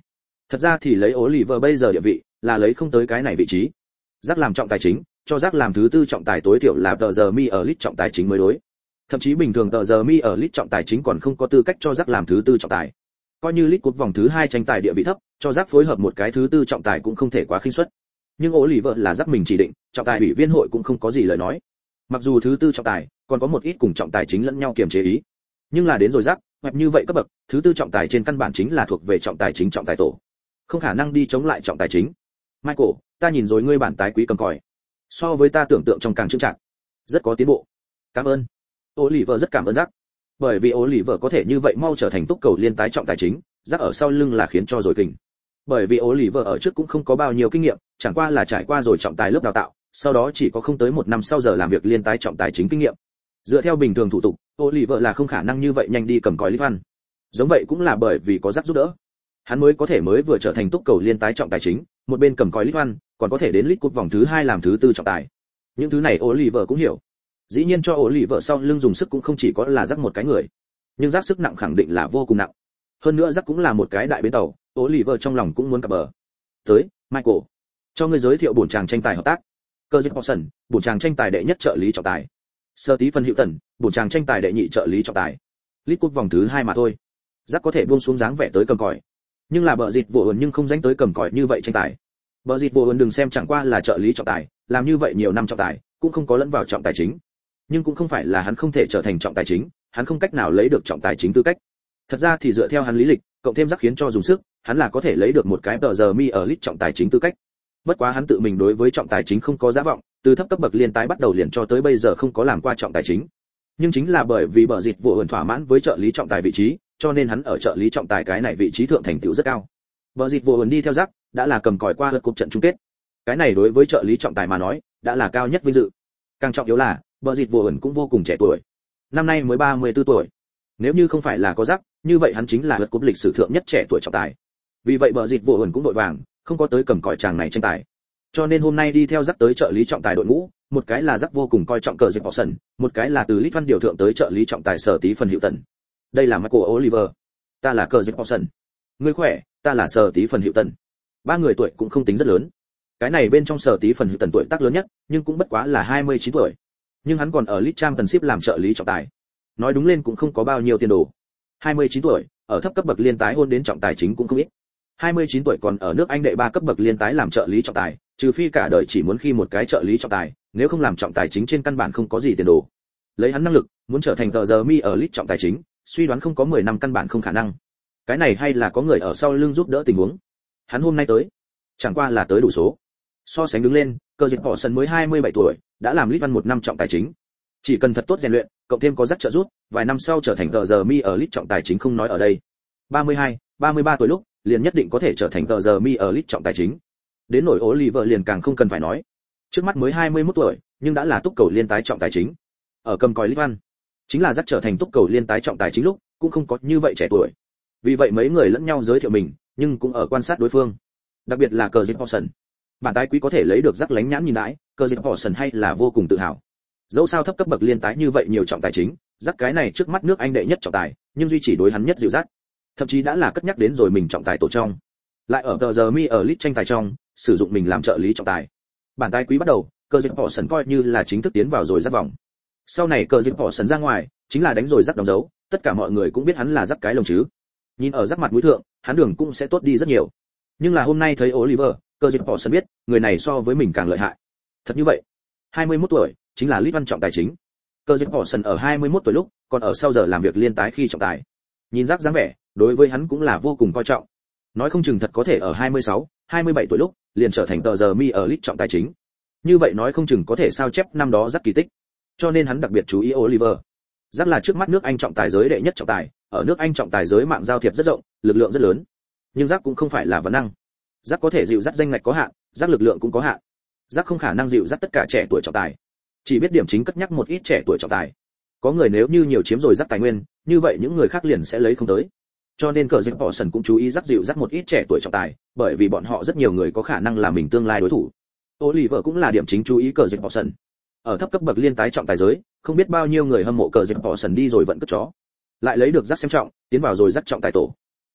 Thật ra thì lấy Oliver bây giờ địa vị, là lấy không tới cái này vị trí. Giác làm trọng tài chính, cho Giác làm thứ tư trọng tài tối thiểu là tờ giờ mi ở League trọng tài chính mới đối. Thậm chí bình thường tờ giờ mi ở League trọng tài chính còn không có tư cách cho Giác làm thứ tư trọng tài. Coi như League Cup vòng thứ hai tranh tài địa vị thấp, cho Giác phối hợp một cái thứ tư trọng tài cũng không thể quá khinh suất. Nhưng Oliver là Giác mình chỉ định, trọng tài ủy viên hội cũng không có gì lời nói. Mặc dù thứ tư trọng tài còn có một ít cùng trọng tài chính lẫn nhau kiềm chế ý, nhưng là đến rồi Giác, hoặc như vậy cấp bậc, thứ tư trọng tài trên căn bản chính là thuộc về trọng tài chính trọng tài tổ, không khả năng đi chống lại trọng tài chính. Michael, ta nhìn rồi ngươi bản tái quý cầm còi, so với ta tưởng tượng trong càng trưng trạng, rất có tiến bộ. Cảm ơn. Oliver rất cảm ơn Giác, bởi vì Oliver có thể như vậy mau trở thành túc cầu liên tái trọng tài chính, Giác ở sau lưng là khiến cho rồi kình. Bởi vì Oliver ở trước cũng không có bao nhiêu kinh nghiệm, chẳng qua là trải qua rồi trọng tài lớp đào tạo, sau đó chỉ có không tới một năm sau giờ làm việc liên tái trọng tài chính kinh nghiệm. Dựa theo bình thường thủ tục, Oliver là không khả năng như vậy nhanh đi cầm còi League One. Giống vậy cũng là bởi vì có Giác giúp đỡ, hắn mới có thể mới vừa trở thành túc cầu liên tái trọng tài chính, một bên cầm còi League One, còn có thể đến League Cup vòng thứ hai làm thứ tư trọng tài. Những thứ này Oliver cũng hiểu. Dĩ nhiên cho Oliver sau lưng dùng sức cũng không chỉ có là Giác một cái người, nhưng Giác sức nặng khẳng định là vô cùng nặng. Hơn nữa Giác cũng là một cái đại bến tàu, Oliver trong lòng cũng muốn cập bờ. Tới, Michael, cho ngươi giới thiệu bổn chàng tranh tài hợp tác. Curtis Paulson, bổn chàng tranh tài đệ nhất trợ lý trọng tài. Sir Stephen Hilton, bổn chàng tranh tài đệ nhị trợ lý trọng tài. League Cup vòng thứ hai mà thôi. Giác có thể buông xuống dáng vẻ tới cầm còi, nhưng là bờ dịt vô ẩn nhưng không dánh tới cầm còi như vậy tranh tài. Bờ dịt vô ẩn đừng xem chẳng qua là trợ lý trọng tài, làm như vậy nhiều năm trọng tài, cũng không có lẫn vào trọng tài chính. Nhưng cũng không phải là hắn không thể trở thành trọng tài chính, hắn không cách nào lấy được trọng tài chính tư cách. Thật ra thì dựa theo hắn lý lịch, cộng thêm Giác khiến cho dùng sức, hắn là có thể lấy được một cái tờ giờ mi ở League trọng tài chính tư cách. Bất quá hắn tự mình đối với trọng tài chính không có giá vọng, từ thấp cấp bậc liên tái bắt đầu liền cho tới bây giờ không có làm qua trọng tài chính. Nhưng chính là bởi vì bờ dịt vô ẩn thỏa mãn với trợ lý trọng tài vị trí, cho nên hắn ở trợ lý trọng tài cái này vị trí thượng thành tựu rất cao. Bờ dịt vô ẩn đi theo Giác, đã là cầm còi qua lượt cúp trận chung kết. Cái này đối với trợ lý trọng tài mà nói, đã là cao nhất vinh dự. Càng trọng yếu là, bờ dịt vô ẩn cũng vô cùng trẻ tuổi. Năm nay mới ba mươi tư tuổi. Nếu như không phải là có Giác, như vậy hắn chính là lượt cúp lịch sử thượng nhất trẻ tuổi trọng tài. Vì vậy bờ dịt vô ẩn cũng đội vàng, không có tới cầm còi chàng này tranh tài. Cho nên hôm nay đi theo Giác tới trợ lý trọng tài đội ngũ, một cái là Giác vô cùng coi trọng cờ dịp Paulson, một cái là từ League One điều thượng tới trợ lý trọng tài Sở Tí Phần Hiệu Tần. Đây là Michael Oliver, ta là cờ dịp Paulson. Ngươi khỏe, ta là Sở Tí Phần Hiệu Tần. Ba người tuổi cũng không tính rất lớn. Cái này bên trong Sở Tí Phần Hiệu Tần tuổi tác lớn nhất, nhưng cũng bất quá là hai mươi chín tuổi. Nhưng hắn còn ở League Championship làm trợ lý trọng tài. Nói đúng lên cũng không có bao nhiêu tiền đồ. hai mươi chín tuổi, ở thấp cấp bậc liên tái hôn đến trọng tài chính cũng không ít. hai mươi chín tuổi còn ở nước Anh đệ ba cấp bậc liên tái làm trợ lý trọng tài, trừ phi cả đời chỉ muốn khi một cái trợ lý trọng tài, nếu không làm trọng tài chính trên căn bản không có gì tiền đồ. Lấy hắn năng lực, muốn trở thành tờ giờ mi ở League trọng tài chính, suy đoán không có mười năm căn bản không khả năng. Cái này hay là có người ở sau lưng giúp đỡ tình huống. Hắn hôm nay tới, chẳng qua là tới đủ số. So sánh đứng lên, Cờ Dịch Paulson mới hai mươi bảy tuổi, đã làm League One một năm trọng tài chính. Chỉ cần thật tốt rèn luyện, cộng thêm có Giác trợ giúp, vài năm sau trở thành tờ giờ mi ở League trọng tài chính không nói ở đây. ba mươi hai, ba mươi ba tuổi lúc, liền nhất định có thể trở thành tờ giờ mi ở League trọng tài chính. Đến nỗi Oliver liền càng không cần phải nói. Trước mắt mới hai mươi mốt tuổi, nhưng đã là túc cầu liên tái trọng tài chính. Ở cầm còi League One, chính là Giác trở thành túc cầu liên tái trọng tài chính lúc, cũng không có như vậy trẻ tuổi. Vì vậy mấy người lẫn nhau giới thiệu mình, nhưng cũng ở quan sát đối phương. Đặc biệt là Cờ Dịch Paulson. Bản tái quý có thể lấy được Giác lánh nhãn nhìn đãi, Cờ Dịch Paulson hay là vô cùng tự hào. Dẫu sao thấp cấp bậc liên tái như vậy nhiều trọng tài chính, Giác cái này trước mắt nước Anh đệ nhất trọng tài, nhưng duy trì đối hắn nhất dịu dắt. Thậm chí đã là cất nhắc đến rồi mình trọng tài tổ trong. Lại ở tờ giờ mi ở League tranh tài trong, sử dụng mình làm trợ lý trọng tài. Bản tái quý bắt đầu, Cờ Dịch Paulson coi như là chính thức tiến vào rồi Giác vòng. Sau này Cờ Dịch Paulson ra ngoài, chính là đánh rồi Giác đóng dấu, tất cả mọi người cũng biết hắn là Giác cái lồng chứ. Nhìn ở Giác mặt mũi thượng, hắn đường cũng sẽ tốt đi rất nhiều. Nhưng là hôm nay thấy Oliver, Cờ Dịch Paulson biết, người này so với mình càng lợi hại. Thật như vậy, hai mươi mốt tuổi, chính là League One trọng tài chính. Cờ Dịch Paulson ở hai mươi mốt tuổi lúc, còn ở sau giờ làm việc liên tái khi trọng tài. Nhìn Giác dáng vẻ, đối với hắn cũng là vô cùng coi trọng. Nói không chừng thật có thể ở hai mươi sáu, hai mươi bảy tuổi lúc, liền trở thành tờ giờ mi ở League trọng tài chính. Như vậy nói không chừng có thể sao chép năm đó Giác kỳ tích. Cho nên hắn đặc biệt chú ý Oliver. Giác là trước mắt nước Anh trọng tài giới đệ nhất trọng tài, ở nước Anh trọng tài giới mạng giao thiệp rất rộng, lực lượng rất lớn. Nhưng Giác cũng không phải là vấn năng. Giác có thể dịu dắt danh ngạch có hạn, Giác lực lượng cũng có hạn. Giác không khả năng dịu dắt tất cả trẻ tuổi trọng tài. Chỉ biết điểm chính cất nhắc một ít trẻ tuổi trọng tài. Có người nếu như nhiều chiếm rồi Giác tài nguyên, như vậy những người khác liền sẽ lấy không tới. Cho nên Cờ Dịch Paulson cũng chú ý Giác dịu dắt một ít trẻ tuổi trọng tài, bởi vì bọn họ rất nhiều người có khả năng là mình tương lai đối thủ. Oliver cũng là điểm chính chú ý Cờ Dịch Paulson. Ở thấp cấp bậc liên tái trọng tài giới, không biết bao nhiêu người hâm mộ Cờ Dịch Paulson đi rồi vẫn cất chó. Lại lấy được Giác xem trọng, tiến vào rồi Giác trọng tài tổ.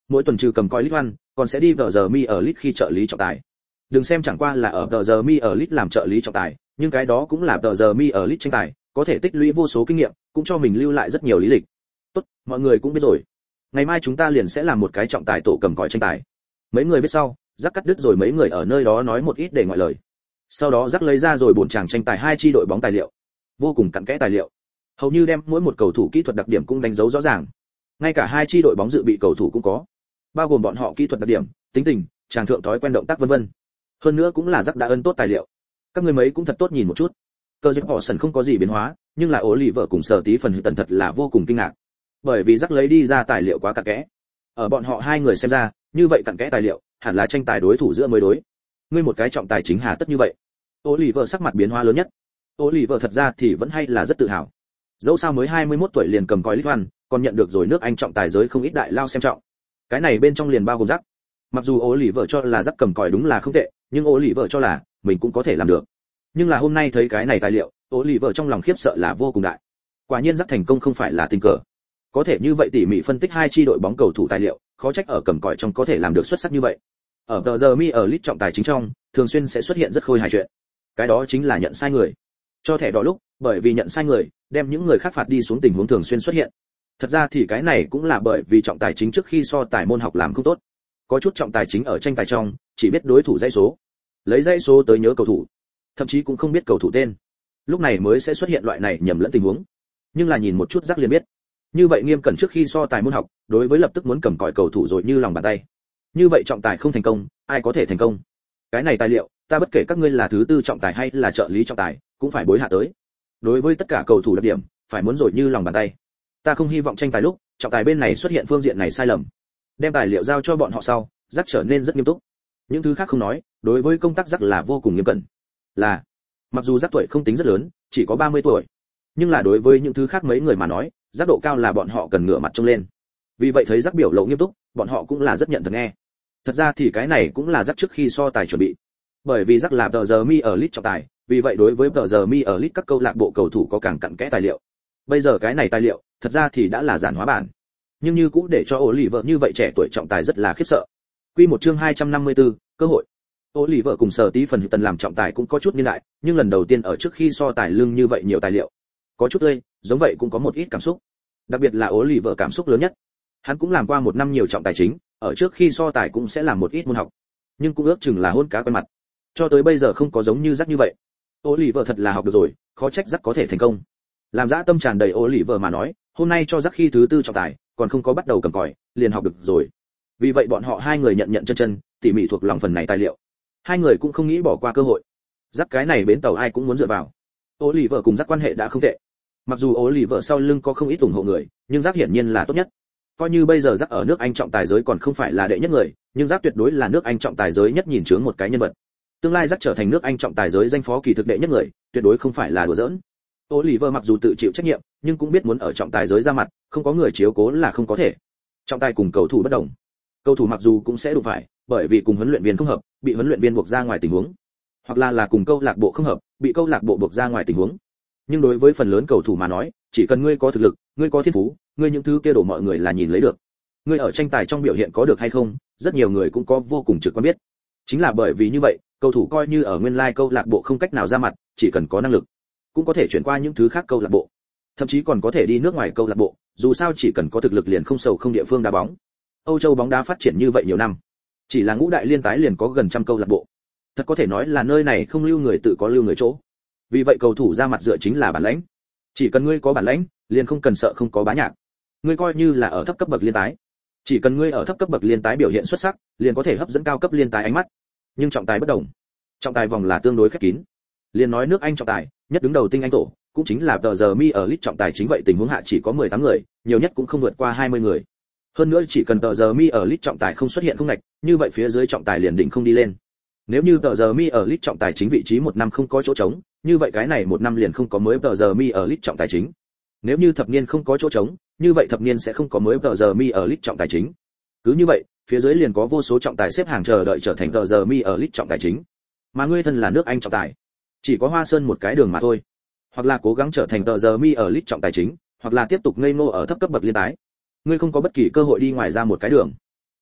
Mỗi tuần trừ cầm coi League One, còn sẽ đi tờ giờ mi ở League khi trợ lý trọng tài. Đừng xem chẳng qua là ở tờ giờ mi ở League làm trợ lý trọng tài, nhưng cái đó cũng là tờ giờ mi ở League tranh tài, có thể tích lũy vô số kinh nghiệm, cũng cho mình lưu lại rất nhiều lý lịch. Tốt, mọi người cũng biết rồi. Ngày mai chúng ta liền sẽ làm một cái trọng tài tổ cầm còi tranh tài. Mấy người biết sau, Rắc cắt đứt rồi mấy người ở nơi đó nói một ít để ngoại lời. Sau đó Rắc lấy ra rồi bốn chàng tranh tài hai chi đội bóng tài liệu, vô cùng cặn kẽ tài liệu, hầu như đem mỗi một cầu thủ kỹ thuật đặc điểm cũng đánh dấu rõ ràng. Ngay cả hai chi đội bóng dự bị cầu thủ cũng có, bao gồm bọn họ kỹ thuật đặc điểm, tính tình, tràng thượng thói quen động tác vân vân. Hơn nữa cũng là Rắc đã ân tốt tài liệu. Các người mấy cũng thật tốt nhìn một chút. Cơ dịch họ sần không có gì biến hóa, nhưng là ố lì vợ cùng sở tí phần hữu tần thật là vô cùng kinh ngạc, bởi vì Rắc lấy đi ra tài liệu quá cặn kẽ. Ở bọn họ hai người xem ra, như vậy cặn kẽ tài liệu, hẳn là tranh tài đối thủ giữa mới đối. Ngươi một cái trọng tài chính hà tất như vậy? Ố lì vợ sắc mặt biến hóa lớn nhất. Ố lì vợ thật ra thì vẫn hay là rất tự hào. Dẫu sao mới hai mươi mốt tuổi liền cầm còi League One, còn nhận được rồi nước Anh trọng tài giới không ít đại lao xem trọng. Cái này bên trong liền bao gồm Rắc. Mặc dù Ố lì vợ cho là Rắc cầm còi đúng là không tệ, nhưng Ố lì vợ cho là mình cũng có thể làm được. Nhưng là hôm nay thấy cái này tài liệu, Ố lì vợ trong lòng khiếp sợ là vô cùng đại. Quả nhiên Rắc thành công không phải là tình cờ. Có thể như vậy tỉ mỉ phân tích hai chi đội bóng cầu thủ tài liệu, khó trách ở cầm còi trong có thể làm được xuất sắc như vậy. Ở tờ giờ mi ở League trọng tài chính trong, thường xuyên sẽ xuất hiện rất khôi hài chuyện. Cái đó chính là nhận sai người. Cho thẻ đỏ lúc, bởi vì nhận sai người, đem những người khác phạt đi xuống tình huống thường xuyên xuất hiện. Thật ra thì cái này cũng là bởi vì trọng tài chính trước khi so tài môn học làm không tốt. Có chút trọng tài chính ở tranh tài trong, chỉ biết đối thủ dãy số, lấy dãy số tới nhớ cầu thủ, thậm chí cũng không biết cầu thủ tên. Lúc này mới sẽ xuất hiện loại này nhầm lẫn tình huống. Nhưng là nhìn một chút Rắc liền biết. Như vậy nghiêm cẩn trước khi so tài môn học, đối với lập tức muốn cầm còi cầu thủ rồi như lòng bàn tay. Như vậy trọng tài không thành công, ai có thể thành công? Cái này tài liệu, ta bất kể các ngươi là thứ tư trọng tài hay là trợ lý trọng tài, cũng phải bối hạ tới. Đối với tất cả cầu thủ đặc điểm, phải muốn rồi như lòng bàn tay. Ta không hy vọng tranh tài lúc, trọng tài bên này xuất hiện phương diện này sai lầm. Đem tài liệu giao cho bọn họ sau, Rắc trở nên rất nghiêm túc. Những thứ khác không nói, đối với công tác Rắc là vô cùng nghiêm cẩn. Là, mặc dù Rắc tuổi không tính rất lớn, chỉ có ba mươi tuổi, nhưng là đối với những thứ khác mấy người mà nói, Rắc độ cao là bọn họ cần ngửa mặt trông lên. Vì vậy thấy Rắc biểu lộ nghiêm túc, bọn họ cũng là rất nhận thật nghe. Thật ra thì cái này cũng là Rắc trước khi so tài chuẩn bị. Bởi vì Rắc là tờ giờ mi ở League trọng tài, vì vậy đối với tờ giờ mi ở League các câu lạc bộ cầu thủ có càng cặn kẽ tài liệu. Bây giờ cái này tài liệu, thật ra thì đã là giản hóa bản. Nhưng như cũng để cho ổ lì vợ như vậy trẻ tuổi trọng tài rất là khiếp sợ. Quy một chương hai trăm năm mươi tư, cơ hội. Ổ lì vợ cùng sở tí phần tần làm trọng tài cũng có chút niên đại, nhưng lần đầu tiên ở trước khi so tài lưng như vậy nhiều tài liệu. Có chút tươi, giống vậy cũng có một ít cảm xúc. Đặc biệt là ổ lì vợ cảm xúc lớn nhất. Hắn cũng làm qua một năm nhiều trọng tài chính, ở trước khi so tài cũng sẽ làm một ít môn học, nhưng cũng ước chừng là hôn cá quen mặt. Cho tới bây giờ không có giống như Rắc như vậy. Ổ lì vợ thật là học được rồi, khó trách Rắc có thể thành công. Làm dã tâm tràn đầy ổ lì vợ mà nói, hôm nay cho Rắc khi thứ tư trọng tài, còn không có bắt đầu cầm còi, liền học được rồi. Vì vậy bọn họ hai người nhận nhận chân chân, tỉ mỉ thuộc lòng phần này tài liệu. Hai người cũng không nghĩ bỏ qua cơ hội. Rắc cái này bến tàu ai cũng muốn dựa vào. Ổ lì vợ cùng Rắc quan hệ đã không tệ. Mặc dù ổ lì vợ sau lưng có không ít ủng hộ người, nhưng Rắc hiển nhiên là tốt nhất. Coi như bây giờ Rắc ở nước Anh trọng tài giới còn không phải là đệ nhất người, nhưng Rắc tuyệt đối là nước Anh trọng tài giới nhất nhìn chướng một cái nhân vật. Tương lai Rắc trở thành nước Anh trọng tài giới danh phó kỳ thực đệ nhất người, tuyệt đối không phải là đùa giỡn. Oliver mặc dù tự chịu trách nhiệm, nhưng cũng biết muốn ở trọng tài giới ra mặt, không có người chiếu cố là không có thể. Trọng tài cùng cầu thủ bất đồng. Cầu thủ mặc dù cũng sẽ đụng phải, bởi vì cùng huấn luyện viên không hợp, bị huấn luyện viên buộc ra ngoài tình huống, hoặc là là cùng câu lạc bộ không hợp, bị câu lạc bộ buộc ra ngoài tình huống. Nhưng đối với phần lớn cầu thủ mà nói, chỉ cần ngươi có thực lực, ngươi có thiên phú, ngươi những thứ kia đổ mọi người là nhìn lấy được. Ngươi ở tranh tài trong biểu hiện có được hay không, rất nhiều người cũng có vô cùng trực quan biết. Chính là bởi vì như vậy, cầu thủ coi như ở nguyên lai câu lạc bộ không cách nào ra mặt, chỉ cần có năng lực, cũng có thể chuyển qua những thứ khác câu lạc bộ, thậm chí còn có thể đi nước ngoài câu lạc bộ, dù sao chỉ cần có thực lực liền không sầu không địa phương đá bóng. Âu Châu bóng đá phát triển như vậy nhiều năm, chỉ là ngũ đại liên tái liền có gần trăm câu lạc bộ, thật có thể nói là nơi này không lưu người tự có lưu người chỗ. Vì vậy cầu thủ ra mặt dựa chính là bản lãnh, chỉ cần ngươi có bản lãnh, liền không cần sợ không có bá nhạc. Ngươi coi như là ở thấp cấp bậc liên tái, chỉ cần ngươi ở thấp cấp bậc liên tái biểu hiện xuất sắc, liền có thể hấp dẫn cao cấp liên tái ánh mắt. Nhưng trọng tài bất đồng, trọng tài vòng là tương đối khép kín. Liên nói nước Anh trọng tài, nhất đứng đầu tinh Anh tổ, cũng chính là tờ giờ mi ở League trọng tài chính vậy tình huống hạ chỉ có mười tám người, nhiều nhất cũng không vượt qua hai mươi người. Hơn nữa chỉ cần tờ giờ mi ở League trọng tài không xuất hiện không ngạch, như vậy phía dưới trọng tài liền định không đi lên. Nếu như tờ giờ mi ở League trọng tài chính vị trí một năm không có chỗ trống, như vậy cái này một năm liền không có mới tờ giờ mi ở League trọng tài chính. Nếu như thập niên không có chỗ trống, như vậy thập niên sẽ không có mới tờ giờ mi ở League trọng tài chính. Cứ như vậy, phía dưới liền có vô số trọng tài xếp hàng chờ đợi trở thành tờ giờ mi ở League trọng tài chính. Mà ngươi thân là nước Anh trọng tài, chỉ có Hoa Sơn một cái đường mà thôi. Hoặc là cố gắng trở thành tờ giờ mi ở League trọng tài chính, hoặc là tiếp tục ngây ngô ở thấp cấp bậc liên tái. Ngươi không có bất kỳ cơ hội đi ngoài ra một cái đường.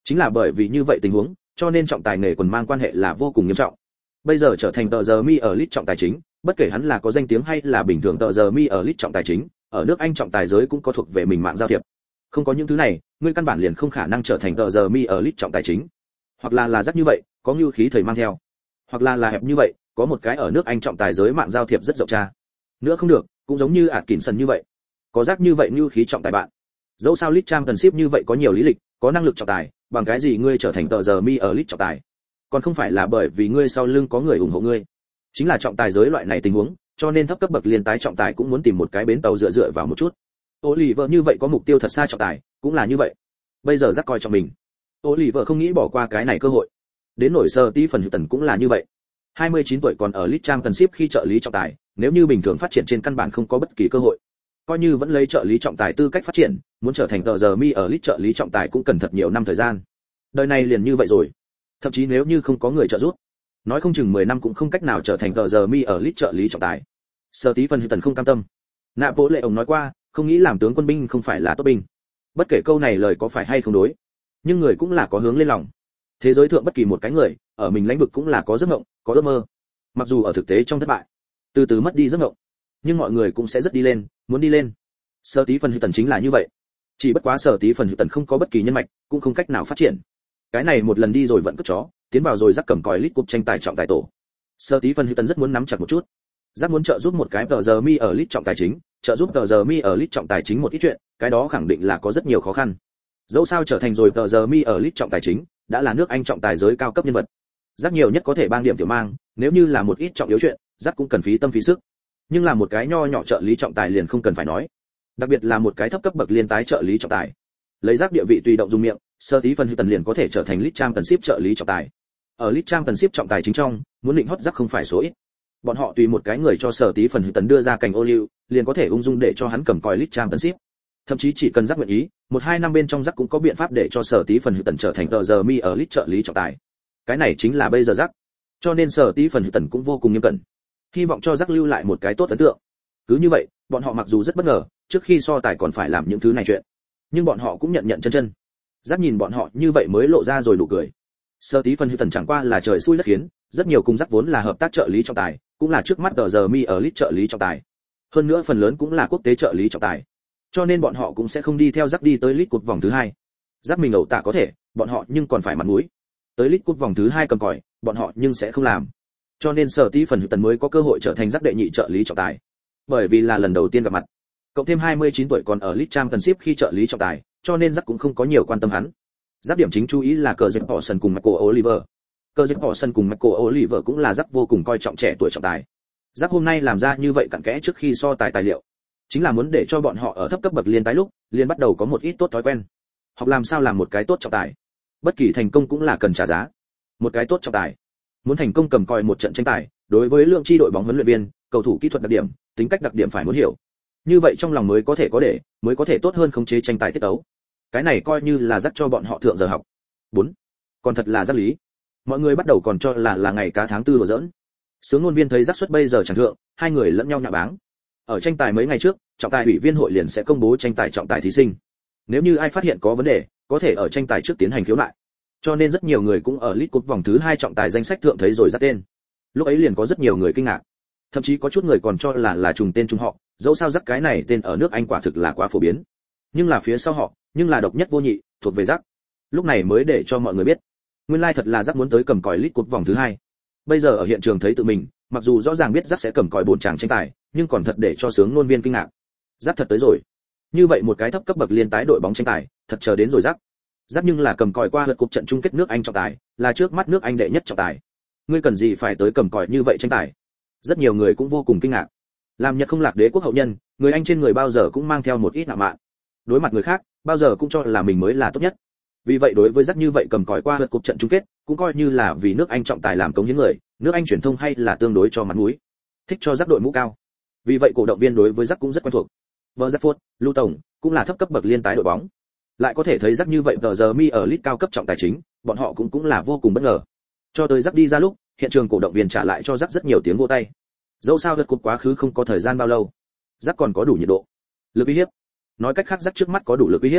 Chính là bởi vì như vậy tình huống, cho nên trọng tài nghề quần mang quan hệ là vô cùng nghiêm trọng. Bây giờ trở thành tờ giờ mi ở lit trọng tài chính, bất kể hắn là có danh tiếng hay là bình thường tờ giờ mi ở lit trọng tài chính, ở nước Anh trọng tài giới cũng có thuộc về mình mạng giao thiệp. Không có những thứ này, ngươi căn bản liền không khả năng trở thành tờ giờ mi ở lit trọng tài chính. Hoặc là là rắc như vậy, có như khí thầy mang theo, hoặc là là hẹp như vậy, có một cái ở nước Anh trọng tài giới mạng giao thiệp rất rộng tra. Nữa không được, cũng giống như Atkinson như vậy, có rắc như vậy như khí trọng tài bạn. Dẫu sao lit championship như vậy có nhiều lý lịch, có năng lực trọng tài, bằng cái gì ngươi trở thành tờ giờ mi ở lit trọng tài? Còn không phải là bởi vì ngươi sau lưng có người ủng hộ ngươi. Chính là trọng tài giới loại này tình huống, cho nên thấp cấp bậc liên tái trọng tài cũng muốn tìm một cái bến tàu dựa dựa vào một chút. Oliver như vậy có mục tiêu thật xa trọng tài, cũng là như vậy. Bây giờ rắc coi trọng mình. Oliver không nghĩ bỏ qua cái này cơ hội. Đến nổi sơ tí phần Hilton cũng là như vậy. hai mươi chín tuổi còn ở League Championship khi trợ lý trọng tài, nếu như bình thường phát triển trên căn bản không có bất kỳ cơ hội. Coi như vẫn lấy trợ lý trọng tài tư cách phát triển, muốn trở thành tờ giờ mi ở League trợ lý trọng tài cũng cần thật nhiều năm thời gian. Đời này liền như vậy rồi. Thậm chí nếu như không có người trợ giúp, nói không chừng mười năm cũng không cách nào trở thành tờ giờ mi ở League trợ lý trọng tài. Sơ tí phần Hilton không cam tâm. Nạ Bố Lệ ông nói qua, không nghĩ làm tướng quân binh không phải là tốt binh. Bất kể câu này lời có phải hay không đối, nhưng người cũng là có hướng lên lòng. Thế giới thượng bất kỳ một cái người, ở mình lĩnh vực cũng là có giấc mộng, có ước mơ. Mặc dù ở thực tế trong thất bại, từ từ mất đi giấc mộng, nhưng mọi người cũng sẽ rất đi lên, muốn đi lên. Sơ tí phần Hilton chính là như vậy. Chỉ bất quá Sở tí phần Hilton không có bất kỳ nhân mạch, cũng không cách nào phát triển. Cái này một lần đi rồi vẫn cất chó, tiến vào rồi rắc cầm còi League Cup tranh tài trọng tài tổ. Sơ tí phần Hilton rất muốn nắm chặt một chút. Rắc muốn trợ giúp một cái tờ giờ mi ở League trọng tài chính, trợ giúp tờ giờ mi ở League trọng tài chính một ít chuyện, cái đó khẳng định là có rất nhiều khó khăn. Dẫu sao trở thành rồi tờ giờ mi ở League trọng tài chính, đã là nước Anh trọng tài giới cao cấp nhân vật. Rắc nhiều nhất có thể bang điểm tiểu mang, nếu như là một ít trọng yếu chuyện, Rắc cũng cần phí tâm phí sức. Nhưng là một cái nho nhỏ trợ lý trọng tài liền không cần phải nói. Đặc biệt là một cái thấp cấp bậc liên tái trợ lý trọng tài. Lấy Rắc địa vị tùy động dùng miệng, Sơ tí phần Hilton liền có thể trở thành League Championship trợ lý trọng tài. Ở League Championship trọng tài chính trong, muốn định hót Rắc không phải số ít. Bọn họ tùy một cái người cho Sở tí phần Hilton đưa ra cành ô liu, liền có thể ung dung để cho hắn cầm còi League Championship. Thậm chí chỉ cần Rắc nguyện ý, một hai năm bên trong Rắc cũng có biện pháp để cho Sở tí phần Hilton trở thành tờ giờ mi ở League trợ lý trọng tài. Cái này chính là bây giờ Rắc. Cho nên Sở tí phần Hilton cũng vô cùng nghiêm cẩn, hy vọng cho Rắc lưu lại một cái tốt ấn tượng. Cứ như vậy, bọn họ mặc dù rất bất ngờ, trước khi so tài còn phải làm những thứ này chuyện, nhưng bọn họ cũng nhận nhận chân chân. Rắc nhìn bọn họ như vậy mới lộ ra rồi nụ cười. Sở tí phần Hilton chẳng qua là trời xui đất khiến, rất nhiều cùng Rắc vốn là hợp tác trợ lý trọng tài, cũng là trước mắt tờ giờ mi ở League trợ lý trọng tài. Hơn nữa phần lớn cũng là quốc tế trợ lý trọng tài. Cho nên bọn họ cũng sẽ không đi theo Rắc đi tới League Cup vòng thứ hai. Rắc mình ẩu tả có thể, bọn họ nhưng còn phải mặt mũi. Tới League Cup vòng thứ hai cầm còi, bọn họ nhưng sẽ không làm. Cho nên Sở tí phần Hilton mới có cơ hội trở thành Rắc đệ nhị trợ lý trọng tài. Bởi vì là lần đầu tiên gặp mặt. Cộng thêm hai mươi chín tuổi còn ở League Championship khi trợ lý trọng tài, cho nên Rắc cũng không có nhiều quan tâm hắn. Rắc điểm chính chú ý là cờ Jack Paulson cùng Michael Oliver. Cờ Jack Paulson cùng Michael Oliver cũng là Rắc vô cùng coi trọng trẻ tuổi trọng tài. Rắc hôm nay làm ra như vậy cặn kẽ trước khi so tài tài liệu, chính là muốn để cho bọn họ ở thấp cấp bậc liên tái lúc, liên bắt đầu có một ít tốt thói quen. Học làm sao làm một cái tốt trọng tài. Bất kỳ thành công cũng là cần trả giá. Một cái tốt trọng tài, muốn thành công cầm còi một trận tranh tài, đối với lượng chi đội bóng huấn luyện viên, cầu thủ kỹ thuật đặc điểm, tính cách đặc điểm phải muốn hiểu. Như vậy trong lòng mới có thể có để, mới có thể tốt hơn khống chế tranh tài tiết tấu. Cái này coi như là Rắc cho bọn họ thượng giờ học. bốn Còn thật là Rắc lý. Mọi người bắt đầu còn cho là là ngày cá tháng tư đùa giỡn. Sướng ngôn viên thấy Rắc suất bây giờ chẳng thượng, hai người lẫn nhau nhạ báng. Ở tranh tài mấy ngày trước, trọng tài ủy viên hội liền sẽ công bố tranh tài trọng tài thí sinh. Nếu như ai phát hiện có vấn đề, có thể ở tranh tài trước tiến hành khiếu nại. Cho nên rất nhiều người cũng ở League Cup vòng thứ hai trọng tài danh sách thượng thấy rồi Rắc tên. Lúc ấy liền có rất nhiều người kinh ngạc. Thậm chí có chút người còn cho là là trùng tên trùng họ, dẫu sao Rắc cái này tên ở nước Anh quả thực là quá phổ biến. Nhưng là phía sau họ, nhưng là độc nhất vô nhị, thuộc về Rắc. Lúc này mới để cho mọi người biết, nguyên lai thật là Rắc muốn tới cầm còi League Cup vòng thứ hai. Bây giờ ở hiện trường thấy tự mình, mặc dù rõ ràng biết Rắc sẽ cầm còi bốn tràng tranh tài, nhưng còn thật để cho sướng ngôn viên kinh ngạc. Rắc thật tới rồi. Như vậy một cái thấp cấp bậc liên tái đội bóng tranh tài, thật chờ đến rồi Rắc. Rắc nhưng là cầm còi qua lượt cúp trận chung kết nước Anh trọng tài, là trước mắt nước Anh đệ nhất trọng tài. Ngươi cần gì phải tới cầm còi như vậy tranh tài? Rất nhiều người cũng vô cùng kinh ngạc. Làm Nhật không lạc đế quốc hậu nhân, người Anh trên người bao giờ cũng mang theo một ít ngạo mạn. Đối mặt người khác, bao giờ cũng cho là mình mới là tốt nhất. Vì vậy đối với Rắc như vậy cầm còi qua lượt cúp trận chung kết, cũng coi như là vì nước Anh trọng tài làm cống hiến người, nước Anh truyền thông hay là tương đối cho mặt mũi. Thích cho Rắc đội mũ cao. Vì vậy cổ động viên đối với Rắc cũng rất quen thuộc. Bradford, Lưu tổng cũng là thấp cấp bậc liên tái đội bóng. Lại có thể thấy Rắc như vậy tờ giờ mi ở League cao cấp trọng tài chính, bọn họ cũng cũng là vô cùng bất ngờ. Cho tới Rắc đi ra lúc, hiện trường cổ động viên trả lại cho Rắc rất nhiều tiếng vỗ tay. Dẫu sao lượt cúp quá khứ không có thời gian bao lâu, Rắc còn có đủ nhiệt độ, lực uy hiếp. Nói cách khác Rắc trước mắt có đủ lực uy hiếp.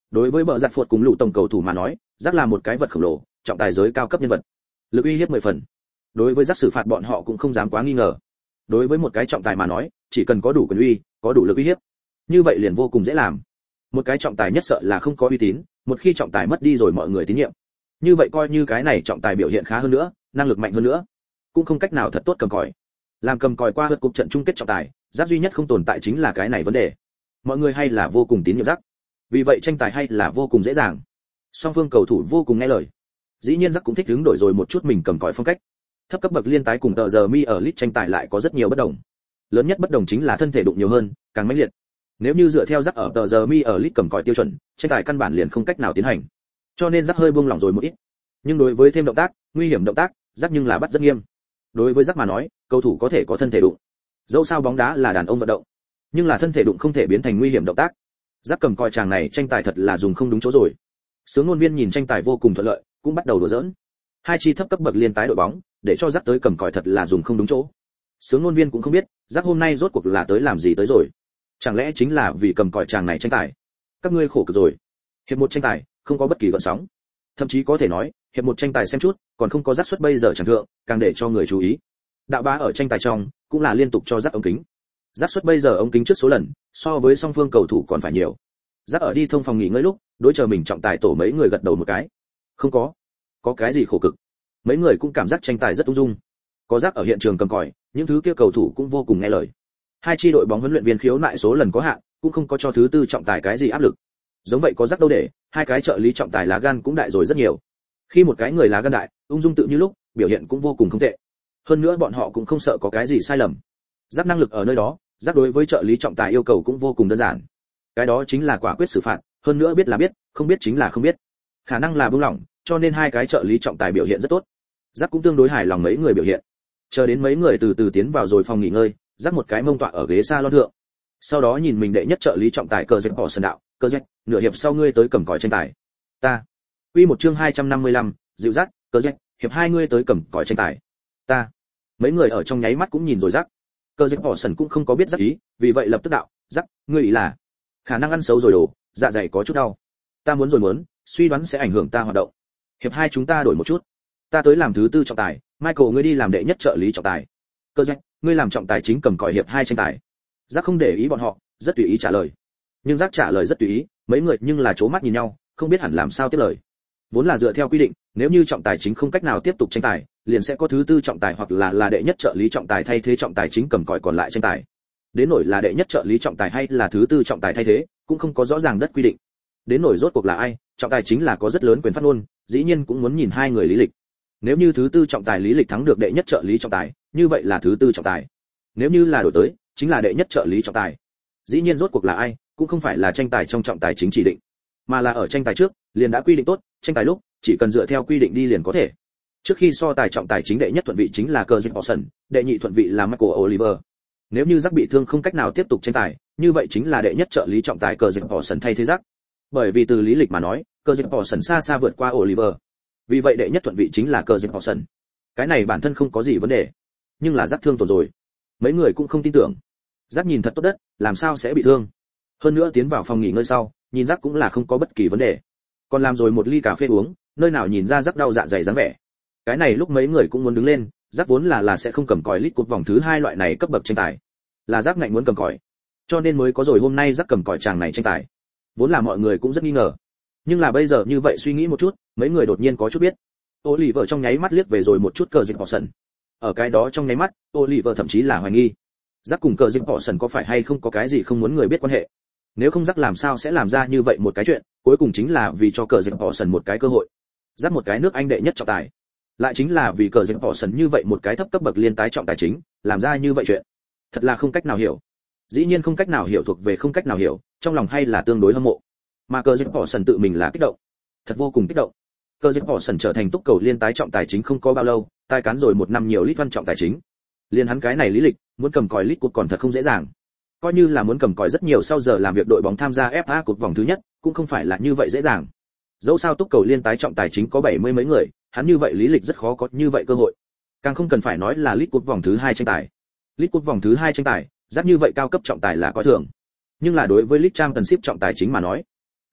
Đối với bờ giặt phột cùng lũ tổng cầu thủ mà nói, Rắc là một cái vật khổng lồ, trọng tài giới cao cấp nhân vật. Lực uy hiếp mười phần. Đối với Rắc xử phạt bọn họ cũng không dám quá nghi ngờ. Đối với một cái trọng tài mà nói, chỉ cần có đủ quyền uy, có đủ lực uy hiếp, như vậy liền vô cùng dễ làm. Một cái trọng tài nhất sợ là không có uy tín, một khi trọng tài mất đi rồi mọi người tín nhiệm. Như vậy coi như cái này trọng tài biểu hiện khá hơn nữa, năng lực mạnh hơn nữa, cũng không cách nào thật tốt cầm còi. Làm cầm còi qua lượt cúp trận chung kết trọng tài, Rắc duy nhất không tồn tại chính là cái này vấn đề. Mọi người hay là vô cùng tín nhiệm Rắc. Vì vậy tranh tài hay là vô cùng dễ dàng. Song phương cầu thủ vô cùng nghe lời. Dĩ nhiên Rắc cũng thích hứng đổi rồi một chút mình cầm còi phong cách. Thấp cấp bậc liên tái cùng tờ giờ mi ở lit tranh tài lại có rất nhiều bất đồng. Lớn nhất bất đồng chính là thân thể đụng nhiều hơn, càng mãnh liệt. Nếu như dựa theo Rắc ở tờ giờ mi ở lit cầm còi tiêu chuẩn, tranh tài căn bản liền không cách nào tiến hành. Cho nên Rắc hơi buông lỏng rồi một ít. Nhưng đối với thêm động tác, nguy hiểm động tác, Rắc nhưng là bắt rất nghiêm. Đối với Rắc mà nói, cầu thủ có thể có thân thể đụng. Dẫu sao bóng đá là đàn ông vận động, nhưng là thân thể đụng không thể biến thành nguy hiểm động tác. Rắc cầm còi chàng này tranh tài thật là dùng không đúng chỗ rồi. Sướng ngôn viên nhìn tranh tài vô cùng thuận lợi, cũng bắt đầu đùa giỡn. Hai chi thấp cấp bậc liên tái đội bóng, để cho Rắc tới cầm còi thật là dùng không đúng chỗ. Sướng ngôn viên cũng không biết, Rắc hôm nay rốt cuộc là tới làm gì tới rồi. Chẳng lẽ chính là vì cầm còi chàng này tranh tài? Các ngươi khổ cực rồi. Hiệp một tranh tài, không có bất kỳ gợn sóng. Thậm chí có thể nói, hiệp một tranh tài xem chút, còn không có Rắc suất bây giờ chẳng thượng, càng để cho người chú ý. Đạo bá ở tranh tài trong, cũng là liên tục cho Rắc ống kính. Rắc suất bây giờ ống kính trước số lần, so với song phương cầu thủ còn phải nhiều. Rắc ở đi thông phòng nghỉ ngơi lúc, đối chờ mình trọng tài tổ mấy người gật đầu một cái. Không có, có cái gì khổ cực. Mấy người cũng cảm giác tranh tài rất ung dung. Có Rắc ở hiện trường cầm còi, những thứ kia cầu thủ cũng vô cùng nghe lời. Hai chi đội bóng huấn luyện viên khiếu nại số lần có hạn, cũng không có cho thứ tư trọng tài cái gì áp lực. Giống vậy có Rắc đâu để, hai cái trợ lý trọng tài lá gan cũng đại rồi rất nhiều. Khi một cái người lá gan đại, ung dung tự như lúc, biểu hiện cũng vô cùng không tệ. Hơn nữa bọn họ cũng không sợ có cái gì sai lầm. Rắc năng lực ở nơi đó, Rắc đối với trợ lý trọng tài yêu cầu cũng vô cùng đơn giản. Cái đó chính là quả quyết xử phạt, hơn nữa biết là biết, không biết chính là không biết. Khả năng là buông lỏng, cho nên hai cái trợ lý trọng tài biểu hiện rất tốt. Rắc cũng tương đối hài lòng mấy người biểu hiện. Chờ đến mấy người từ từ tiến vào rồi phòng nghỉ ngơi, Rắc một cái mông tọa ở ghế salon thượng. Sau đó nhìn mình đệ nhất trợ lý trọng tài cờ dẹp bỏ sân đạo, cờ dẹp, nửa hiệp sau ngươi tới cầm còi tranh tài. Ta. Quy một chương hai trăm năm mươi lăm, dịu dắt, cờ dẹp, hiệp hai ngươi tới cầm còi tranh tài. Ta. Mấy người ở trong nháy mắt cũng nhìn rồi Rắc. Cờ dẹp bỏ sân cũng không có biết Rắc ý, vì vậy lập tức đạo, Rắc, ngươi ý là khả năng ăn xấu rồi đồ, dạ dày có chút đau. Ta muốn rồi muốn, suy đoán sẽ ảnh hưởng ta hoạt động. Hiệp hai chúng ta đổi một chút. Ta tới làm thứ tư trọng tài, Michael ngươi đi làm đệ nhất trợ lý trọng tài. Cơ Jack, ngươi làm trọng tài chính cầm còi hiệp hai tranh tài. Giác không để ý bọn họ, rất tùy ý trả lời. Nhưng Giác trả lời rất tùy ý, mấy người nhưng là chố mắt nhìn nhau, không biết hẳn làm sao tiếp lời. Vốn là dựa theo quy định, nếu như trọng tài chính không cách nào tiếp tục tranh tài, liền sẽ có thứ tư trọng tài hoặc là là đệ nhất trợ lý trọng tài thay thế trọng tài chính cầm còi còn lại tranh tài. Đến nổi là đệ nhất trợ lý trọng tài hay là thứ tư trọng tài thay thế, cũng không có rõ ràng đất quy định. Đến nổi rốt cuộc là ai, trọng tài chính là có rất lớn quyền phát ngôn, dĩ nhiên cũng muốn nhìn hai người lý lịch. Nếu như thứ tư trọng tài lý lịch thắng được đệ nhất trợ lý trọng tài, như vậy là thứ tư trọng tài. Nếu như là đổi tới, chính là đệ nhất trợ lý trọng tài. Dĩ nhiên rốt cuộc là ai, cũng không phải là tranh tài trong trọng tài chính chỉ định, mà là ở tranh tài trước, liền đã quy định tốt, tranh tài lúc chỉ cần dựa theo quy định đi liền có thể. Trước khi so tài trọng tài chính đệ nhất thuận vị chính là Curtis Paulson, đệ nhị thuận vị là Michael Oliver. Nếu như Jack bị thương không cách nào tiếp tục tranh tài, như vậy chính là đệ nhất trợ lý trọng tài Curtis Paulson thay thế Jack. Bởi vì từ lý lịch mà nói, Curtis Paulson xa xa vượt qua Oliver. Vì vậy đệ nhất thuận vị chính là Curtis Paulson. Cái này bản thân không có gì vấn đề, nhưng là Jack thương tổn rồi. Mấy người cũng không tin tưởng. Jack nhìn thật tốt đất, làm sao sẽ bị thương? Hơn nữa tiến vào phòng nghỉ ngơi sau, nhìn Jack cũng là không có bất kỳ vấn đề. Còn làm rồi một ly cà phê uống, nơi nào nhìn ra Jack đau dạ dày dáng vẻ. Cái này lúc mấy người cũng muốn đứng lên, Jack vốn là là sẽ không cầm còi lít cột vòng thứ hai loại này cấp bậc tranh tài. Là Jack ngạnh muốn cầm còi, cho nên mới có rồi hôm nay Jack cầm còi chàng này tranh tài. Vốn là mọi người cũng rất nghi ngờ, nhưng là bây giờ như vậy suy nghĩ một chút, mấy người đột nhiên có chút biết. Oliver trong nháy mắt liếc về rồi một chút cờ dịch bỏ sân. Ở cái đó trong nháy mắt, Oliver thậm chí là hoài nghi, Jack cùng cờ dịch bỏ sân có phải hay không có cái gì không muốn người biết quan hệ. Nếu không Jack làm sao sẽ làm ra như vậy một cái chuyện, cuối cùng chính là vì cho cờ dịch bỏ sân một cái cơ hội. Jack một cái nước Anh đệ nhất trọng tài, lại chính là vì cờ dịch bỏ sân như vậy một cái thấp cấp bậc liên tái trọng tài chính, làm ra như vậy chuyện. Thật là không cách nào hiểu. Dĩ nhiên không cách nào hiểu thuộc về không cách nào hiểu, trong lòng hay là tương đối hâm mộ. Mà cờ dịch bỏ sân tự mình là kích động, thật vô cùng kích động. Cờ dịch bỏ sân trở thành túc cầu liên tái trọng tài chính không có bao lâu, tai cán rồi một năm nhiều lít văn trọng tài chính. Liên hắn cái này lý lịch, muốn cầm còi lít cột còn thật không dễ dàng. Coi như là muốn cầm còi rất nhiều sau giờ làm việc đội bóng tham gia ép a cột vòng thứ nhất, cũng không phải là như vậy dễ dàng. Dẫu sao túc cầu liên tái trọng tài chính có bảy mươi mấy người, hắn như vậy lý lịch rất khó có như vậy cơ hội. Càng không cần phải nói là lít cột vòng thứ hai tranh tài. Lít cột vòng thứ hai tranh tài, giáp như vậy cao cấp trọng tài là coi thường. Nhưng là đối với League Championship trọng tài chính mà nói,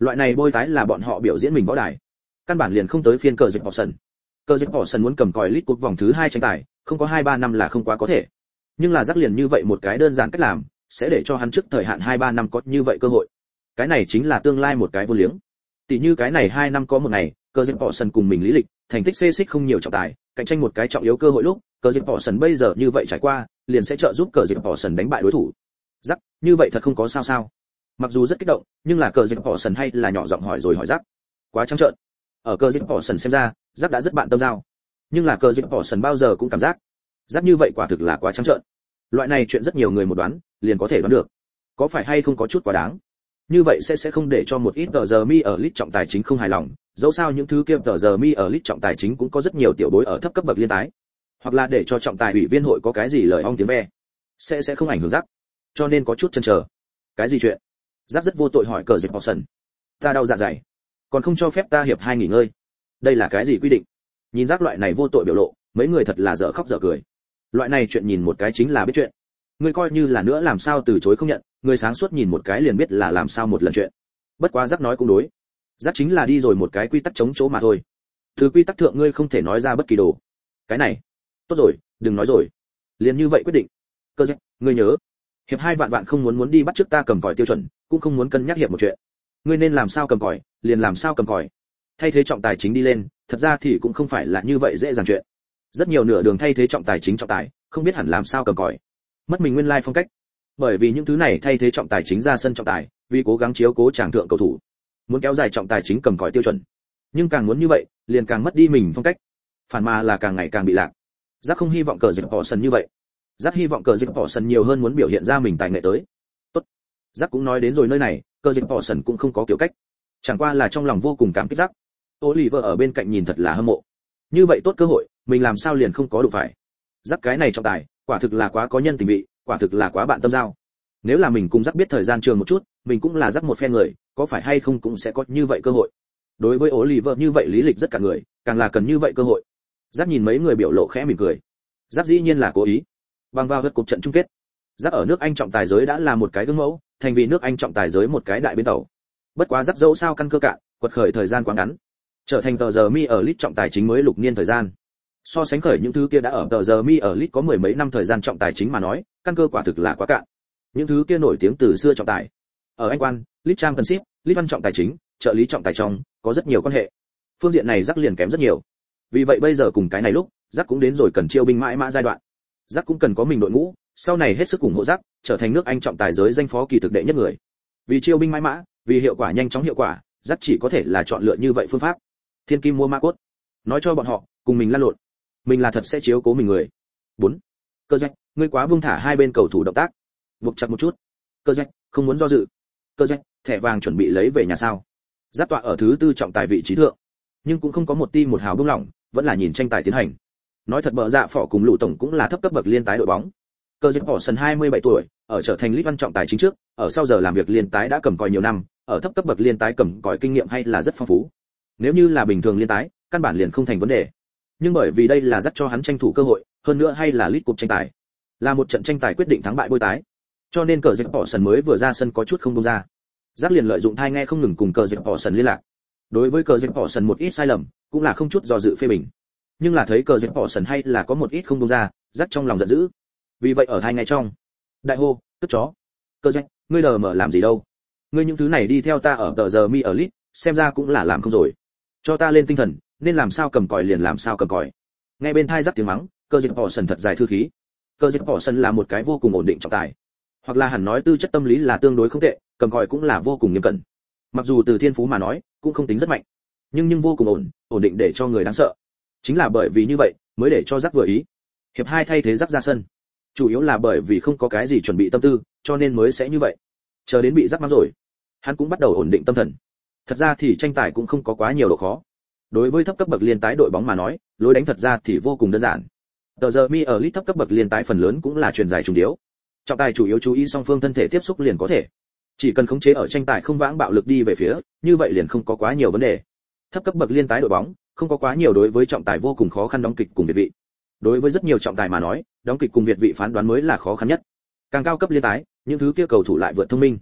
Loại này bôi tái là bọn họ biểu diễn mình võ đài, căn bản liền không tới phiên cờ dịch bỏ sân. Cờ dịch bỏ sân muốn cầm còi League Cup vòng thứ hai tranh tài, không có hai ba năm là không quá có thể. Nhưng là rắc liền như vậy một cái đơn giản cách làm, sẽ để cho hắn trước thời hạn hai ba năm có như vậy cơ hội. Cái này chính là tương lai một cái vô liếng. Tỷ như cái này hai năm có một ngày, cờ dịch bỏ sân cùng mình lý lịch, thành tích xê xích không nhiều trọng tài, cạnh tranh một cái trọng yếu cơ hội lúc, cờ dịch bỏ sân bây giờ như vậy trải qua, liền sẽ trợ giúp cờ dịch bỏ sân đánh bại đối thủ. Rắc, như vậy thật không có sao sao. Mặc dù rất kích động, nhưng là cờ dịch bỏ sân hay là nhỏ giọng hỏi rồi hỏi rắc. Quá trắng trợn. Ở cờ dịch bỏ sân xem ra, rắc đã rất bạn tâm giao. Nhưng là cờ dịch bỏ sân bao giờ cũng cảm giác, rắc như vậy quả thực là quá trắng trợn. Loại này chuyện rất nhiều người một đoán, liền có thể đoán được. Có phải hay không có chút quá đáng? Như vậy sẽ sẽ không để cho một ít tờ giờ mi ở list trọng tài chính không hài lòng, dẫu sao những thứ kia tờ giờ mi ở list trọng tài chính cũng có rất nhiều tiểu bối ở thấp cấp bậc liên tái, hoặc là để cho trọng tài ủy viên hội có cái gì lời ong tiếng ve, sẽ sẽ không ảnh hưởng rắc, cho nên có chút chần chờ. Cái gì chuyện? Rắc rất vô tội hỏi cờ dịch Boston. Ta đau dạ dày, còn không cho phép ta hiệp hai nghỉ ngơi. Đây là cái gì quy định? Nhìn rắc loại này vô tội biểu lộ, mấy người thật là dở khóc dở cười. Loại này chuyện nhìn một cái chính là biết chuyện. Ngươi coi như là nữa làm sao từ chối không nhận, người sáng suốt nhìn một cái liền biết là làm sao một lần chuyện. Bất quá rắc nói cũng đối. Rắc chính là đi rồi một cái quy tắc chống chỗ mà thôi. Từ quy tắc thượng ngươi không thể nói ra bất kỳ đồ. Cái này, tốt rồi, đừng nói rồi. Liền như vậy quyết định. Cơ giác, ngươi nhớ, hiệp hai vạn vạn không muốn muốn đi bắt trước ta cầm còi tiêu chuẩn, cũng không muốn cân nhắc hiệp một chuyện. Ngươi nên làm sao cầm còi, liền làm sao cầm còi. Thay thế trọng tài chính đi lên, thật ra thì cũng không phải là như vậy dễ dàng chuyện. Rất nhiều nửa đường thay thế trọng tài chính trọng tài, không biết hẳn làm sao cầm còi. Mất mình nguyên lai phong cách. Bởi vì những thứ này thay thế trọng tài chính ra sân trọng tài, vì cố gắng chiếu cố chàng thượng cầu thủ, muốn kéo dài trọng tài chính cầm còi tiêu chuẩn. Nhưng càng muốn như vậy, liền càng mất đi mình phong cách. Phản mà là càng ngày càng bị lạc. Giác không hy vọng cờ dịch bỏ sân như vậy. Giác hy vọng cờ dịch bỏ sân nhiều hơn muốn biểu hiện ra mình tài nghệ tới. Tốt. Giác cũng nói đến rồi nơi này, cờ dịch bỏ sân cũng không có kiểu cách. Chẳng qua là trong lòng vô cùng cảm kích Giác. Oliver ở bên cạnh nhìn thật là hâm mộ. Như vậy tốt cơ hội, mình làm sao liền không có đủ phải. Giác cái này trọng tài, quả thực là quá có nhân tình vị, quả thực là quá bạn tâm giao. Nếu là mình cùng Giác biết thời gian trường một chút, mình cũng là Giác một phe người, có phải hay không cũng sẽ có như vậy cơ hội. Đối với Oliver như vậy lý lịch rất cả người, càng là cần như vậy cơ hội. Giác nhìn mấy người biểu lộ khẽ mỉm cười. Giác dĩ nhiên là cố ý. Bằng vào gật cục trận chung kết, Giác ở nước Anh trọng tài giới đã là một cái gương mẫu, thành vì nước Anh trọng tài giới một cái đại bến tàu. Bất quá Giác dẫu sao căn cơ cạn, quật khởi thời gian quá ngắn, trở thành tờ giờ mi ở lit trọng tài chính mới lục niên thời gian. So sánh khởi những thứ kia đã ở tờ giờ mi ở lit có mười mấy năm thời gian trọng tài chính mà nói, căn cơ quả thực là quá cạn. Những thứ kia nổi tiếng từ xưa trọng tài, ở Anh quan, lit championship, lit văn trọng tài chính, trợ lý trọng tài trong, có rất nhiều quan hệ. Phương diện này Giác liền kém rất nhiều. Vì vậy bây giờ cùng cái này lúc, Giác cũng đến rồi cần chiêu binh mãi mã giai đoạn. Giác cũng cần có mình đội ngũ, sau này hết sức ủng hộ Giác, trở thành nước Anh trọng tài giới danh phó kỳ thực đệ nhất người. Vì chiêu binh mãi mã, vì hiệu quả nhanh chóng hiệu quả, Giác chỉ có thể là chọn lựa như vậy phương pháp. Thiên kim mua ma cốt, nói cho bọn họ, cùng mình lăn lộn. Mình là thật sẽ chiếu cố mình người. bốn. Cơ Giác, ngươi quá buông thả hai bên cầu thủ động tác. Buộc chặt một chút. Cơ Giác, không muốn do dự. Cơ Giác, thẻ vàng chuẩn bị lấy về nhà sao? Giác tọa ở thứ tư trọng tài vị trí thượng, nhưng cũng không có một ti một hào buông lỏng, vẫn là nhìn tranh tài tiến hành. Nói thật bợ dạ phỏ cùng lũ tổng cũng là thấp cấp bậc liên tái đội bóng. Cờ dịch bỏ sân hai mươi bảy tuổi, ở trở thành lít văn trọng tài chính trước, ở sau giờ làm việc liên tái đã cầm còi nhiều năm, ở thấp cấp bậc liên tái cầm còi kinh nghiệm hay là rất phong phú. Nếu như là bình thường liên tái, căn bản liền không thành vấn đề. Nhưng bởi vì đây là dắt cho hắn tranh thủ cơ hội, hơn nữa hay là lít cục tranh tài, là một trận tranh tài quyết định thắng bại bôi tái, cho nên cờ dịch bỏ sân mới vừa ra sân có chút không buông ra. Giác liền lợi dụng thai nghe không ngừng cùng cờ dịch bỏ sân liên lạc. Đối với cờ dịch bỏ sân một ít sai lầm, cũng là không chút do dự phê bình. Nhưng là thấy cờ dịch bỏ sân hay là có một ít không buông ra, Giác trong lòng giận dữ. Vì vậy ở hai ngày trong, đại hô, tức chó. Cờ dịch, ngươi đờ mở làm gì đâu? Ngươi những thứ này đi theo ta ở tờ giờ mi ở lit, xem ra cũng là làm không rồi. Cho ta lên tinh thần, nên làm sao cầm còi liền làm sao cầm còi. Nghe bên thai Giác tiếng mắng, cờ dịch bỏ sân thật dài thư khí. Cờ dịch bỏ sân là một cái vô cùng ổn định trọng tài, hoặc là hẳn nói tư chất tâm lý là tương đối không tệ, cầm còi cũng là vô cùng nghiêm cẩn. Mặc dù từ thiên phú mà nói, cũng không tính rất mạnh, nhưng nhưng vô cùng ổn, ổn định để cho người đáng sợ. Chính là bởi vì như vậy, mới để cho Giác vừa ý. Hiệp hai thay thế Giác ra sân, chủ yếu là bởi vì không có cái gì chuẩn bị tâm tư, cho nên mới sẽ như vậy. Chờ đến bị Giác mắng rồi, hắn cũng bắt đầu ổn định tâm thần. Thật ra thì tranh tài cũng không có quá nhiều độ khó. Đối với thấp cấp bậc liên tái đội bóng mà nói, lối đánh thật ra thì vô cùng đơn giản. Tờ giờ mi ở lit thấp cấp bậc liên tái phần lớn cũng là truyền dài trùng điếu. Trọng tài chủ yếu chú ý song phương thân thể tiếp xúc liền có thể. Chỉ cần khống chế ở tranh tài không vãng bạo lực đi về phía, như vậy liền không có quá nhiều vấn đề. Thấp cấp bậc liên tái đội bóng, không có quá nhiều đối với trọng tài vô cùng khó khăn đóng kịch cùng việt vị. Đối với rất nhiều trọng tài mà nói, đóng kịch cùng việt vị phán đoán mới là khó khăn nhất. Càng cao cấp liên tái, những thứ kia cầu thủ lại vượt thông minh.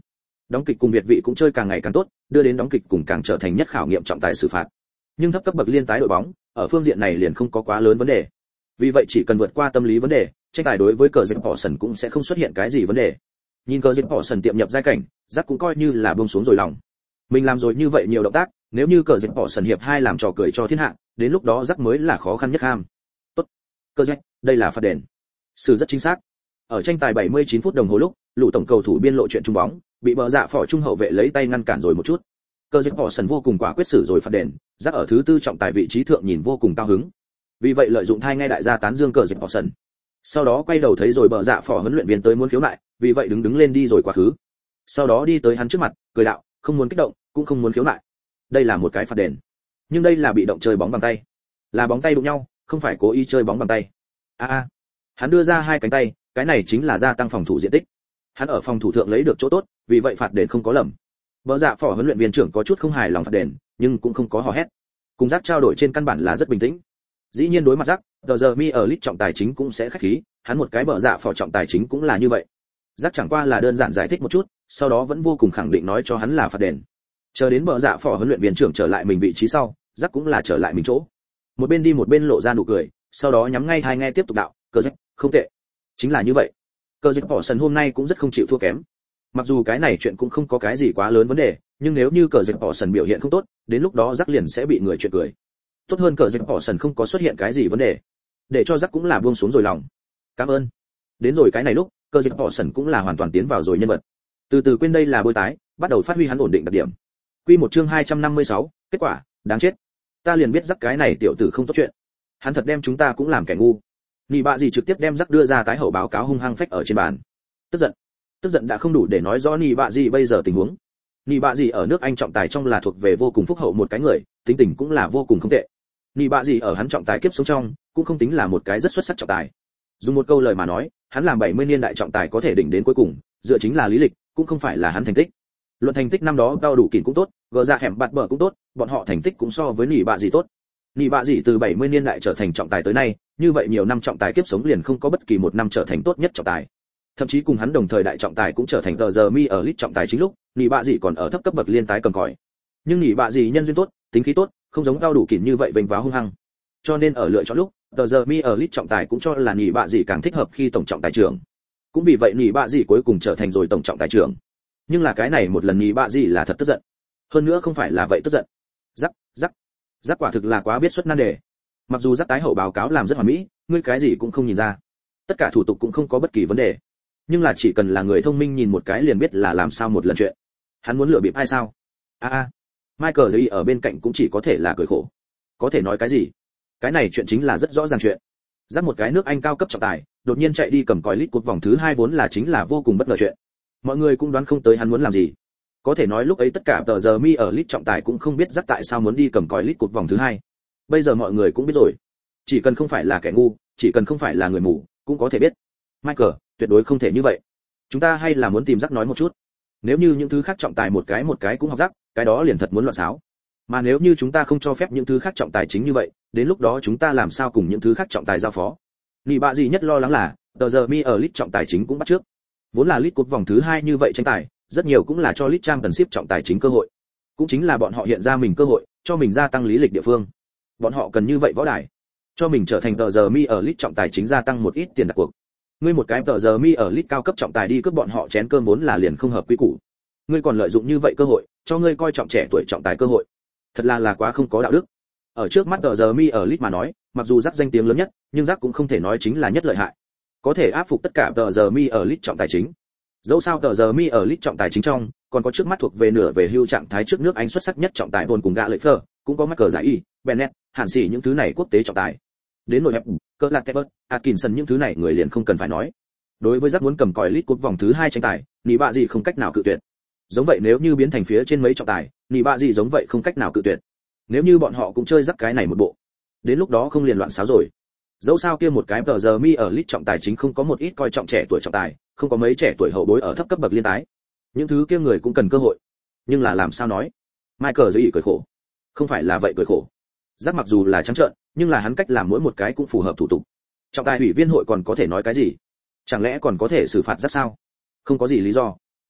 Đóng kịch cùng biệt vị cũng chơi càng ngày càng tốt, đưa đến đóng kịch cùng càng trở thành nhất khảo nghiệm trọng tài xử phạt. Nhưng thấp cấp bậc liên tái đội bóng, ở phương diện này liền không có quá lớn vấn đề. Vì vậy chỉ cần vượt qua tâm lý vấn đề, tranh tài đối với cờ dịch bỏ sần cũng sẽ không xuất hiện cái gì vấn đề. Nhìn cờ dịch bỏ sần tiệm nhập giai cảnh, Jack cũng coi như là buông xuống rồi lòng. Mình làm rồi như vậy nhiều động tác, nếu như cờ dịch bỏ sần hiệp hai làm trò cười cho thiên hạ, đến lúc đó Jack mới là khó khăn nhất ham. Tốt, cờ dịch, đây là phạt đền. Sự rất chính xác. Ở tranh tài bảy mươi chín phút đồng hồ lúc, lũ tổng cầu thủ biên lộ chuyện trung bóng, bị bờ dạ phỏ trung hậu vệ lấy tay ngăn cản rồi một chút. Cờ dịch bỏ sần vô cùng quả quyết xử rồi phạt đền, Jack ở thứ tư trọng tài vị trí thượng nhìn vô cùng cao hứng. Vì vậy lợi dụng thai ngay đại gia tán dương cờ dịch bỏ sần. Sau đó quay đầu thấy rồi bờ dạ phỏ huấn luyện viên tới muốn khiếu nại, vì vậy đứng đứng lên đi rồi quá khứ. Sau đó đi tới hắn trước mặt, cười đạo, không muốn kích động, cũng không muốn khiếu nại. Đây là một cái phạt đền. Nhưng đây là bị động chơi bóng bằng tay. Là bóng tay đụng nhau, không phải cố ý chơi bóng bằng tay. A a. Hắn đưa ra hai cánh tay, cái này chính là gia tăng phòng thủ diện tích. Hắn ở phòng thủ thượng lấy được chỗ tốt, vì vậy phạt đền không có lầm. Bờ dạ phỏ huấn luyện viên trưởng có chút không hài lòng phạt đền, nhưng cũng không có hò hét. Cùng Jack trao đổi trên căn bản là rất bình tĩnh. Dĩ nhiên đối mặt Jack, tờ giờ mi ở list trọng tài chính cũng sẽ khách khí, hắn một cái bờ dạ phỏ trọng tài chính cũng là như vậy. Jack chẳng qua là đơn giản giải thích một chút, sau đó vẫn vô cùng khẳng định nói cho hắn là phạt đền. Chờ đến bờ dạ phỏ huấn luyện viên trưởng trở lại mình vị trí sau, Jack cũng là trở lại mình chỗ. Một bên đi một bên lộ ra nụ cười, sau đó nhắm ngay hai nghe tiếp tục đạo, cờ dịch, không tệ. Chính là như vậy. Cờ dịch bỏ sân hôm nay cũng rất không chịu thua kém. Mặc dù cái này chuyện cũng không có cái gì quá lớn vấn đề, nhưng nếu như cờ dịch bỏ sân biểu hiện không tốt, đến lúc đó Jack liền sẽ bị người chuyện cười. Tốt hơn cờ dịch bỏ sân không có xuất hiện cái gì vấn đề, để cho Jack cũng là buông xuống rồi lòng. Cảm ơn. Đến rồi cái này lúc, cờ dịch bỏ sân cũng là hoàn toàn tiến vào rồi nhân vật. Từ từ quên đây là bôi tái, bắt đầu phát huy hắn ổn định đặc điểm. Quy một chương hai trăm năm mươi sáu, kết quả, đáng chết. Ta liền biết Jack cái này tiểu tử không tốt chuyện. Hắn thật đem chúng ta cũng làm kẻ ngu. Nị bạ gì trực tiếp đem Jack đưa ra tái hậu báo cáo hung hăng phách ở trên bàn. Tức giận. Tức giận đã không đủ để nói rõ Nị bạ gì bây giờ tình huống. Nị bạ gì ở nước Anh trọng tài trong là thuộc về vô cùng phúc hậu một cái người, tính tình cũng là vô cùng không tệ. Nị bạ gì ở hắn trọng tài kiếp sống trong, cũng không tính là một cái rất xuất sắc trọng tài. Dùng một câu lời mà nói, hắn làm bảy mươi niên đại trọng tài có thể đỉnh đến cuối cùng, dựa chính là lý lịch, cũng không phải là hắn thành tích. Luận thành tích năm đó cao đủ kỉnh cũng tốt, gỡ ra hẻm bạt bờ cũng tốt, bọn họ thành tích cũng so với Nị bạ gì tốt. Nị bạ gì từ bảy mươi niên đại trở thành trọng tài tới nay, như vậy nhiều năm trọng tài kiếp sống liền không có bất kỳ một năm trở thành tốt nhất trọng tài. Thậm chí cùng hắn đồng thời đại trọng tài cũng trở thành tờ giờ mi ở list trọng tài chính lúc, Nị bạ gì còn ở thấp cấp bậc liên tái cầm còi. Nhưng Nị bạ gì nhân duyên tốt, tính khí tốt, không giống cao đủ kỉnh như vậy vênh váo hung hăng. Cho nên ở lựa chọn lúc, tờ giờ mi ở list trọng tài cũng cho là Nị bạ gì càng thích hợp khi tổng trọng tài trưởng. Cũng vì vậy Nị bạ gì cuối cùng trở thành rồi tổng trọng tài trưởng. Nhưng là cái này một lần Nị bạ gì là thật tức giận. Hơn nữa không phải là vậy tức giận. Rắc, rắc. Rắc quả thực là quá biết xuất nan đề. Mặc dù Rắc tái hậu báo cáo làm rất hoàn mỹ, ngươi cái gì cũng không nhìn ra. Tất cả thủ tục cũng không có bất kỳ vấn đề. Nhưng là chỉ cần là người thông minh nhìn một cái liền biết là làm sao một lần chuyện. Hắn muốn lừa bịp hay sao? A a. Michael Dĩ ở bên cạnh cũng chỉ có thể là cười khổ. Có thể nói cái gì? Cái này chuyện chính là rất rõ ràng chuyện. Rắc một cái nước Anh cao cấp trọng tài, đột nhiên chạy đi cầm còi lít cuộc vòng thứ hai vốn là chính là vô cùng bất ngờ chuyện. Mọi người cũng đoán không tới hắn muốn làm gì. Có thể nói lúc ấy tất cả tờ giờ mi ở list trọng tài cũng không biết Rắc tại sao muốn đi cầm còi lít cuộc vòng thứ hai. Bây giờ mọi người cũng biết rồi. Chỉ cần không phải là kẻ ngu, chỉ cần không phải là người mù, cũng có thể biết. Michael, tuyệt đối không thể như vậy. Chúng ta hay là muốn tìm Rắc nói một chút. Nếu như những thứ khác trọng tài một cái một cái cũng học Rắc, cái đó liền thật muốn loạn xáo. Mà nếu như chúng ta không cho phép những thứ khác trọng tài chính như vậy, đến lúc đó chúng ta làm sao cùng những thứ khác trọng tài giao phó? Nị bạ gì nhất lo lắng là, tờ giờ mi ở list trọng tài chính cũng bắt trước. Vốn là list cuộc vòng thứ hai như vậy tranh tài, rất nhiều cũng là cho list championship trọng tài chính cơ hội. Cũng chính là bọn họ hiện ra mình cơ hội, cho mình gia tăng lý lịch địa phương. Bọn họ cần như vậy võ đài, cho mình trở thành tờ giờ mi ở list trọng tài chính gia tăng một ít tiền đặt cuộc. Ngươi một cái tờ giờ mi ở list cao cấp trọng tài đi cướp bọn họ chén cơm vốn là liền không hợp quy củ. Ngươi còn lợi dụng như vậy cơ hội, cho ngươi coi trọng trẻ tuổi trọng tài cơ hội. Thật là là quá không có đạo đức. Ở trước mắt tờ giờ mi ở list mà nói, mặc dù Rắc danh tiếng lớn nhất, nhưng Rắc cũng không thể nói chính là nhất lợi hại. Có thể áp phục tất cả tờ giờ mi ở list trọng tài chính. Dẫu sao tờ giờ mi ở list trọng tài chính trong, còn có trước mắt thuộc về nửa về hưu trạng thái trước nước Anh xuất sắc nhất trọng tài Bồn cùng gạ lợi phơ, cũng có Michael giải y, Bennett, Hàn Sĩ những thứ này quốc tế trọng tài. Đến nội hẹp, cỡ lạc Kevin, Atkinson những thứ này người liền không cần phải nói. Đối với Rắc muốn cầm còi list cúp vòng thứ hai tranh tài, Nị bạ gì không cách nào cự tuyệt. Giống vậy nếu như biến thành phía trên mấy trọng tài, Nị bạ gì giống vậy không cách nào cự tuyệt. Nếu như bọn họ cũng chơi Rắc cái này một bộ, đến lúc đó không liền loạn xáo rồi. Dẫu sao kia một cái tờ giờ mi ở list trọng tài chính không có một ít coi trọng trẻ tuổi trọng tài, không có mấy trẻ tuổi hậu bối ở thấp cấp bậc liên tái. Những thứ kia người cũng cần cơ hội. Nhưng là làm sao nói? Michael Dĩ cười khổ. Không phải là vậy cười khổ. Rắc mặc dù là trắng trợn, nhưng là hắn cách làm mỗi một cái cũng phù hợp thủ tục. Trọng tài ủy viên hội còn có thể nói cái gì? Chẳng lẽ còn có thể xử phạt Rắc sao? Không có gì lý do.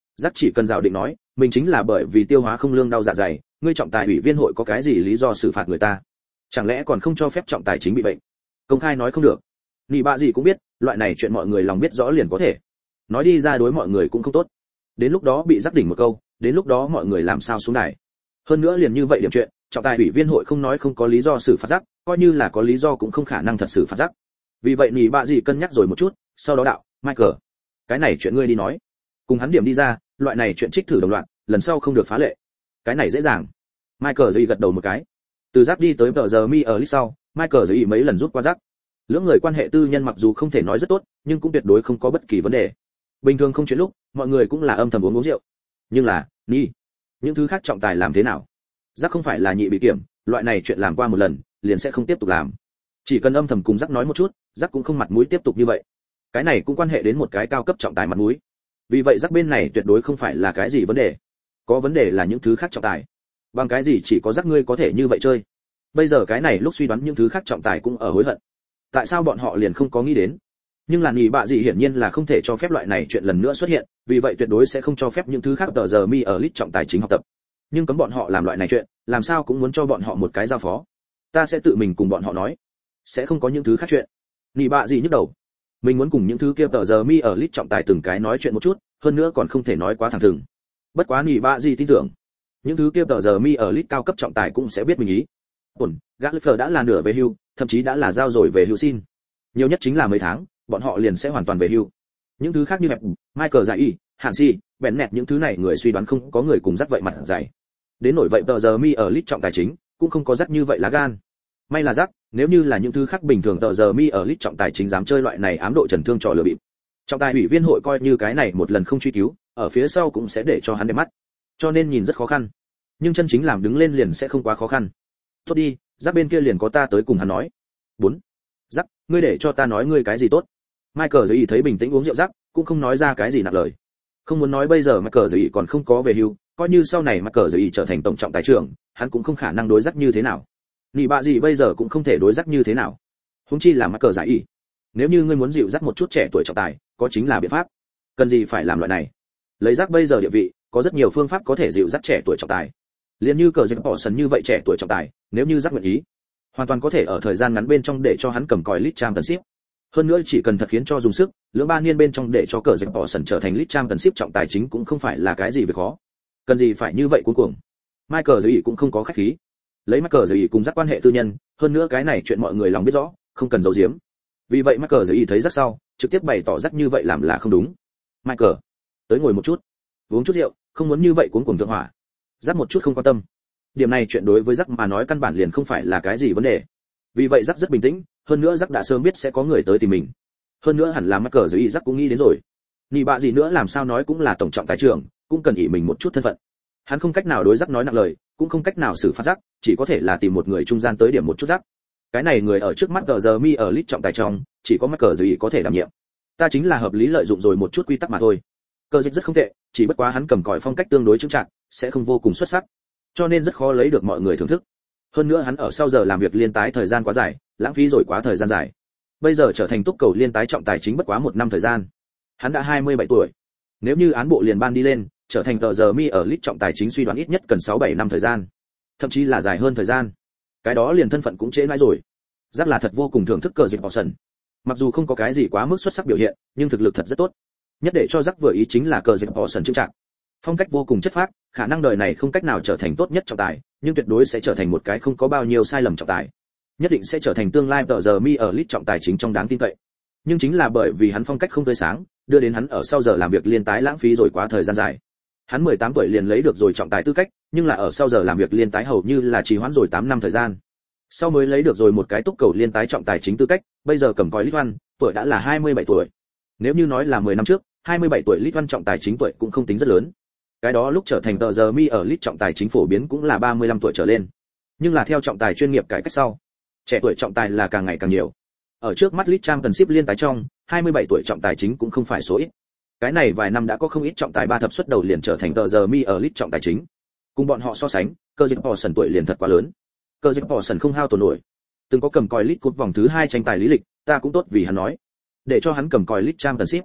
Giác chỉ cần rào định nói, mình chính là bởi vì tiêu hóa không lương đau dạ dày, ngươi trọng tài ủy viên hội có cái gì lý do xử phạt người ta? Chẳng lẽ còn không cho phép trọng tài chính bị bệnh? Công khai nói không được. Nị bạ gì cũng biết, loại này chuyện mọi người lòng biết rõ liền có thể. Nói đi ra đối mọi người cũng không tốt. Đến lúc đó bị Giác đỉnh một câu, đến lúc đó mọi người làm sao xuống đài. Hơn nữa liền như vậy điểm chuyện, trọng tài ủy viên hội không nói không có lý do xử phạt Giác, coi như là có lý do cũng không khả năng thật sự phạt Giác. Vì vậy Nị bạ gì cân nhắc rồi một chút, sau đó đạo, Michael, cái này chuyện ngươi đi nói. Cùng hắn điểm đi ra, loại này chuyện trích thử đồng loạt, lần sau không được phá lệ. Cái này dễ dàng. Michael dĩ gật đầu một cái. Từ Giác đi tới tờ giờ mi ở lít sau, Michael dĩ mấy lần rút qua Giác. Lưỡng người quan hệ tư nhân mặc dù không thể nói rất tốt, nhưng cũng tuyệt đối không có bất kỳ vấn đề. Bình thường không chuyện lúc, mọi người cũng là âm thầm uống uống rượu. Nhưng là, Ni, những thứ khác trọng tài làm thế nào? Giác không phải là nhị bị kiểm, loại này chuyện làm qua một lần, liền sẽ không tiếp tục làm. Chỉ cần âm thầm cùng Giác nói một chút, Giác cũng không mặt mũi tiếp tục như vậy. Cái này cũng quan hệ đến một cái cao cấp trọng tài mặt mũi. Vì vậy Giác bên này tuyệt đối không phải là cái gì vấn đề. Có vấn đề là những thứ khác trọng tài. Bằng cái gì chỉ có Giác ngươi có thể như vậy chơi? Bây giờ cái này lúc suy đoán những thứ khác trọng tài cũng ở hối hận. Tại sao bọn họ liền không có nghĩ đến? Nhưng là Nị bạ gì hiển nhiên là không thể cho phép loại này chuyện lần nữa xuất hiện, vì vậy tuyệt đối sẽ không cho phép những thứ khác tờ giờ mi ở list trọng tài chính học tập. Nhưng cấm bọn họ làm loại này chuyện, làm sao cũng muốn cho bọn họ một cái giao phó. Ta sẽ tự mình cùng bọn họ nói, sẽ không có những thứ khác chuyện. Nị bạ gì nhức đầu. Mình muốn cùng những thứ kia tờ giờ mi ở list trọng tài từng cái nói chuyện một chút, hơn nữa còn không thể nói quá thẳng thừng. Bất quá Nị bạ gì tin tưởng, những thứ kia tờ giờ mi ở list cao cấp trọng tài cũng sẽ biết mình ý. Ổn, Gallagher đã là nửa về hưu, thậm chí đã là giao rồi về hưu xin. Nhiều nhất chính là mấy tháng, bọn họ liền sẽ hoàn toàn về hưu. Những thứ khác như Mẹp, Michael Giải Y, Hạn Si, Bennett những thứ này người suy đoán không có người cùng dắt vậy mặt dày. Đến nổi vậy tờ giờ mi ở list trọng tài chính, cũng không có dắt như vậy lá gan. May là dắt, nếu như là những thứ khác bình thường tờ giờ mi ở list trọng tài chính dám chơi loại này ám độ trần thương trò lừa bịp. Trọng tài ủy viên hội coi như cái này một lần không truy cứu, ở phía sau cũng sẽ để cho hắn đẹp mắt. Cho nên nhìn rất khó khăn. Nhưng chân chính làm đứng lên liền sẽ không quá khó khăn. Tốt đi, dắt bên kia liền có ta tới cùng hắn nói. bốn Dắt, ngươi để cho ta nói ngươi cái gì tốt? Michael Giới thấy bình tĩnh uống rượu rắc, cũng không nói ra cái gì nặng lời. Không muốn nói bây giờ Michael Giới còn không có về hưu, coi như sau này Michael Giới trở thành tổng trọng tài trưởng, hắn cũng không khả năng đối rắc như thế nào. Nị bạ gì bây giờ cũng không thể đối rắc như thế nào. Huống chi là Michael Giới. Nếu như ngươi muốn dịu dắt một chút trẻ tuổi trọng tài, có chính là biện pháp. Cần gì phải làm loại này? Lấy rắc bây giờ địa vị, có rất nhiều phương pháp có thể dịu dắt trẻ tuổi trọng tài. Liên như cờ dịch bỏ sân như vậy trẻ tuổi trọng tài, nếu như rắc nguyện ý, hoàn toàn có thể ở thời gian ngắn bên trong để cho hắn cầm còi League Championship. Hơn nữa chỉ cần thật khiến cho dùng sức, lưỡng ba niên bên trong để cho cờ dịch bỏ sân trở thành League Championship trọng tài chính cũng không phải là cái gì việc khó. Cần gì phải như vậy cuống cuồng. Michael Giới cũng không có khách khí. Lấy Michael Giới cùng rắc quan hệ tư nhân, hơn nữa cái này chuyện mọi người lòng biết rõ, không cần giấu giếm. Vì vậy Michael Giới thấy rất sau, trực tiếp bày tỏ rắc như vậy làm là không đúng. Michael, tới ngồi một chút, uống chút rượu, không muốn như vậy cuống cuồng thượng hỏa. Rắc một chút không quan tâm. Điểm này chuyện đối với rắc mà nói căn bản liền không phải là cái gì vấn đề. Vì vậy rắc rất bình tĩnh, hơn nữa rắc đã sớm biết sẽ có người tới tìm mình. Hơn nữa hẳn là Michael Giới rắc cũng nghĩ đến rồi. Nị bạ gì nữa làm sao nói cũng là tổng trọng tài trưởng, cũng cần ỷ mình một chút thân phận. Hắn không cách nào đối rắc nói nặng lời, cũng không cách nào xử phạt rắc, chỉ có thể là tìm một người trung gian tới điểm một chút rắc. Cái này người ở trước mắt giờ mi ở list trọng tài trong, chỉ có Michael Giới có thể đảm nhiệm. Ta chính là hợp lý lợi dụng rồi một chút quy tắc mà thôi. Cơ dịch rất không tệ, chỉ bất quá hắn cầm còi phong cách tương đối chững chạc, sẽ không vô cùng xuất sắc, cho nên rất khó lấy được mọi người thưởng thức. Hơn nữa hắn ở sau giờ làm việc liên tái thời gian quá dài, lãng phí rồi quá thời gian dài. Bây giờ trở thành túc cầu liên tái trọng tài chính bất quá một năm thời gian. Hắn đã hai mươi bảy tuổi. Nếu như án bộ liền ban đi lên, trở thành tờ giờ mi ở list trọng tài chính suy đoán ít nhất cần sáu bảy năm thời gian, thậm chí là dài hơn thời gian. Cái đó liền thân phận cũng trễ mãi rồi. Rất là thật vô cùng thưởng thức cờ dịch bỏ sân. Mặc dù không có cái gì quá mức xuất sắc biểu hiện, nhưng thực lực thật rất tốt. Nhất để cho rắc vừa ý chính là cờ dịch bỏ sân trưng trạng. Phong cách vô cùng chất phác, khả năng đời này không cách nào trở thành tốt nhất trọng tài, nhưng tuyệt đối sẽ trở thành một cái không có bao nhiêu sai lầm trọng tài. Nhất định sẽ trở thành tương lai tờ giờ mi ở list trọng tài chính trong đáng tin cậy. Nhưng chính là bởi vì hắn phong cách không tươi sáng, đưa đến hắn ở sau giờ làm việc liên tái lãng phí rồi quá thời gian dài. Hắn mười tám tuổi liền lấy được rồi trọng tài tư cách, nhưng là ở sau giờ làm việc liên tái hầu như là trì hoãn rồi tám năm thời gian. Sau mới lấy được rồi một cái túc cầu liên tái trọng tài chính tư cách, bây giờ cầm còi League One, tuổi đã là hai mươi bảy tuổi. Nếu như nói là mười năm trước, hai mươi bảy tuổi League One trọng tài chính tuổi cũng không tính rất lớn. Cái đó lúc trở thành tờ giờ mi ở list trọng tài chính phổ biến cũng là ba mươi lăm tuổi trở lên. Nhưng là theo trọng tài chuyên nghiệp cải cách sau, trẻ tuổi trọng tài là càng ngày càng nhiều. Ở trước mắt League Championship liên tái trong, hai mươi bảy tuổi trọng tài chính cũng không phải số ít. Cái này vài năm đã có không ít trọng tài ba thập suất đầu liền trở thành tờ giờ mi ở list trọng tài chính. Cùng bọn họ so sánh, cơ dịch bỏ sân tuổi liền thật quá lớn. Cơ dịch bỏ sân không hao tổn nổi. Từng có cầm còi League Cup vòng thứ hai tranh tài lý lịch, ta cũng tốt vì hắn nói. Để cho hắn cầm còi League Championship.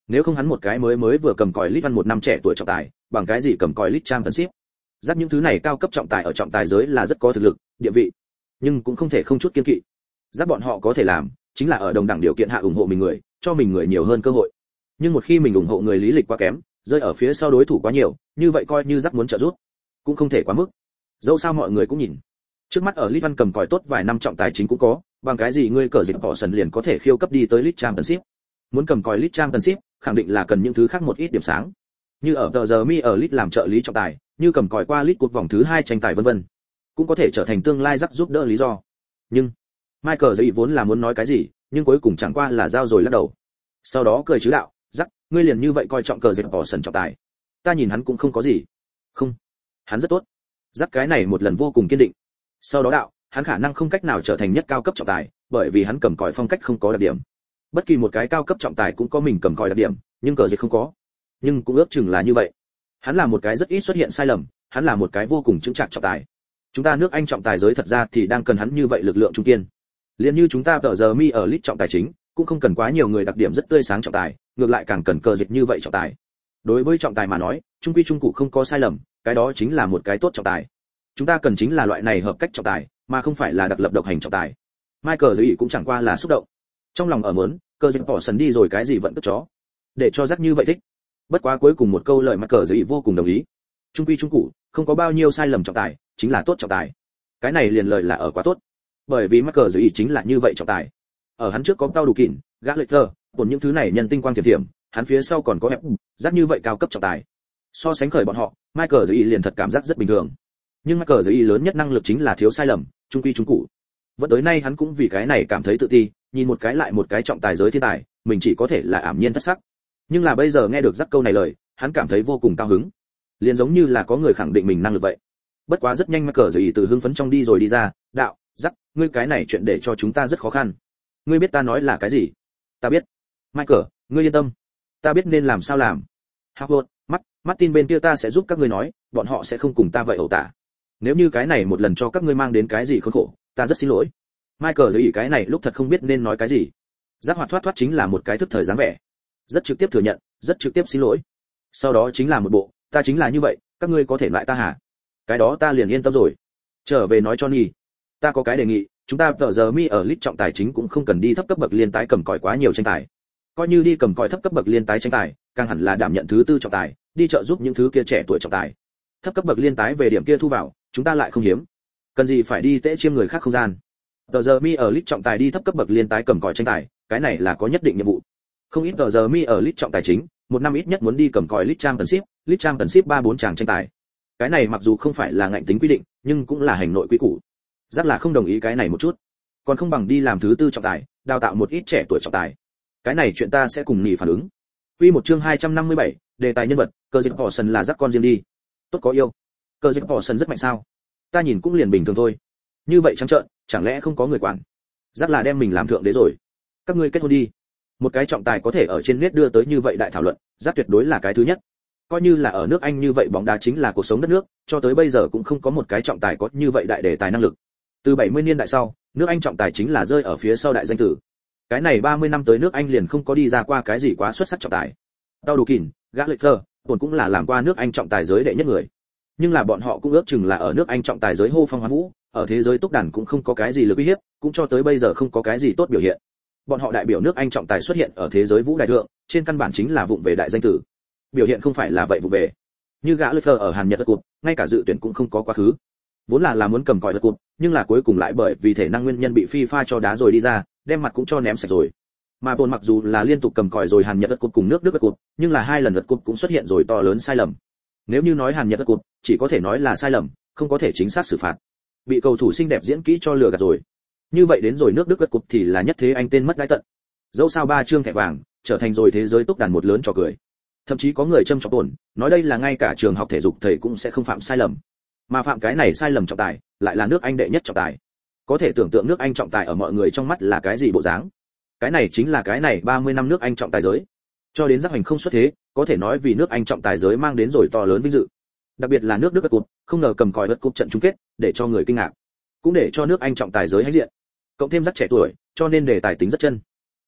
Nếu không hắn một cái mới mới vừa cầm còi lít văn một năm trẻ tuổi trọng tài, bằng cái gì cầm còi lít championship? Giác những thứ này cao cấp trọng tài ở trọng tài giới là rất có thực lực, địa vị, nhưng cũng không thể không chút kiên kỵ. Giác bọn họ có thể làm, chính là ở đồng đẳng điều kiện hạ ủng hộ mình người, cho mình người nhiều hơn cơ hội. Nhưng một khi mình ủng hộ người lý lịch quá kém, rơi ở phía sau đối thủ quá nhiều, như vậy coi như Giác muốn trợ giúp, cũng không thể quá mức. Dẫu sao mọi người cũng nhìn, trước mắt ở Lit Văn cầm còi tốt vài năm trọng tài chính cũng có, bằng cái gì ngươi cờ dịch bỏ sân liền có thể khiêu cấp đi tới Lit Championship? Muốn cầm còi Lit Championship, khẳng định là cần những thứ khác một ít điểm sáng. Như ở tờ giờ mi ở Lit làm trợ lý trọng tài, như cầm còi qua Lit cột vòng thứ hai tranh tài vân vân, cũng có thể trở thành tương lai Giác giúp đỡ lý do. Nhưng Michael Dĩ vốn là muốn nói cái gì, nhưng cuối cùng chẳng qua là giao rồi lắc đầu. Sau đó cười chứ đạo, Giác, ngươi liền như vậy coi trọng cờ dịch bỏ sân trọng tài? Ta nhìn hắn cũng không có gì. Không, hắn rất tốt. Giác cái này một lần vô cùng kiên định. Sau đó đạo, hắn khả năng không cách nào trở thành nhất cao cấp trọng tài, bởi vì hắn cầm còi phong cách không có đặc điểm. Bất kỳ một cái cao cấp trọng tài cũng có mình cầm còi đặc điểm, nhưng cờ dịch không có. Nhưng cũng ước chừng là như vậy. Hắn là một cái rất ít xuất hiện sai lầm, hắn là một cái vô cùng chững chạc trọng tài. Chúng ta nước Anh trọng tài giới thật ra thì đang cần hắn như vậy lực lượng trung kiên. Liên như chúng ta tờ giờ mi ở Lit trọng tài chính, cũng không cần quá nhiều người đặc điểm rất tươi sáng trọng tài, ngược lại càng cần cờ dịch như vậy trọng tài. Đối với trọng tài mà nói, trung quy trung cụ không có sai lầm, cái đó chính là một cái tốt trọng tài. Chúng ta cần chính là loại này hợp cách trọng tài, mà không phải là đặc lập độc hành trọng tài. Michael Dĩ cũng chẳng qua là xúc động. Trong lòng ở muốn, cờ dịch bỏ sân đi rồi cái gì vẫn tức chó. Để cho Giác như vậy thích. Bất quá cuối cùng một câu lời Michael Dĩ vô cùng đồng ý. Trung quy trung cụ, không có bao nhiêu sai lầm trọng tài, chính là tốt trọng tài. Cái này liền lời là ở quá tốt. Bởi vì Michael Dĩ chính là như vậy trọng tài. Ở hắn trước có Tao Đủ Kỉnh, Gallagher, còn những thứ này nhân tinh quang tiềm tiềm, hắn phía sau còn có hẹp, Giác như vậy cao cấp trọng tài. So sánh khởi bọn họ, Michael Dĩ liền thật cảm giác rất bình thường. Nhưng Michael Dĩ lớn nhất năng lực chính là thiếu sai lầm, trung quy trung cụ. Vẫn tới nay hắn cũng vì cái này cảm thấy tự ti, nhìn một cái lại một cái trọng tài giới thiên tài, mình chỉ có thể là ảm nhiên thất sắc. Nhưng là bây giờ nghe được Giác câu này lời, hắn cảm thấy vô cùng cao hứng. Liền giống như là có người khẳng định mình năng lực vậy. Bất quá rất nhanh Michael Dĩ từ hưng phấn trong đi rồi đi ra, đạo, Giác, ngươi cái này chuyện để cho chúng ta rất khó khăn. Ngươi biết ta nói là cái gì? Ta biết. Michael, ngươi yên tâm. Ta biết nên làm sao làm. Howard, mắt, Martin bên kia ta sẽ giúp các ngươi nói, bọn họ sẽ không cùng ta vậy ẩu tả. Nếu như cái này một lần cho các ngươi mang đến cái gì khốn khổ, ta rất xin lỗi. Michael Dĩ cái này lúc thật không biết nên nói cái gì. Giác hoạt thoát thoát chính là một cái thức thời dáng vẻ. Rất trực tiếp thừa nhận, rất trực tiếp xin lỗi. Sau đó chính là một bộ, ta chính là như vậy, các ngươi có thể lại ta hả? Cái đó ta liền yên tâm rồi. Trở về nói cho Nhi, ta có cái đề nghị, chúng ta tờ giờ mi ở Lit trọng tài chính cũng không cần đi thấp cấp bậc liên tái cầm còi quá nhiều tranh tài. Coi như đi cầm còi thấp cấp bậc liên tái tranh tài, càng hẳn là đảm nhận thứ tư trọng tài, đi trợ giúp những thứ kia trẻ tuổi trọng tài. Thấp cấp bậc liên tái về điểm kia thu vào, chúng ta lại không hiếm. Cần gì phải đi tễ chiêm người khác không gian. Tờ giờ mi ở Lit trọng tài đi thấp cấp bậc liên tái cầm còi tranh tài, cái này là có nhất định nhiệm vụ. Không ít tờ giờ mi ở Lit trọng tài chính, một năm ít nhất muốn đi cầm còi Lit Championship, Lit Championship ba bốn chàng tranh tài. Cái này mặc dù không phải là ngạnh tính quy định, nhưng cũng là hành nội quy củ. Rất là không đồng ý cái này một chút. Còn không bằng đi làm thứ tư trọng tài, đào tạo một ít trẻ tuổi trọng tài. Cái này chuyện ta sẽ cùng Nỉ phản ứng. Quy một chương hai trăm năm mươi bảy, đề tài nhân vật, cờ dịch bỏ sân là Giác con riêng đi. Tốt có yêu. Cờ dịch bỏ sân rất mạnh sao? Ta nhìn cũng liền bình thường thôi. Như vậy trắng trợn, chẳng lẽ không có người quản? Giác là đem mình làm thượng đế rồi. Các ngươi kết hôn đi. Một cái trọng tài có thể ở trên net đưa tới như vậy đại thảo luận, Giác tuyệt đối là cái thứ nhất. Coi như là ở nước Anh như vậy bóng đá chính là cuộc sống đất nước, cho tới bây giờ cũng không có một cái trọng tài có như vậy đại đề tài năng lực. Từ bảy mươi niên đại sau, nước Anh trọng tài chính là rơi ở phía sau đại danh tử. Cái này ba mươi năm tới nước Anh liền không có đi ra qua cái gì quá xuất sắc trọng tài. Tao Đủ Kỉnh, Gallagher, còn cũng là làm qua nước Anh trọng tài giới đệ nhất người. Nhưng là bọn họ cũng ước chừng là ở nước Anh trọng tài giới hô phong hoán vũ, ở thế giới túc đàn cũng không có cái gì lực uy hiếp, cũng cho tới bây giờ không có cái gì tốt biểu hiện. Bọn họ đại biểu nước Anh trọng tài xuất hiện ở thế giới vũ đài thượng, trên căn bản chính là vụng về đại danh tử. Biểu hiện không phải là vậy vụ về. Như Gallagher ở Hàn Nhật Cup, ngay cả dự tuyển cũng không có quá khứ. Vốn là là muốn cầm còi Cup, nhưng là cuối cùng lại bởi vì thể năng nguyên nhân bị FIFA cho đá rồi đi ra, đem mặt cũng cho ném sạch rồi. Mà Bồn mặc dù là liên tục cầm còi rồi Hàn Nhật Cup cùng nước Đức Cup, nhưng là hai lần Cup cũng xuất hiện rồi to lớn sai lầm. Nếu như nói Hàn Nhật Cup, chỉ có thể nói là sai lầm, không có thể chính xác xử phạt. Bị cầu thủ xinh đẹp diễn kỹ cho lừa gạt rồi. Như vậy đến rồi nước Đức Cup thì là nhất thế anh tên mất đái tận. Dẫu sao ba chương thẻ vàng, trở thành rồi thế giới túc đàn một lớn trò cười. Thậm chí có người châm chọc Bồn, nói đây là ngay cả trường học thể dục thầy cũng sẽ không phạm sai lầm. Mà phạm cái này sai lầm trọng tài, lại là nước Anh đệ nhất trọng tài. Có thể tưởng tượng nước Anh trọng tài ở mọi người trong mắt là cái gì bộ dáng. Cái này chính là cái này ba mươi năm nước Anh trọng tài giới. Cho đến Giác Hoành không xuất thế, có thể nói vì nước Anh trọng tài giới mang đến rồi to lớn vinh dự. Đặc biệt là nước Đức Cup, không ngờ cầm còi Đức Cup trận chung kết, để cho người kinh ngạc. Cũng để cho nước Anh trọng tài giới hãnh diện. Cộng thêm Giác trẻ tuổi, cho nên đề tài tính rất chân.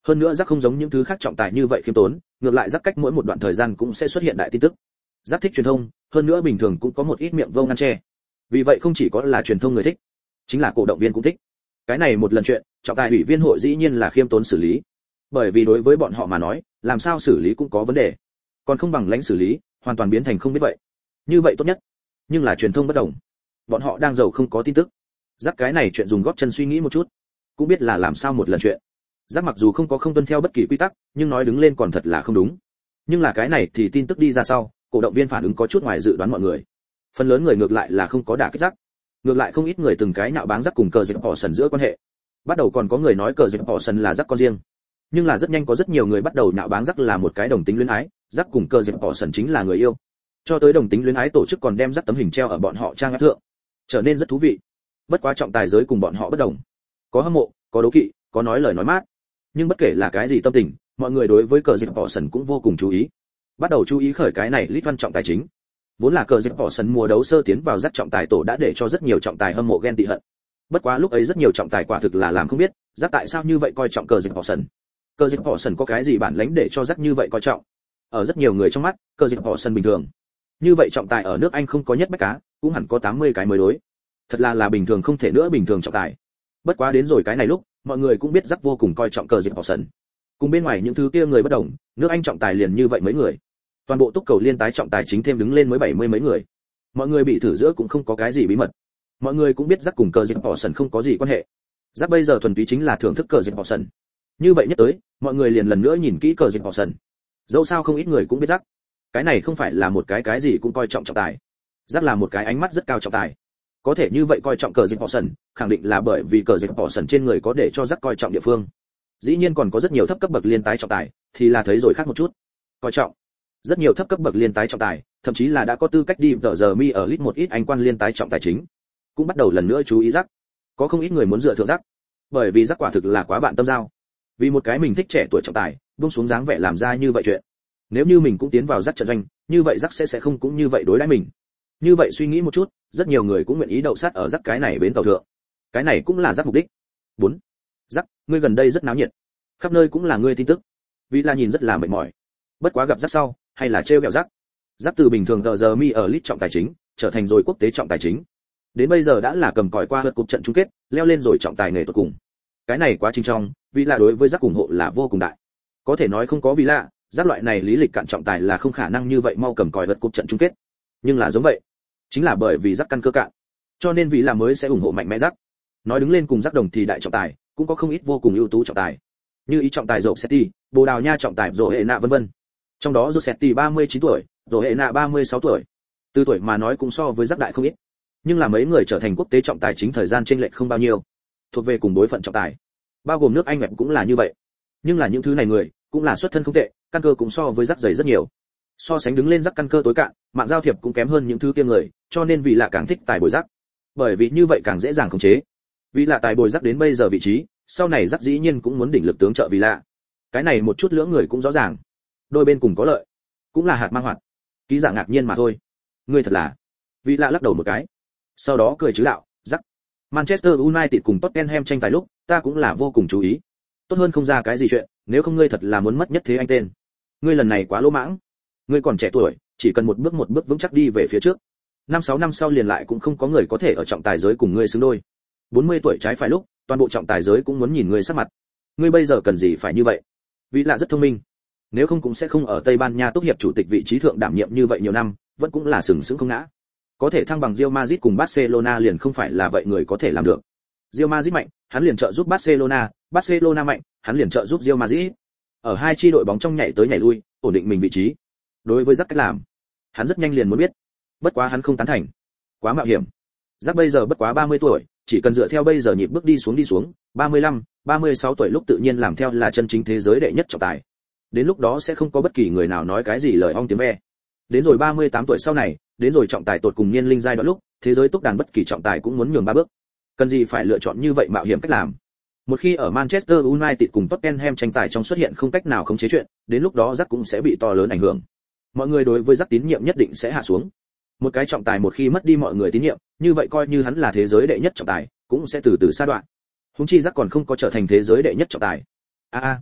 Hơn nữa rắc không giống những thứ khác trọng tài như vậy khiêm tốn, ngược lại rắc cách mỗi một đoạn thời gian cũng sẽ xuất hiện đại tin tức. Rắc thích truyền thông, hơn nữa bình thường cũng có một ít miệng vông ngăn che. Vì vậy không chỉ có là truyền thông người thích, chính là cổ động viên cũng thích. Cái này một lần chuyện, trọng tài ủy viên hội dĩ nhiên là khiêm tốn xử lý. Bởi vì đối với bọn họ mà nói, làm sao xử lý cũng có vấn đề. Còn không bằng lãnh xử lý, hoàn toàn biến thành không biết vậy. Như vậy tốt nhất. Nhưng là truyền thông bất đồng. Bọn họ đang giàu không có tin tức. Rắc cái này chuyện dùng góp chân suy nghĩ một chút, cũng biết là làm sao một lần chuyện. Rắc mặc dù không có không tuân theo bất kỳ quy tắc, nhưng nói đứng lên còn thật là không đúng. Nhưng là cái này thì tin tức đi ra sau, cổ động viên phản ứng có chút ngoài dự đoán mọi người. Phần lớn người ngược lại là không có đả kích Rắc. Ngược lại không ít người từng cái nạo báng Rắc cùng cờ dịch bỏ sần giữa quan hệ. Bắt đầu còn có người nói cờ dịch bỏ sần là Rắc con riêng. Nhưng là rất nhanh có rất nhiều người bắt đầu nạo báng Rắc là một cái đồng tính luyến ái, Rắc cùng cờ dịch bỏ sần chính là người yêu. Cho tới đồng tính luyến ái tổ chức còn đem Rắc tấm hình treo ở bọn họ trang web thượng. Trở nên rất thú vị. Bất quá trọng tài giới cùng bọn họ bất đồng. Có hâm mộ, có đố kỵ, có nói lời nói mát. Nhưng bất kể là cái gì tâm tình, mọi người đối với cờ dịch bỏ sần cũng vô cùng chú ý. Bắt đầu chú ý khởi cái này lít văn trọng tài chính. Vốn là cờ dịch bỏ sân mùa đấu sơ tiến vào Rắc trọng tài tổ đã để cho rất nhiều trọng tài hâm mộ ghen tị hận. Bất quá lúc ấy rất nhiều trọng tài quả thực là làm không biết, Rắc tại sao như vậy coi trọng cờ dịch bỏ sân. Cờ dịch bỏ sân có cái gì bản lĩnh để cho Rắc như vậy coi trọng? Ở rất nhiều người trong mắt, cờ dịch bỏ sân bình thường. Như vậy trọng tài ở nước Anh không có nhất bách cá, cũng hẳn có tám mươi cái mới đối. Thật là là bình thường không thể nữa bình thường trọng tài. Bất quá đến rồi cái này lúc, mọi người cũng biết Rắc vô cùng coi trọng cờ dịch bỏ sân. Cùng bên ngoài những thứ kia người bất đồng, nước Anh trọng tài liền như vậy mấy người. Toàn bộ túc cầu liên tái trọng tài chính thêm đứng lên mới bảy mươi mấy người. Mọi người bị thử giữa cũng không có cái gì bí mật. Mọi người cũng biết Rắc cùng cờ dịch bỏ sân không có gì quan hệ. Rắc bây giờ thuần túy chính là thưởng thức cờ dịch bỏ sân. Như vậy nhất tới, mọi người liền lần nữa nhìn kỹ cờ dịch bỏ sân. Dẫu sao không ít người cũng biết Rắc. Cái này không phải là một cái cái gì cũng coi trọng trọng tài. Rắc là một cái ánh mắt rất cao trọng tài. Có thể như vậy coi trọng cờ dịch bỏ sân, khẳng định là bởi vì cờ dịch bỏ sân trên người có để cho Rắc coi trọng địa phương. Dĩ nhiên còn có rất nhiều thấp cấp bậc liên tái trọng tài, thì là thấy rồi khác một chút. Coi trọng. Rất nhiều thấp cấp bậc liên tái trọng tài, thậm chí là đã có tư cách đi tờ giờ mi ở lít một ít anh quan liên tái trọng tài chính, cũng bắt đầu lần nữa chú ý Rắc. Có không ít người muốn dựa thượng Rắc, bởi vì Rắc quả thực là quá bạn tâm giao. Vì một cái mình thích trẻ tuổi trọng tài, buông xuống dáng vẻ làm ra như vậy chuyện. Nếu như mình cũng tiến vào Rắc trận doanh, như vậy Rắc sẽ sẽ không cũng như vậy đối đãi mình. Như vậy suy nghĩ một chút, rất nhiều người cũng nguyện ý đậu sát ở Rắc cái này bến tàu thượng. Cái này cũng là Rắc mục đích. bốn. Rắc, ngươi gần đây rất náo nhiệt. Khắp nơi cũng là ngươi tin tức. Vì là nhìn rất là mệt mỏi. Bất quá gặp Rắc sau, hay là trêu ghẹo Rắc. Rắc từ bình thường tờ giờ mi ở lít trọng tài chính, trở thành rồi quốc tế trọng tài chính. Đến bây giờ đã là cầm còi qua lượt cục trận chung kết, leo lên rồi trọng tài nghề tuyệt cùng. Cái này quá trình trong, vì là đối với Rắc ủng hộ là vô cùng đại. Có thể nói không có vì lạ, Rắc loại này lý lịch cạn trọng tài là không khả năng như vậy mau cầm còi lượt cục trận chung kết. Nhưng là giống vậy, chính là bởi vì Rắc căn cơ cạn, cho nên vì là mới sẽ ủng hộ mạnh mẽ Rắc. Nói đứng lên cùng Rắc đồng thì đại trọng tài, cũng có không ít vô cùng ưu tú trọng tài. Như ý trọng tài Rossetti, Bồ Đào Nha trọng tài Rổ Hệ Nạ vân vân. Trong đó Rossetti ba mươi chín tuổi, Rổ Hệ Nạ ba mươi sáu tuổi. Từ tuổi mà nói cũng so với Rắc đại không ít. Nhưng là mấy người trở thành quốc tế trọng tài chính thời gian chênh lệch không bao nhiêu. Thuộc về cùng đối phận trọng tài. Bao gồm nước Anh Mẹp cũng là như vậy. Nhưng là những thứ này người, cũng là xuất thân không tệ, căn cơ cũng so với Rắc dày rất nhiều. So sánh đứng lên Rắc căn cơ tối cạn, mạng giao thiệp cũng kém hơn những thứ kia người, cho nên vì là càng thích tài bồi Rắc. Bởi vì như vậy càng dễ dàng khống chế. Vì là tài bồi Rắc đến bây giờ vị trí, sau này Rắc dĩ nhiên cũng muốn đỉnh lực tướng trợ vì lạ. Cái này một chút lưỡng người cũng rõ ràng. Đôi bên cùng có lợi, cũng là hạt mang hoạt. Ký giả ngạc nhiên mà thôi. Ngươi thật là. Vì lạ lắc đầu một cái. Sau đó cười chứ đạo, Rắc. Manchester United cùng Tottenham tranh tài lúc, ta cũng là vô cùng chú ý. Tốt hơn không ra cái gì chuyện, nếu không ngươi thật là muốn mất nhất thế anh tên. Ngươi lần này quá lỗ mãng. Ngươi còn trẻ tuổi, chỉ cần một bước một bước vững chắc đi về phía trước. Năm sáu năm sau liền lại cũng không có người có thể ở trọng tài giới cùng ngươi xứng đôi. bốn mươi tuổi trái phải lúc, toàn bộ trọng tài giới cũng muốn nhìn ngươi sắc mặt. Ngươi bây giờ cần gì phải như vậy? Vì lạ rất thông minh. Nếu không cũng sẽ không ở Tây Ban Nha tốt hiệp chủ tịch vị trí thượng đảm nhiệm như vậy nhiều năm, vẫn cũng là sừng sững không ngã. Có thể thăng bằng Real Madrid cùng Barcelona liền không phải là vậy người có thể làm được. Real Madrid mạnh, hắn liền trợ giúp Barcelona, Barcelona mạnh, hắn liền trợ giúp Real Madrid. Ở hai chi đội bóng trong nhảy tới nhảy lui, ổn định mình vị trí. Đối với Rắc cách làm, hắn rất nhanh liền muốn biết. Bất quá hắn không tán thành. Quá mạo hiểm. Rắc bây giờ bất quá ba mươi tuổi, chỉ cần dựa theo bây giờ nhịp bước đi xuống đi xuống, ba mươi lăm, ba mươi sáu tuổi lúc tự nhiên làm theo là chân chính thế giới đệ nhất trọng tài. Đến lúc đó sẽ không có bất kỳ người nào nói cái gì lời ong tiếng ve. Đến rồi ba mươi tám tuổi sau này, đến rồi trọng tài tột cùng niên linh giai đoạn lúc, thế giới túc đàn bất kỳ trọng tài cũng muốn nhường ba bước. Cần gì phải lựa chọn như vậy mạo hiểm cách làm. Một khi ở Manchester United cùng Tottenham tranh tài trong xuất hiện không cách nào khống chế chuyện, đến lúc đó Rắc cũng sẽ bị to lớn ảnh hưởng. Mọi người đối với Rắc tín nhiệm nhất định sẽ hạ xuống. Một cái trọng tài một khi mất đi mọi người tín nhiệm, như vậy coi như hắn là thế giới đệ nhất trọng tài, cũng sẽ từ từ sa đoạn. Huống chi Rắc còn không có trở thành thế giới đệ nhất trọng tài. A a,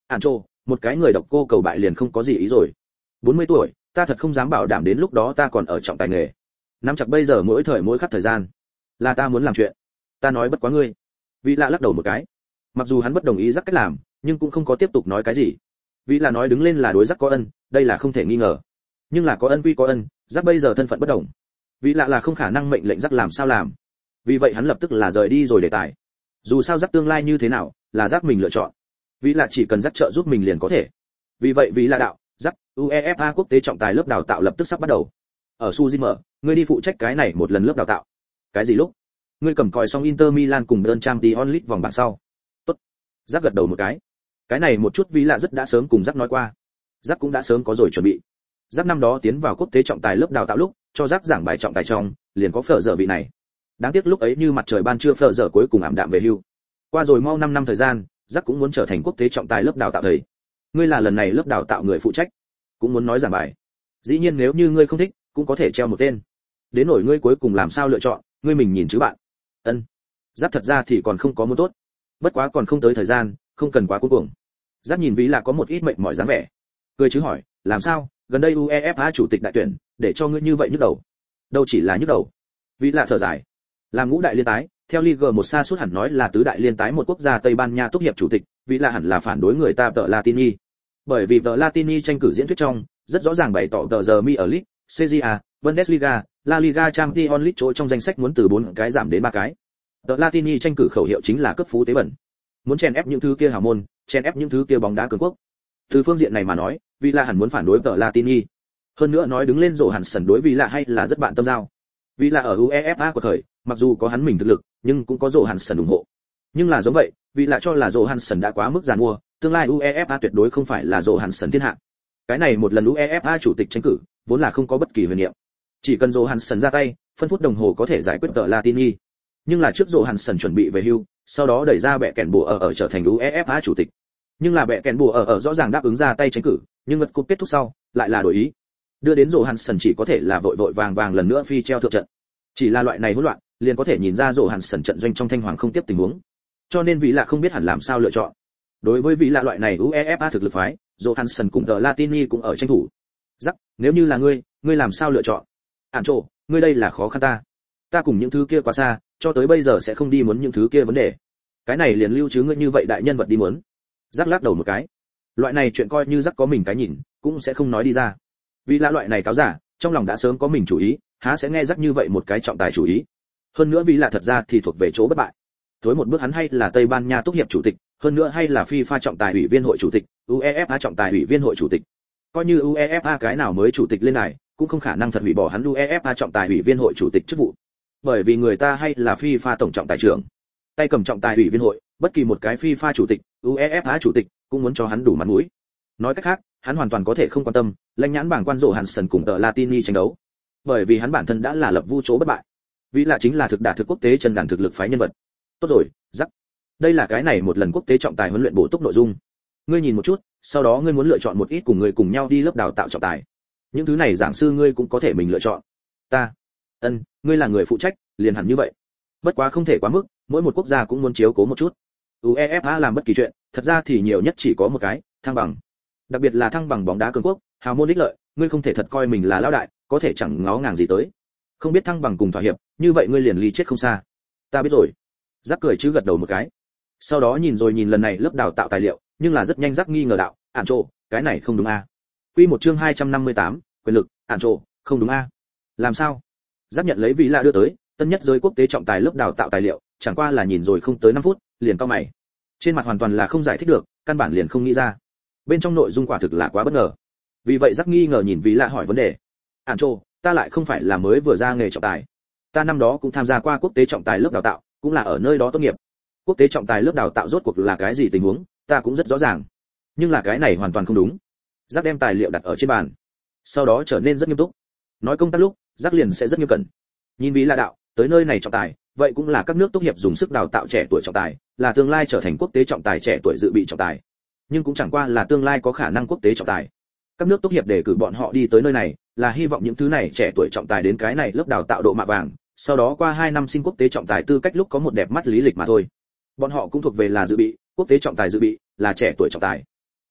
Ản trô, một cái người độc cô cầu bại liền không có gì ý rồi. bốn mươi tuổi, ta thật không dám bảo đảm đến lúc đó ta còn ở trọng tài nghề. Nắm chặt bây giờ mỗi thời mỗi khắc thời gian, là ta muốn làm chuyện. Ta nói bất quá ngươi. Vị lạ lắc đầu một cái. Mặc dù hắn bất đồng ý rắc cách làm, nhưng cũng không có tiếp tục nói cái gì. Vị lạ nói đứng lên là đối rắc có ân, đây là không thể nghi ngờ. Nhưng là có ân quy có ân, rắc bây giờ thân phận bất đồng. Vị lạ là không khả năng mệnh lệnh rắc làm sao làm. Vì vậy hắn lập tức là rời đi rồi đề tài. Dù sao rắc tương lai như thế nào, là rắc mình lựa chọn. Vị lạ chỉ cần rắc trợ giúp mình liền có thể. Vì vậy vị lạ đạo, rắc UEFA quốc tế trọng tài lớp đào tạo lập tức sắp bắt đầu. Ở Suzin mở, ngươi đi phụ trách cái này một lần lớp đào tạo. Cái gì lúc? Ngươi cầm còi xong Inter Milan cùng Bayern Champions League vòng bảng sau. Tốt. Rắc gật đầu một cái. Cái này một chút vị lạ rất đã sớm cùng Rắc nói qua. Rắc cũng đã sớm có rồi chuẩn bị. Rắc năm đó tiến vào quốc tế trọng tài lớp đào tạo lúc, cho Rắc giảng bài trọng tài trong, liền có phở dở vị này. Đáng tiếc lúc ấy như mặt trời ban trưa phở dở cuối cùng ảm đạm về hưu. Qua rồi mau năm năm thời gian, Rắc cũng muốn trở thành quốc tế trọng tài lớp đào tạo thầy. Ngươi là lần này lớp đào tạo người phụ trách, cũng muốn nói giảng bài. Dĩ nhiên nếu như ngươi không thích, cũng có thể treo một tên. Đến nỗi ngươi cuối cùng làm sao lựa chọn, ngươi mình nhìn chứ bạn. Ân. Rắc thật ra thì còn không có muốn tốt. Bất quá còn không tới thời gian, không cần quá cuống cuồng. Rắc nhìn ví là có một ít mệt mỏi dáng vẻ. Cười chứ hỏi, làm sao, gần đây UEFA chủ tịch đại tuyển, để cho ngươi như vậy nhức đầu. Đâu chỉ là nhức đầu. Ví là thở dài. Làm ngũ đại liên tái, theo Ligue một xa suốt hẳn nói là tứ đại liên tái một quốc gia Tây Ban Nha tốt hiệp chủ tịch, vì là hẳn là phản đối người ta tờ Latini. Bởi vì tờ Latini tranh cử diễn thuyết trong, rất rõ ràng bày tỏ tờ giờ mi ở League, Serie A, Bundesliga, La Liga Champions League chỗ trong danh sách muốn từ bốn cái giảm đến ba cái. Tờ Latini tranh cử khẩu hiệu chính là cấp phú tế bẩn. Muốn chèn ép những thứ kia hào môn, chèn ép những thứ kia bóng đá cường quốc. Từ phương diện này mà nói, vì là hẳn muốn phản đối tờ Latini. Hơn nữa nói đứng lên rổ hẳn sần đối vì là hay là rất bạn tâm giao. Vì là ở UEFA của thời, mặc dù có hắn mình thực lực, nhưng cũng có rổ hẳn sần ủng hộ. Nhưng là giống vậy, vì là cho là rổ hẳn sần đã quá mức giàn mua, tương lai UEFA tuyệt đối không phải là rổ hẳn sần thiên hạ. Cái này một lần UEFA chủ tịch tranh cử, vốn là không có bất kỳ huyền niệm. Chỉ cần rổ hẳn sần ra tay, phân phút đồng hồ có thể giải quyết tờ Latini. Nhưng là trước rổ hẳn sần chuẩn bị về hưu, sau đó đẩy ra bẻ kèn bùa ở ở trở thành UEFA chủ tịch. Nhưng là bẻ kèn bùa ở ở rõ ràng đáp ứng ra tay tranh cử, nhưng ngất cúp kết thúc sau, lại là đổi ý. Đưa đến rổ hẳn sần chỉ có thể là vội vội vàng vàng lần nữa phi treo thượng trận. Chỉ là loại này hỗn loạn, liền có thể nhìn ra rổ hẳn sần trận doanh trong thanh hoàng không tiếp tình huống. Cho nên vị lạ không biết hẳn làm sao lựa chọn. Đối với vị lạ loại này UEFA thực lực phái, rổ hẳn sần cùng tờ Latini cũng ở tranh thủ. Rắc, nếu như là ngươi, ngươi làm sao lựa chọn? Ản trộ, ngươi đây là khó khăn ta. Ta cùng những thứ kia quá xa, cho tới bây giờ sẽ không đi muốn những thứ kia vấn đề. Cái này liền lưu chứ ngươi như vậy đại nhân vật đi muốn. Rắc lắc đầu một cái. Loại này chuyện coi như Rắc có mình cái nhìn, cũng sẽ không nói đi ra. Vì là loại này cáo giả, trong lòng đã sớm có mình chủ ý, há sẽ nghe Rắc như vậy một cái trọng tài chủ ý. Hơn nữa vì là thật ra thì thuộc về chỗ bất bại. Tối một bước hắn hay là Tây Ban Nha tốt hiệp chủ tịch, hơn nữa hay là FIFA trọng tài ủy viên hội chủ tịch, UEFA trọng tài ủy viên hội chủ tịch. Coi như UEFA cái nào mới chủ tịch lên này, cũng không khả năng thật hủy bỏ hắn UEFA trọng tài ủy viên hội chủ tịch chức vụ. Bởi vì người ta hay là FIFA tổng trọng tài trưởng. Tay cầm trọng tài ủy viên hội, bất kỳ một cái FIFA chủ tịch, UEFA chủ tịch cũng muốn cho hắn đủ mặt mũi. Nói cách khác, hắn hoàn toàn có thể không quan tâm, lãnh nhãn bảng quan rộ hàn sần cùng tờ Latini tranh đấu. Bởi vì hắn bản thân đã là lập vu chỗ bất bại. Vì là chính là thực đả thực quốc tế chân đàn thực lực phái nhân vật. Tốt rồi, Rắc. Đây là cái này một lần quốc tế trọng tài huấn luyện bổ túc nội dung. Ngươi nhìn một chút, sau đó ngươi muốn lựa chọn một ít cùng người cùng nhau đi lớp đào tạo trọng tài. Những thứ này giảng sư ngươi cũng có thể mình lựa chọn. Ta, Ân, ngươi là người phụ trách, liền hẳn như vậy. Bất quá không thể quá mức, mỗi một quốc gia cũng muốn chiếu cố một chút. UEFA làm bất kỳ chuyện, thật ra thì nhiều nhất chỉ có một cái, thăng bằng. Đặc biệt là thăng bằng bóng đá cường quốc, hào môn ích lợi, ngươi không thể thật coi mình là lão đại, có thể chẳng ngó ngàng gì tới. Không biết thăng bằng cùng thỏa hiệp, như vậy ngươi liền ly chết không xa. Ta biết rồi. Rắc cười chứ gật đầu một cái. Sau đó nhìn rồi nhìn lần này lớp đào tạo tài liệu, nhưng là rất nhanh Rắc nghi ngờ đạo, ản trộ, cái này không đúng a. À. Quy một chương hai trăm năm mươi tám, quyền lực, ản trộ, không đúng a. À. Làm sao? Rắc nhận lấy vị lạ đưa tới, tân nhất giới quốc tế trọng tài lớp đào tạo tài liệu, chẳng qua là nhìn rồi không tới năm phút, liền cau mày. Trên mặt hoàn toàn là không giải thích được, căn bản liền không nghĩ ra. Bên trong nội dung quả thực là quá bất ngờ. Vì vậy Rắc nghi ngờ nhìn vị lạ hỏi vấn đề. Ản trộ, ta lại không phải là mới vừa ra nghề trọng tài. Ta năm đó cũng tham gia qua quốc tế trọng tài lớp đào tạo, cũng là ở nơi đó tốt nghiệp. Quốc tế trọng tài lớp đào tạo rốt cuộc là cái gì tình huống, ta cũng rất rõ ràng. Nhưng là cái này hoàn toàn không đúng. Rắc đem tài liệu đặt ở trên bàn, sau đó trở nên rất nghiêm túc. Nói công tác lúc, Rắc liền sẽ rất nghiêm cẩn. Nhìn vị lạ đạo, tới nơi này trọng tài, vậy cũng là các nước tốt nghiệp dùng sức đào tạo trẻ tuổi trọng tài, là tương lai trở thành quốc tế trọng tài trẻ tuổi dự bị trọng tài. Nhưng cũng chẳng qua là tương lai có khả năng quốc tế trọng tài. Các nước tốt nghiệp để cử bọn họ đi tới nơi này, là hy vọng những thứ này trẻ tuổi trọng tài đến cái này lớp đào tạo độ mạ vàng, sau đó qua hai năm xin quốc tế trọng tài tư cách lúc có một đẹp mắt lý lịch mà thôi. Bọn họ cũng thuộc về là dự bị, quốc tế trọng tài dự bị, là trẻ tuổi trọng tài.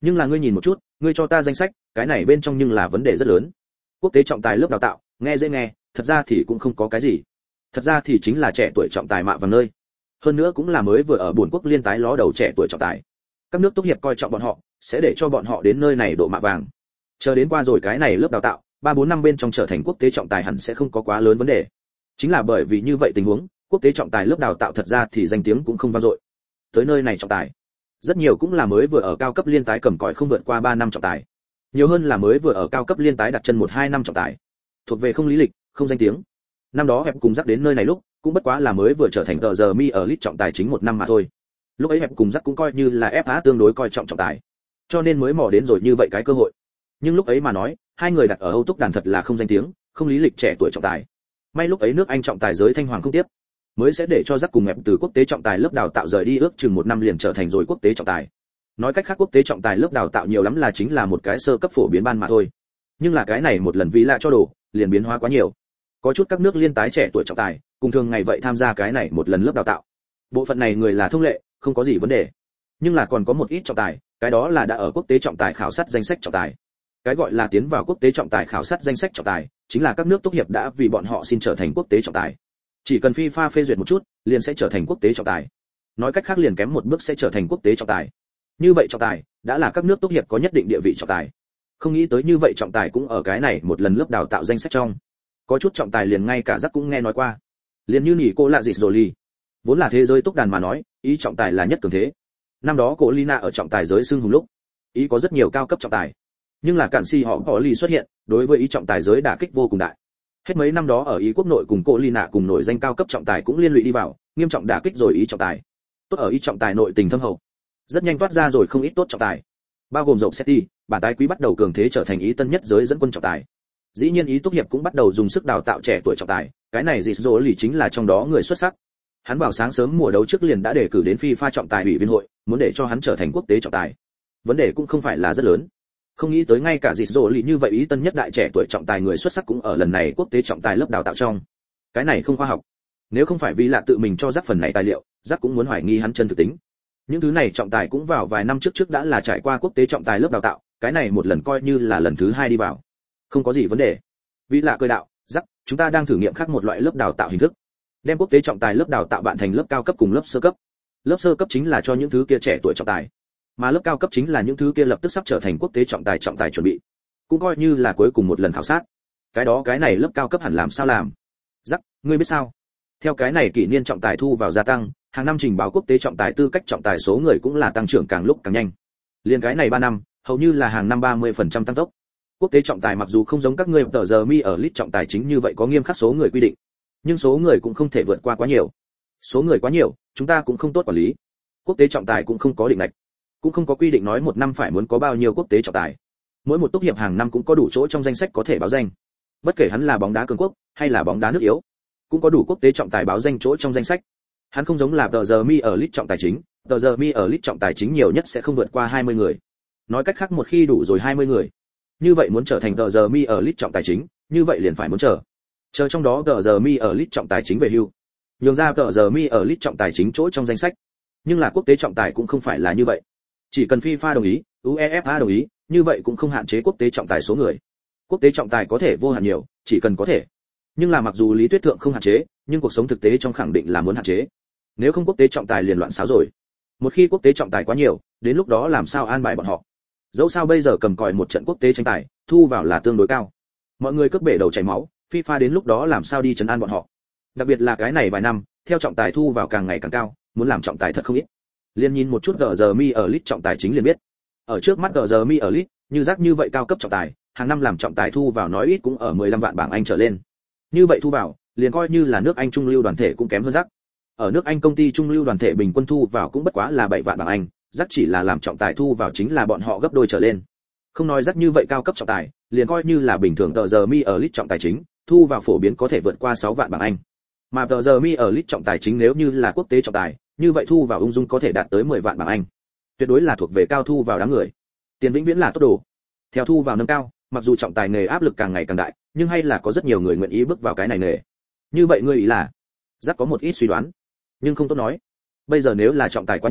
Nhưng là ngươi nhìn một chút, ngươi cho ta danh sách, cái này bên trong nhưng là vấn đề rất lớn. Quốc tế trọng tài lớp đào tạo, nghe dễ nghe, thật ra thì cũng không có cái gì. Thật ra thì chính là trẻ tuổi trọng tài mạ vàng nơi. Hơn nữa cũng là mới vừa ở buồn quốc liên tái ló đầu trẻ tuổi trọng tài. Các nước tốt hiệp coi trọng bọn họ, sẽ để cho bọn họ đến nơi này độ mạ vàng. Chờ đến qua rồi cái này lớp đào tạo, ba bốn năm bên trong trở thành quốc tế trọng tài hẳn sẽ không có quá lớn vấn đề. Chính là bởi vì như vậy tình huống, quốc tế trọng tài lớp đào tạo thật ra thì danh tiếng cũng không vang dội. Tới nơi này trọng tài, rất nhiều cũng là mới vừa ở cao cấp liên tái cầm còi không vượt qua ba năm trọng tài. Nhiều hơn là mới vừa ở cao cấp liên tái đặt chân một hai năm trọng tài. Thuộc về không lý lịch, không danh tiếng. Năm đó hẹp cùng dắt đến nơi này lúc, cũng bất quá là mới vừa trở thành tờ giờ mi ở lit trọng tài chính một năm mà thôi. Lúc ấy hẹp cùng dắt cũng coi như là ép a tương đối coi trọng trọng tài. Cho nên mới mò đến rồi như vậy cái cơ hội. Nhưng lúc ấy mà nói, hai người đặt ở Âu Túc đàn thật là không danh tiếng, không lý lịch trẻ tuổi trọng tài. May lúc ấy nước Anh trọng tài giới thanh hoàng không tiếp, mới sẽ để cho dắt cùng hẹp từ quốc tế trọng tài lớp đào tạo rời đi ước chừng một năm liền trở thành rồi quốc tế trọng tài. Nói cách khác quốc tế trọng tài lớp đào tạo nhiều lắm là chính là một cái sơ cấp phổ biến ban mà thôi. Nhưng là cái này một lần vì lạ cho đồ, liền biến hóa quá nhiều. Có chút các nước liên tái trẻ tuổi trọng tài, cùng thường ngày vậy tham gia cái này một lần lớp đào tạo. Bộ phận này người là thông lệ, không có gì vấn đề. Nhưng là còn có một ít trọng tài, cái đó là đã ở quốc tế trọng tài khảo sát danh sách trọng tài. Cái gọi là tiến vào quốc tế trọng tài khảo sát danh sách trọng tài, chính là các nước tốt hiệp đã vì bọn họ xin trở thành quốc tế trọng tài. Chỉ cần FIFA phê duyệt một chút, liền sẽ trở thành quốc tế trọng tài. Nói cách khác liền kém một bước sẽ trở thành quốc tế trọng tài. Như vậy trọng tài đã là các nước tốt hiệp có nhất định địa vị trọng tài. Không nghĩ tới như vậy trọng tài cũng ở cái này một lần lớp đào tạo danh sách trong. Có chút trọng tài liền ngay cả giác cũng nghe nói qua. Liền như nỉ cô lạ dịch rồi ly. Vốn là thế giới túc đàn mà nói, ý trọng tài là nhất cường thế. Năm đó cô Lina ở trọng tài giới xưng hùng lúc, ý có rất nhiều cao cấp trọng tài. Nhưng là cản si họ có ly xuất hiện, đối với ý trọng tài giới đả kích vô cùng đại. Hết mấy năm đó ở ý quốc nội cùng cô Lina cùng nổi danh cao cấp trọng tài cũng liên lụy đi vào, nghiêm trọng đả kích rồi ý trọng tài. Tốt ở ý trọng tài nội tình thâm hậu, rất nhanh toát ra rồi không ít tốt trọng tài, bao gồm rộng Seti, bản tái quý bắt đầu cường thế trở thành ý tân nhất giới dẫn quân trọng tài. Dĩ nhiên ý tốt hiệp cũng bắt đầu dùng sức đào tạo trẻ tuổi trọng tài, cái này dịch dỗ lì chính là trong đó người xuất sắc. Hắn vào sáng sớm mùa đấu trước liền đã đề cử đến FIFA trọng tài ủy viên hội, muốn để cho hắn trở thành quốc tế trọng tài. Vấn đề cũng không phải là rất lớn. Không nghĩ tới ngay cả dịch dỗ lì như vậy ý tân nhất đại trẻ tuổi trọng tài người xuất sắc cũng ở lần này quốc tế trọng tài lớp đào tạo trong. Cái này không khoa học. Nếu không phải vì là tự mình cho rắc phần này tài liệu, rắc cũng muốn hoài nghi hắn chân thực tính. Những thứ này trọng tài cũng vào vài năm trước trước đã là trải qua quốc tế trọng tài lớp đào tạo, cái này một lần coi như là lần thứ hai đi vào. Không có gì vấn đề. Vì lạ cười đạo, rắc, chúng ta đang thử nghiệm khác một loại lớp đào tạo hình thức. Đem quốc tế trọng tài lớp đào tạo bạn thành lớp cao cấp cùng lớp sơ cấp. Lớp sơ cấp chính là cho những thứ kia trẻ tuổi trọng tài, mà lớp cao cấp chính là những thứ kia lập tức sắp trở thành quốc tế trọng tài trọng tài chuẩn bị. Cũng coi như là cuối cùng một lần khảo sát. Cái đó cái này lớp cao cấp hẳn làm sao làm? Rắc, ngươi biết sao? Theo cái này kỷ niên trọng tài thu vào gia tăng, hàng năm trình báo quốc tế trọng tài tư cách trọng tài số người cũng là tăng trưởng càng lúc càng nhanh. Liên cái này ba năm, hầu như là hàng năm ba mươi phần trăm tăng tốc. Quốc tế trọng tài mặc dù không giống các ngươi tờ giờ mi ở list trọng tài chính như vậy có nghiêm khắc số người quy định, nhưng số người cũng không thể vượt qua quá nhiều. Số người quá nhiều, chúng ta cũng không tốt quản lý. Quốc tế trọng tài cũng không có định lệch, cũng không có quy định nói một năm phải muốn có bao nhiêu quốc tế trọng tài. Mỗi một tốt hiệp hàng năm cũng có đủ chỗ trong danh sách có thể báo danh. Bất kể hắn là bóng đá cường quốc hay là bóng đá nước yếu, cũng có đủ quốc tế trọng tài báo danh chỗ trong danh sách. Hắn không giống là tờ giờ mi ở list trọng tài chính, tờ giờ mi ở list trọng tài chính nhiều nhất sẽ không vượt qua hai mươi người. Nói cách khác một khi đủ rồi hai mươi người, như vậy muốn trở thành tờ giờ mi ở list trọng tài chính, như vậy liền phải muốn chờ. Chờ trong đó tờ giờ mi ở list trọng tài chính về hưu, nhường ra tờ giờ mi ở list trọng tài chính chỗ trong danh sách. Nhưng là quốc tế trọng tài cũng không phải là như vậy. Chỉ cần FIFA đồng ý, UEFA đồng ý, như vậy cũng không hạn chế quốc tế trọng tài số người. Quốc tế trọng tài có thể vô hạn nhiều, chỉ cần có thể. Nhưng là mặc dù lý thuyết thượng không hạn chế, nhưng cuộc sống thực tế trong khẳng định là muốn hạn chế. Nếu không quốc tế trọng tài liền loạn xáo rồi. Một khi quốc tế trọng tài quá nhiều, đến lúc đó làm sao an bài bọn họ? Dẫu sao bây giờ cầm còi một trận quốc tế tranh tài, thu vào là tương đối cao. Mọi người cướp bể đầu chảy máu, FIFA đến lúc đó làm sao đi trấn an bọn họ? Đặc biệt là cái này vài năm, theo trọng tài thu vào càng ngày càng cao, muốn làm trọng tài thật không ít. Liên nhìn một chút gờ giờ mi ở list trọng tài chính liền biết. Ở trước mắt gờ giờ mi ở list, như rác như vậy cao cấp trọng tài, hàng năm làm trọng tài thu vào nói ít cũng ở mười lăm vạn bảng Anh trở lên. Như vậy thu vào, liền coi như là nước Anh trung lưu đoàn thể cũng kém hơn rác. Ở nước Anh công ty trung lưu đoàn thể bình quân thu vào cũng bất quá là bảy vạn bảng Anh, rác chỉ là làm trọng tài thu vào chính là bọn họ gấp đôi trở lên. Không nói rác như vậy cao cấp trọng tài, liền coi như là bình thường tờ giờ mi ở list trọng tài chính, thu vào phổ biến có thể vượt qua sáu vạn bảng Anh. Mà tờ giờ mi ở list trọng tài chính nếu như là quốc tế trọng tài, như vậy thu vào ung dung có thể đạt tới mười vạn bảng Anh. Tuyệt đối là thuộc về cao thu vào đám người. Tiền vĩnh viễn là tốt đồ. Theo thu vào nâng cao, mặc dù trọng tài nghề áp lực càng ngày càng đại, nhưng hay là có rất nhiều người nguyện ý bước vào cái này nghề. Như vậy ngươi ý là, rất có một ít suy đoán, nhưng không tốt nói. Bây giờ nếu là trọng tài quá nhiều,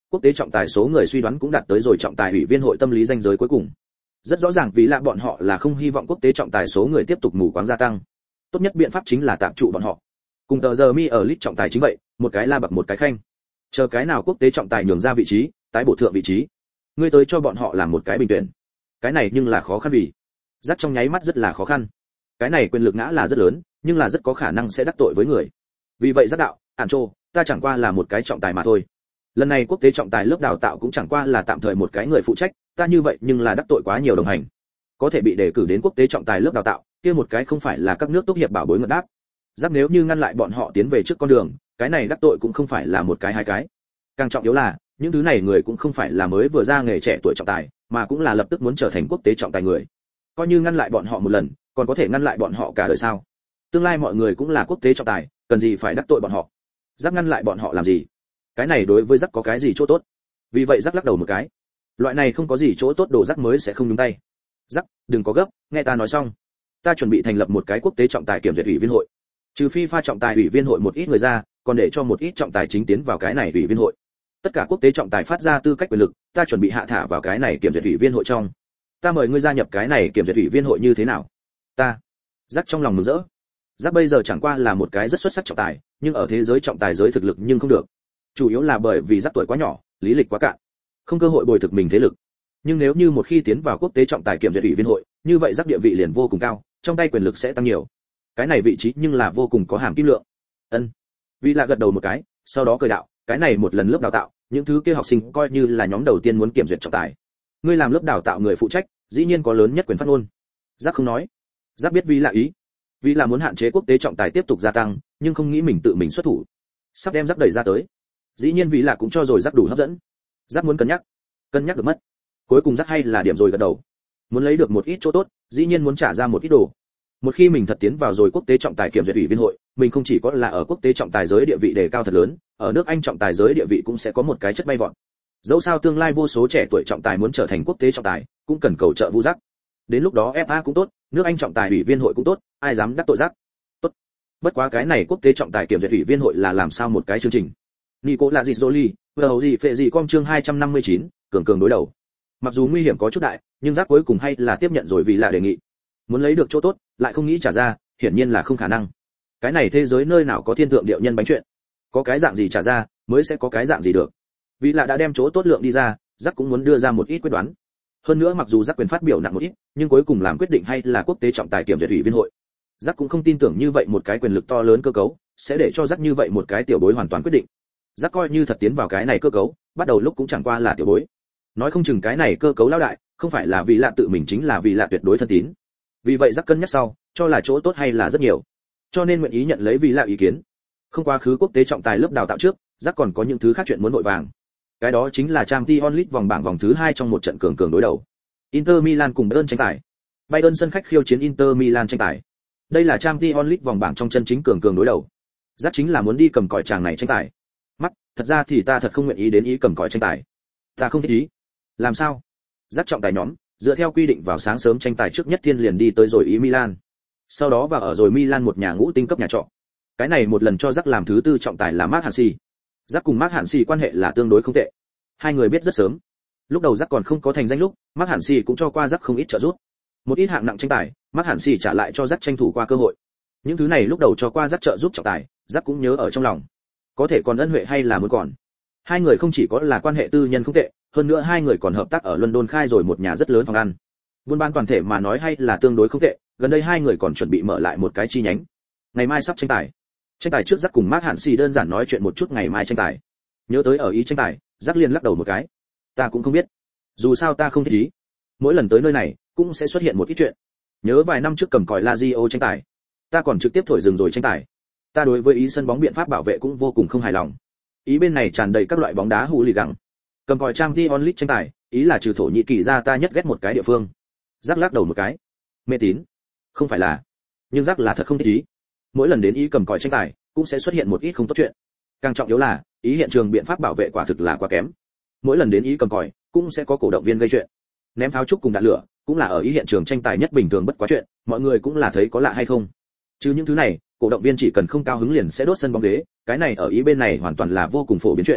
quốc tế trọng tài số người suy đoán cũng đạt tới rồi trọng tài ủy viên hội tâm lý ranh giới cuối cùng. Rất rõ ràng vì là bọn họ là không hy vọng quốc tế trọng tài số người tiếp tục mù quáng gia tăng. Tốt nhất biện pháp chính là tạm trụ bọn họ. Cùng tờ giờ mi ở lit trọng tài chính vậy, một cái la bậc một cái khanh. Chờ cái nào quốc tế trọng tài nhường ra vị trí, tái bổ thượng vị trí. Ngươi tới cho bọn họ làm một cái bình tuyển. Cái này nhưng là khó khăn vì. Rắc trong nháy mắt rất là khó khăn. Cái này quyền lực ngã là rất lớn, nhưng là rất có khả năng sẽ đắc tội với người. Vì vậy Rắc đạo, Ản Trô, ta chẳng qua là một cái trọng tài mà thôi. Lần này quốc tế trọng tài lớp đào tạo cũng chẳng qua là tạm thời một cái người phụ trách, ta như vậy nhưng là đắc tội quá nhiều đồng hành. Có thể bị đề cử đến quốc tế trọng tài lớp đào tạo, kia một cái không phải là các nước tốt hiệp bảo bối ngật đáp. Rắc nếu như ngăn lại bọn họ tiến về trước con đường, cái này đắc tội cũng không phải là một cái hai cái. Càng trọng yếu là, những thứ này người cũng không phải là mới vừa ra nghề trẻ tuổi trọng tài, mà cũng là lập tức muốn trở thành quốc tế trọng tài người. Coi như ngăn lại bọn họ một lần, còn có thể ngăn lại bọn họ cả đời sao? Tương lai mọi người cũng là quốc tế trọng tài, cần gì phải đắc tội bọn họ? Rắc ngăn lại bọn họ làm gì? Cái này đối với Rắc có cái gì chỗ tốt? Vì vậy Rắc lắc đầu một cái. Loại này không có gì chỗ tốt đồ Rắc mới sẽ không nhúng tay. Rắc, đừng có gấp, nghe ta nói xong. Ta chuẩn bị thành lập một cái quốc tế trọng tài kiểm duyệt ủy viên hội. Trừ FIFA trọng tài ủy viên hội một ít người ra, còn để cho một ít trọng tài chính tiến vào cái này ủy viên hội. Tất cả quốc tế trọng tài phát ra tư cách quyền lực, ta chuẩn bị hạ thả vào cái này kiểm duyệt ủy viên hội trong. Ta mời ngươi gia nhập cái này kiểm duyệt ủy viên hội như thế nào? Ta. Rắc trong lòng mừng rỡ. Rắc bây giờ chẳng qua là một cái rất xuất sắc trọng tài, nhưng ở thế giới trọng tài giới thực lực nhưng không được. Chủ yếu là bởi vì Rắc tuổi quá nhỏ, lý lịch quá cạn, không cơ hội bồi thực mình thế lực. Nhưng nếu như một khi tiến vào quốc tế trọng tài kiểm duyệt ủy viên hội, như vậy Rắc địa vị liền vô cùng cao, trong tay quyền lực sẽ tăng nhiều. Cái này vị trí nhưng là vô cùng có hàm kim lượng. Ân. Vì là gật đầu một cái, sau đó cười đạo, cái này một lần lớp đào tạo, những thứ kia học sinh coi như là nhóm đầu tiên muốn kiểm duyệt trọng tài. Ngươi làm lớp đào tạo người phụ trách, dĩ nhiên có lớn nhất quyền phát ngôn. Rắc không nói. Rắc biết vì là ý. Vì là muốn hạn chế quốc tế trọng tài tiếp tục gia tăng, nhưng không nghĩ mình tự mình xuất thủ. Sắp đem Rắc đẩy ra tới. Dĩ nhiên vì là cũng cho rồi Rắc đủ hấp dẫn. Rắc muốn cân nhắc, cân nhắc được mất. Cuối cùng Rắc hay là điểm rồi gật đầu. Muốn lấy được một ít chỗ tốt, dĩ nhiên muốn trả ra một ít đồ. Một khi mình thật tiến vào rồi quốc tế trọng tài kiểm duyệt ủy viên hội, mình không chỉ có là ở quốc tế trọng tài giới địa vị đề cao thật lớn, ở nước Anh trọng tài giới địa vị cũng sẽ có một cái chất bay vọt. Dẫu sao tương lai vô số trẻ tuổi trọng tài muốn trở thành quốc tế trọng tài, cũng cần cầu trợ Vu Rắc. Đến lúc đó ép a cũng tốt, nước Anh trọng tài ủy viên hội cũng tốt, ai dám đắc tội Rắc. Tốt. Bất quá cái này quốc tế trọng tài kiểm duyệt ủy viên hội là làm sao một cái chương trình. Nico là gì Zoli, vừa gì phệ gì com chương hai trăm năm mươi chín, cường cường đối đầu. Mặc dù nguy hiểm có chút đại, nhưng Rắc cuối cùng hay là tiếp nhận rồi vì là đề nghị. Muốn lấy được chỗ tốt, lại không nghĩ trả ra, hiển nhiên là không khả năng. Cái này thế giới nơi nào có thiên thượng điệu nhân bánh chuyện, có cái dạng gì trả ra, mới sẽ có cái dạng gì được. Vì là đã đem chỗ tốt lượng đi ra, Rắc cũng muốn đưa ra một ít quyết đoán. Hơn nữa mặc dù Rắc quyền phát biểu nặng một ít, nhưng cuối cùng làm quyết định hay là quốc tế trọng tài kiểm duyệt ủy viên hội. Rắc cũng không tin tưởng như vậy một cái quyền lực to lớn cơ cấu sẽ để cho Rắc như vậy một cái tiểu bối hoàn toàn quyết định. Rắc coi như thật tiến vào cái này cơ cấu, bắt đầu lúc cũng chẳng qua là tiểu bối. Nói không chừng cái này cơ cấu lão đại, không phải là vì lạ tự mình chính là vì lạ tuyệt đối thân tín. Vì vậy Rắc cân nhắc sau, cho là chỗ tốt hay là rất nhiều. Cho nên nguyện ý nhận lấy vì lạ ý kiến. Không quá khứ quốc tế trọng tài lớp đào tạo trước, Rắc còn có những thứ khác chuyện muốn vội vàng. Cái đó chính là Champions League vòng bảng vòng thứ hai trong một trận cường cường đối đầu. Inter Milan cùng Bayern tranh tài. Bayern sân khách khiêu chiến Inter Milan tranh tài. Đây là Champions League vòng bảng trong chân chính cường cường đối đầu. Rắc chính là muốn đi cầm còi chàng này tranh tài. Mắt, thật ra thì ta thật không nguyện ý đến ý cầm còi tranh tài. Ta không thích ý. Làm sao? Rắc trọng tài nhóm, dựa theo quy định vào sáng sớm tranh tài trước nhất thiên liền đi tới rồi ý Milan. Sau đó vào ở rồi Milan một nhà ngũ tinh cấp nhà trọ. Cái này một lần cho Rắc làm thứ tư trọng tài là Mark Hansi. Rắc cùng Mark Hansi quan hệ là tương đối không tệ. Hai người biết rất sớm. Lúc đầu Rắc còn không có thành danh lúc, Mark Hansi cũng cho qua Rắc không ít trợ giúp. Một ít hạng nặng tranh tài, Mark Hansi trả lại cho Rắc tranh thủ qua cơ hội. Những thứ này lúc đầu cho qua Rắc trợ giúp trọng tài, Rắc cũng nhớ ở trong lòng. Có thể còn ân huệ hay là muốn còn. Hai người không chỉ có là quan hệ tư nhân không tệ, hơn nữa hai người còn hợp tác ở London khai rồi một nhà rất lớn phòng ăn. Buôn bán toàn thể mà nói hay là tương đối không tệ, gần đây hai người còn chuẩn bị mở lại một cái chi nhánh. Ngày mai sắp tranh tài. Tranh tài trước Rắc cùng Mark Hansi đơn giản nói chuyện một chút ngày mai tranh tài. Nhớ tới ở ý tranh tài, Rắc liền lắc đầu một cái. Ta cũng không biết. Dù sao ta không thích ý. Mỗi lần tới nơi này, cũng sẽ xuất hiện một ít chuyện. Nhớ vài năm trước cầm còi Lazio tranh tài, ta còn trực tiếp thổi dừng rồi tranh tài. Ta đối với ý sân bóng biện pháp bảo vệ cũng vô cùng không hài lòng. Ý bên này tràn đầy các loại bóng đá hù lì găng. Cầm còi Champions League tranh tài, ý là trừ Thổ Nhĩ Kỳ ra ta nhất ghét một cái địa phương. Rắc lắc đầu một cái. Mê tín. Không phải là. Nhưng Rắc là thật không thích ý. Mỗi lần đến ý cầm còi tranh tài, cũng sẽ xuất hiện một ít không tốt chuyện. Càng trọng yếu là, ý hiện trường biện pháp bảo vệ quả thực là quá kém. Mỗi lần đến ý cầm còi, cũng sẽ có cổ động viên gây chuyện. Ném pháo trúc cùng đạn lửa, cũng là ở ý hiện trường tranh tài nhất bình thường bất quá chuyện, mọi người cũng là thấy có lạ hay không. Chứ những thứ này, cổ động viên chỉ cần không cao hứng liền sẽ đốt sân bóng ghế, cái này ở ý bên này hoàn toàn là vô cùng phổ biến chuyện.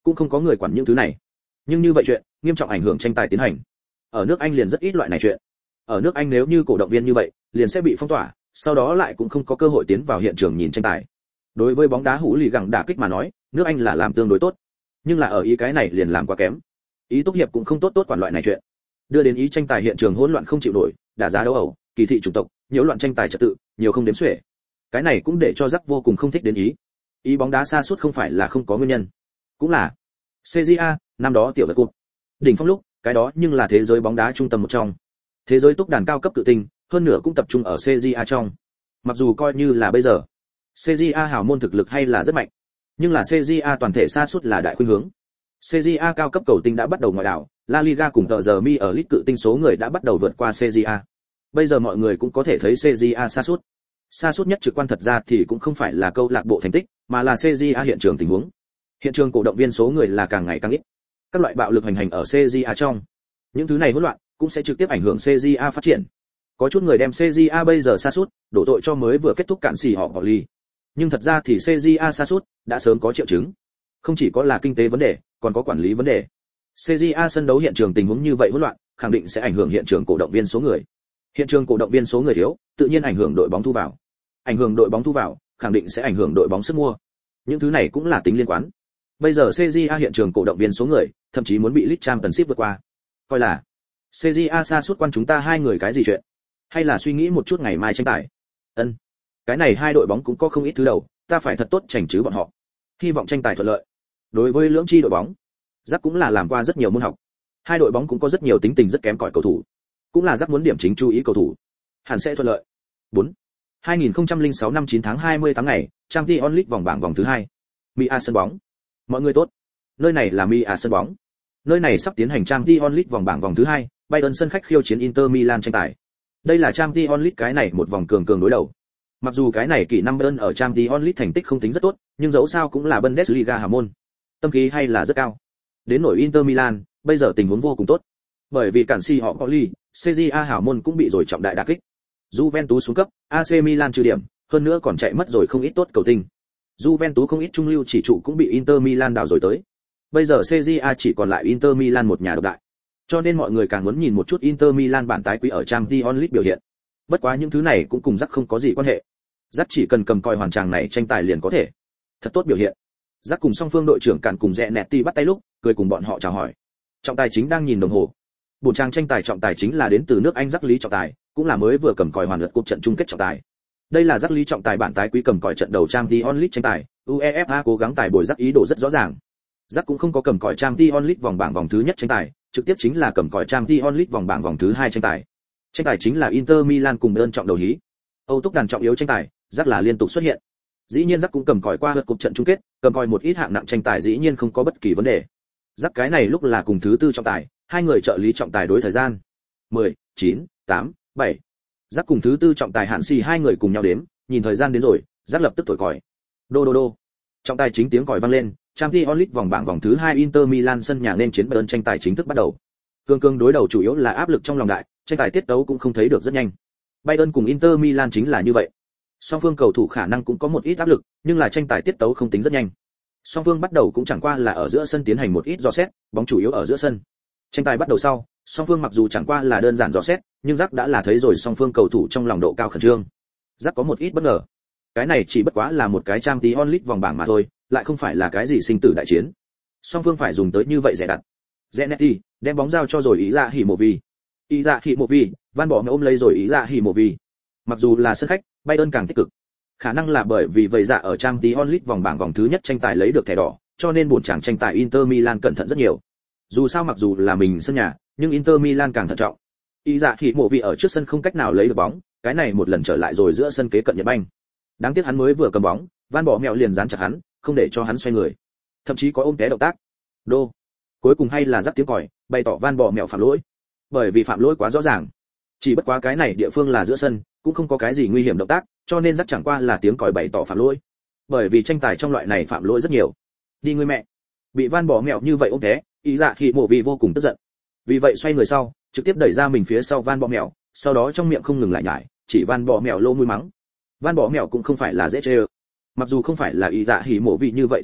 cũng không có người quản những thứ này. Nhưng như vậy chuyện nghiêm trọng ảnh hưởng tranh tài tiến hành. Ở nước Anh liền rất ít loại này chuyện. Ở nước Anh nếu như cổ động viên như vậy, liền sẽ bị phong tỏa, sau đó lại cũng không có cơ hội tiến vào hiện trường nhìn tranh tài. Đối với bóng đá hữu lì gẳng đả kích mà nói, nước Anh là làm tương đối tốt, nhưng là ở ý cái này liền làm quá kém. Ý tốt hiệp cũng không tốt tốt quản loại này chuyện, đưa đến ý tranh tài hiện trường hỗn loạn không chịu nổi, đả giá đấu ẩu, kỳ thị chủng tộc, nhiễu loạn tranh tài trật tự, nhiều không đếm xuể. Cái này cũng để cho Jack vô cùng không thích đến ý. Ý bóng đá sa sút không phải là không có nguyên nhân, cũng là xê giê a năm đó tiểu vật cột đỉnh phong lúc, cái đó nhưng là thế giới bóng đá trung tâm một trong. Thế giới túc đàn cao cấp cự tinh, hơn nữa cũng tập trung ở xê giê a trong. Mặc dù coi như là bây giờ, xê giê a hào môn thực lực hay là rất mạnh, nhưng là xê giê a toàn thể sa sút là đại khuynh hướng. xê giê a cao cấp cầu tinh đã bắt đầu ngoại đảo, La Liga cùng tờ giờ mi ở lít cự tinh số người đã bắt đầu vượt qua xê giê a. Bây giờ mọi người cũng có thể thấy xê giê a sa sút. Sa sút nhất trực quan thật ra thì cũng không phải là câu lạc bộ thành tích, mà là xê giê a hiện trường tình huống. Hiện trường cổ động viên số người là càng ngày càng ít. Các loại bạo lực hành hành ở xê giê a trong. Những thứ này hỗn loạn cũng sẽ trực tiếp ảnh hưởng xê giê a phát triển. Có chút người đem xê giê a bây giờ sa sút đổ tội cho mới vừa kết thúc cạn xì họ bỏ ly. Nhưng thật ra thì xê giê a sa sút đã sớm có triệu chứng. Không chỉ có là kinh tế vấn đề, còn có quản lý vấn đề. xê giê a sân đấu hiện trường tình huống như vậy hỗn loạn, khẳng định sẽ ảnh hưởng hiện trường cổ động viên số người. Hiện trường cổ động viên số người thiếu, tự nhiên ảnh hưởng đội bóng thu vào. Ảnh hưởng đội bóng thu vào, khẳng định sẽ ảnh hưởng đội bóng sức mua. Những thứ này cũng là tính liên quan. Bây giờ xê giê a hiện trường cổ động viên số người, thậm chí muốn bị League Championship vượt qua. Coi là xê giê a sa sút quan chúng ta hai người cái gì chuyện? Hay là suy nghĩ một chút ngày mai tranh tài? Ân. Cái này hai đội bóng cũng có không ít thứ đầu, ta phải thật tốt chỉnh chứ bọn họ. Hy vọng tranh tài thuận lợi. Đối với lưỡng chi đội bóng, Jack cũng là làm qua rất nhiều môn học. Hai đội bóng cũng có rất nhiều tính tình rất kém cỏi cầu thủ, cũng là Jack muốn điểm chính chú ý cầu thủ. Hẳn sẽ thuận lợi. bốn. hai nghìn không trăm lẻ sáu năm chín tháng hai mươi tháng ngày, Champions League vòng bảng vòng thứ hai. Mia sân bóng. Mọi người tốt. Nơi này là Mia sân bóng. Nơi này sắp tiến hành Champions League vòng bảng vòng thứ hai, Bayern sân khách khiêu chiến Inter Milan tranh tài. Đây là Champions League cái này một vòng cường cường đối đầu. Mặc dù cái này kỷ năm Bayern ở Champions League thành tích không tính rất tốt, nhưng dẫu sao cũng là Bundesliga hào môn. Tâm khí hay là rất cao. Đến nổi Inter Milan, bây giờ tình huống vô cùng tốt. Bởi vì cản si họ Poli, xê giê a hào môn cũng bị rồi trọng đại đả kích. Juventus xuống cấp, a xê Milan trừ điểm, hơn nữa còn chạy mất rồi không ít tốt cầu tinh. Juventus không ít trung lưu chỉ trụ cũng bị Inter Milan đào rồi tới. Bây giờ xê giê a chỉ còn lại Inter Milan một nhà độc đại. Cho nên mọi người càng muốn nhìn một chút Inter Milan bản tái quý ở Champions League biểu hiện. Bất quá những thứ này cũng cùng Jack không có gì quan hệ. Jack chỉ cần cầm coi hoàn tràng này tranh tài liền có thể. Thật tốt biểu hiện. Jack cùng song phương đội trưởng cản cùng rẽ nẹt ti bắt tay lúc, cười cùng bọn họ chào hỏi. Trọng tài chính đang nhìn đồng hồ. Buổi trang tranh tài trọng tài chính là đến từ nước Anh Jack Lý trọng tài, cũng là mới vừa cầm còi hoàn lượt cuộc trận chung kết trọng tài. Đây là Jack Lý trọng tài bản tái quý cầm còi trận đầu Champions League tranh tài, UEFA cố gắng tài bồi Jack ý đồ rất rõ ràng. Jack cũng không có cầm còi Champions League vòng bảng vòng thứ nhất tranh tài, trực tiếp chính là cầm còi Champions League vòng bảng vòng thứ hai tranh tài. Tranh tài chính là Inter Milan cùng Bayern trọng đầu hí. Âu túc đàn trọng yếu tranh tài, Jack là liên tục xuất hiện. Dĩ nhiên Jack cũng cầm còi qua lượt cuộc trận chung kết, cầm còi một ít hạng nặng tranh tài dĩ nhiên không có bất kỳ vấn đề. Jack cái này lúc là cùng thứ tư trọng tài, hai người trợ lý trọng tài đối thời gian. mười, chín, tám, bảy. Jack cùng thứ tư trọng tài Hạn Xì hai người cùng nhau đếm, nhìn thời gian đến rồi, Jack lập tức thổi còi. Đô đô đô. Trọng tài chính tiếng còi vang lên, Champions League vòng bảng vòng thứ hai Inter Milan sân nhà nên chiến Bayern tranh tài chính thức bắt đầu. Cương cương đối đầu chủ yếu là áp lực trong lòng đại, tranh tài tiết tấu cũng không thấy được rất nhanh. Bayern cùng Inter Milan chính là như vậy. Song phương cầu thủ khả năng cũng có một ít áp lực, nhưng là tranh tài tiết tấu không tính rất nhanh. Song phương bắt đầu cũng chẳng qua là ở giữa sân tiến hành một ít dò xét, bóng chủ yếu ở giữa sân. Tranh tài bắt đầu sau, song phương mặc dù chẳng qua là đơn giản dò xét, nhưng Jack đã là thấy rồi song phương cầu thủ trong lòng độ cao khẩn trương. Jack có một ít bất ngờ. Cái này chỉ bất quá là một cái Champions League vòng bảng mà thôi, lại không phải là cái gì sinh tử đại chiến. Song phương phải dùng tới như vậy rẻ đặt. Zanetti đem bóng giao cho rồi ý dạ hỉ mộ vì. Ý dạ hỉ mộ vì, Van bỏ mẹ ôm lấy rồi ý dạ hỉ mộ vì. Mặc dù là sân khách, Bayern càng tích cực. Khả năng là bởi vì vậy dạ ở Champions League vòng bảng vòng thứ nhất tranh tài lấy được thẻ đỏ, cho nên buồn chàng tranh tài Inter Milan cẩn thận rất nhiều. Dù sao mặc dù là mình sân nhà, nhưng Inter Milan càng thận trọng. Ý dạ hỉ mộ vì ở trước sân không cách nào lấy được bóng, cái này một lần trở lại rồi giữa sân kế cận Nhật Banh. Đáng tiếc hắn mới vừa cầm bóng, Van bỏ mẹo liền dán chặt hắn, không để cho hắn xoay người. Thậm chí có ôm té động tác. Đô. Cuối cùng hay là rắc tiếng còi, bày tỏ Van bỏ mẹo phạm lỗi. Bởi vì phạm lỗi quá rõ ràng. Chỉ bất quá cái này địa phương là giữa sân, cũng không có cái gì nguy hiểm động tác, cho nên rắc chẳng qua là tiếng còi bày tỏ phạm lỗi. Bởi vì tranh tài trong loại này phạm lỗi rất nhiều. Đi ngươi mẹ. Bị Van bỏ mẹo như vậy ôm té, ý dạ hỉ mộ vì vô cùng tức giận. Vì vậy xoay người sau, trực tiếp đẩy ra mình phía sau Van bỏ mẹo, sau đó trong miệng không ngừng lại nhải, chỉ Van bỏ mẹo lô mũi mắng. Van bỏ mẹo cũng không phải là dễ chơi. Mặc dù không phải là ý dạ hỉ mộ vì như vậy thứ đầu,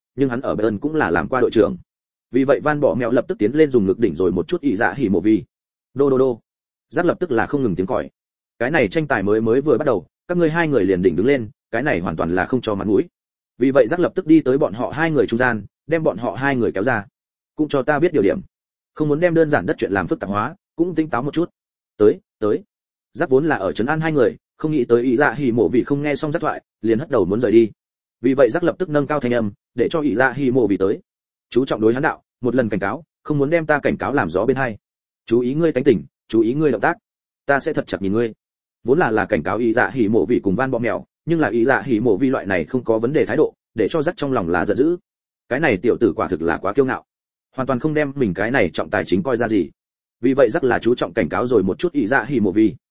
nhưng hắn ở Bayern cũng là làm qua đội trưởng. Vì vậy Van Bỏ Mẹo lập tức tiến lên dùng ngực đỉnh rồi một chút ỷ dạ hỉ mộ vì. Đô đô đô. Giác lập tức là không ngừng tiếng còi. Cái này tranh tài mới mới vừa bắt đầu, các ngươi hai người liền đỉnh đứng lên, cái này hoàn toàn là không cho mặt mũi. Vì vậy Giác lập tức đi tới bọn họ hai người trung gian, đem bọn họ hai người kéo ra. Cũng cho ta biết điều điểm. Không muốn đem đơn giản đất chuyện làm phức tạp hóa, cũng tinh táo một chút. Tới, tới. Giác vốn là ở trấn an hai người, không nghĩ tới ỷ dạ hỉ mộ vì không nghe xong Giác thoại, liền hất đầu muốn rời đi. Vì vậy Giác lập tức nâng cao thanh âm, để cho ỷ dạ hỉ mộ vì tới. Chú trọng đối hắn đạo, một lần cảnh cáo, không muốn đem ta cảnh cáo làm gió bên hai. Chú ý ngươi tánh tỉnh, chú ý ngươi động tác. Ta sẽ thật chặt nhìn ngươi. Vốn là là cảnh cáo ỷ dạ hỉ mộ vì cùng Van Bọ Mèo, nhưng là ỷ dạ hỉ mộ vì loại này không có vấn đề thái độ, để cho Giác trong lòng là giận dữ. Cái này tiểu tử quả thực là quá kiêu ngạo, hoàn toàn không đem mình cái này trọng tài chính coi ra gì. Vì vậy Giác là chú trọng cảnh cáo rồi một chút ỷ dạ hỉ mộ vì.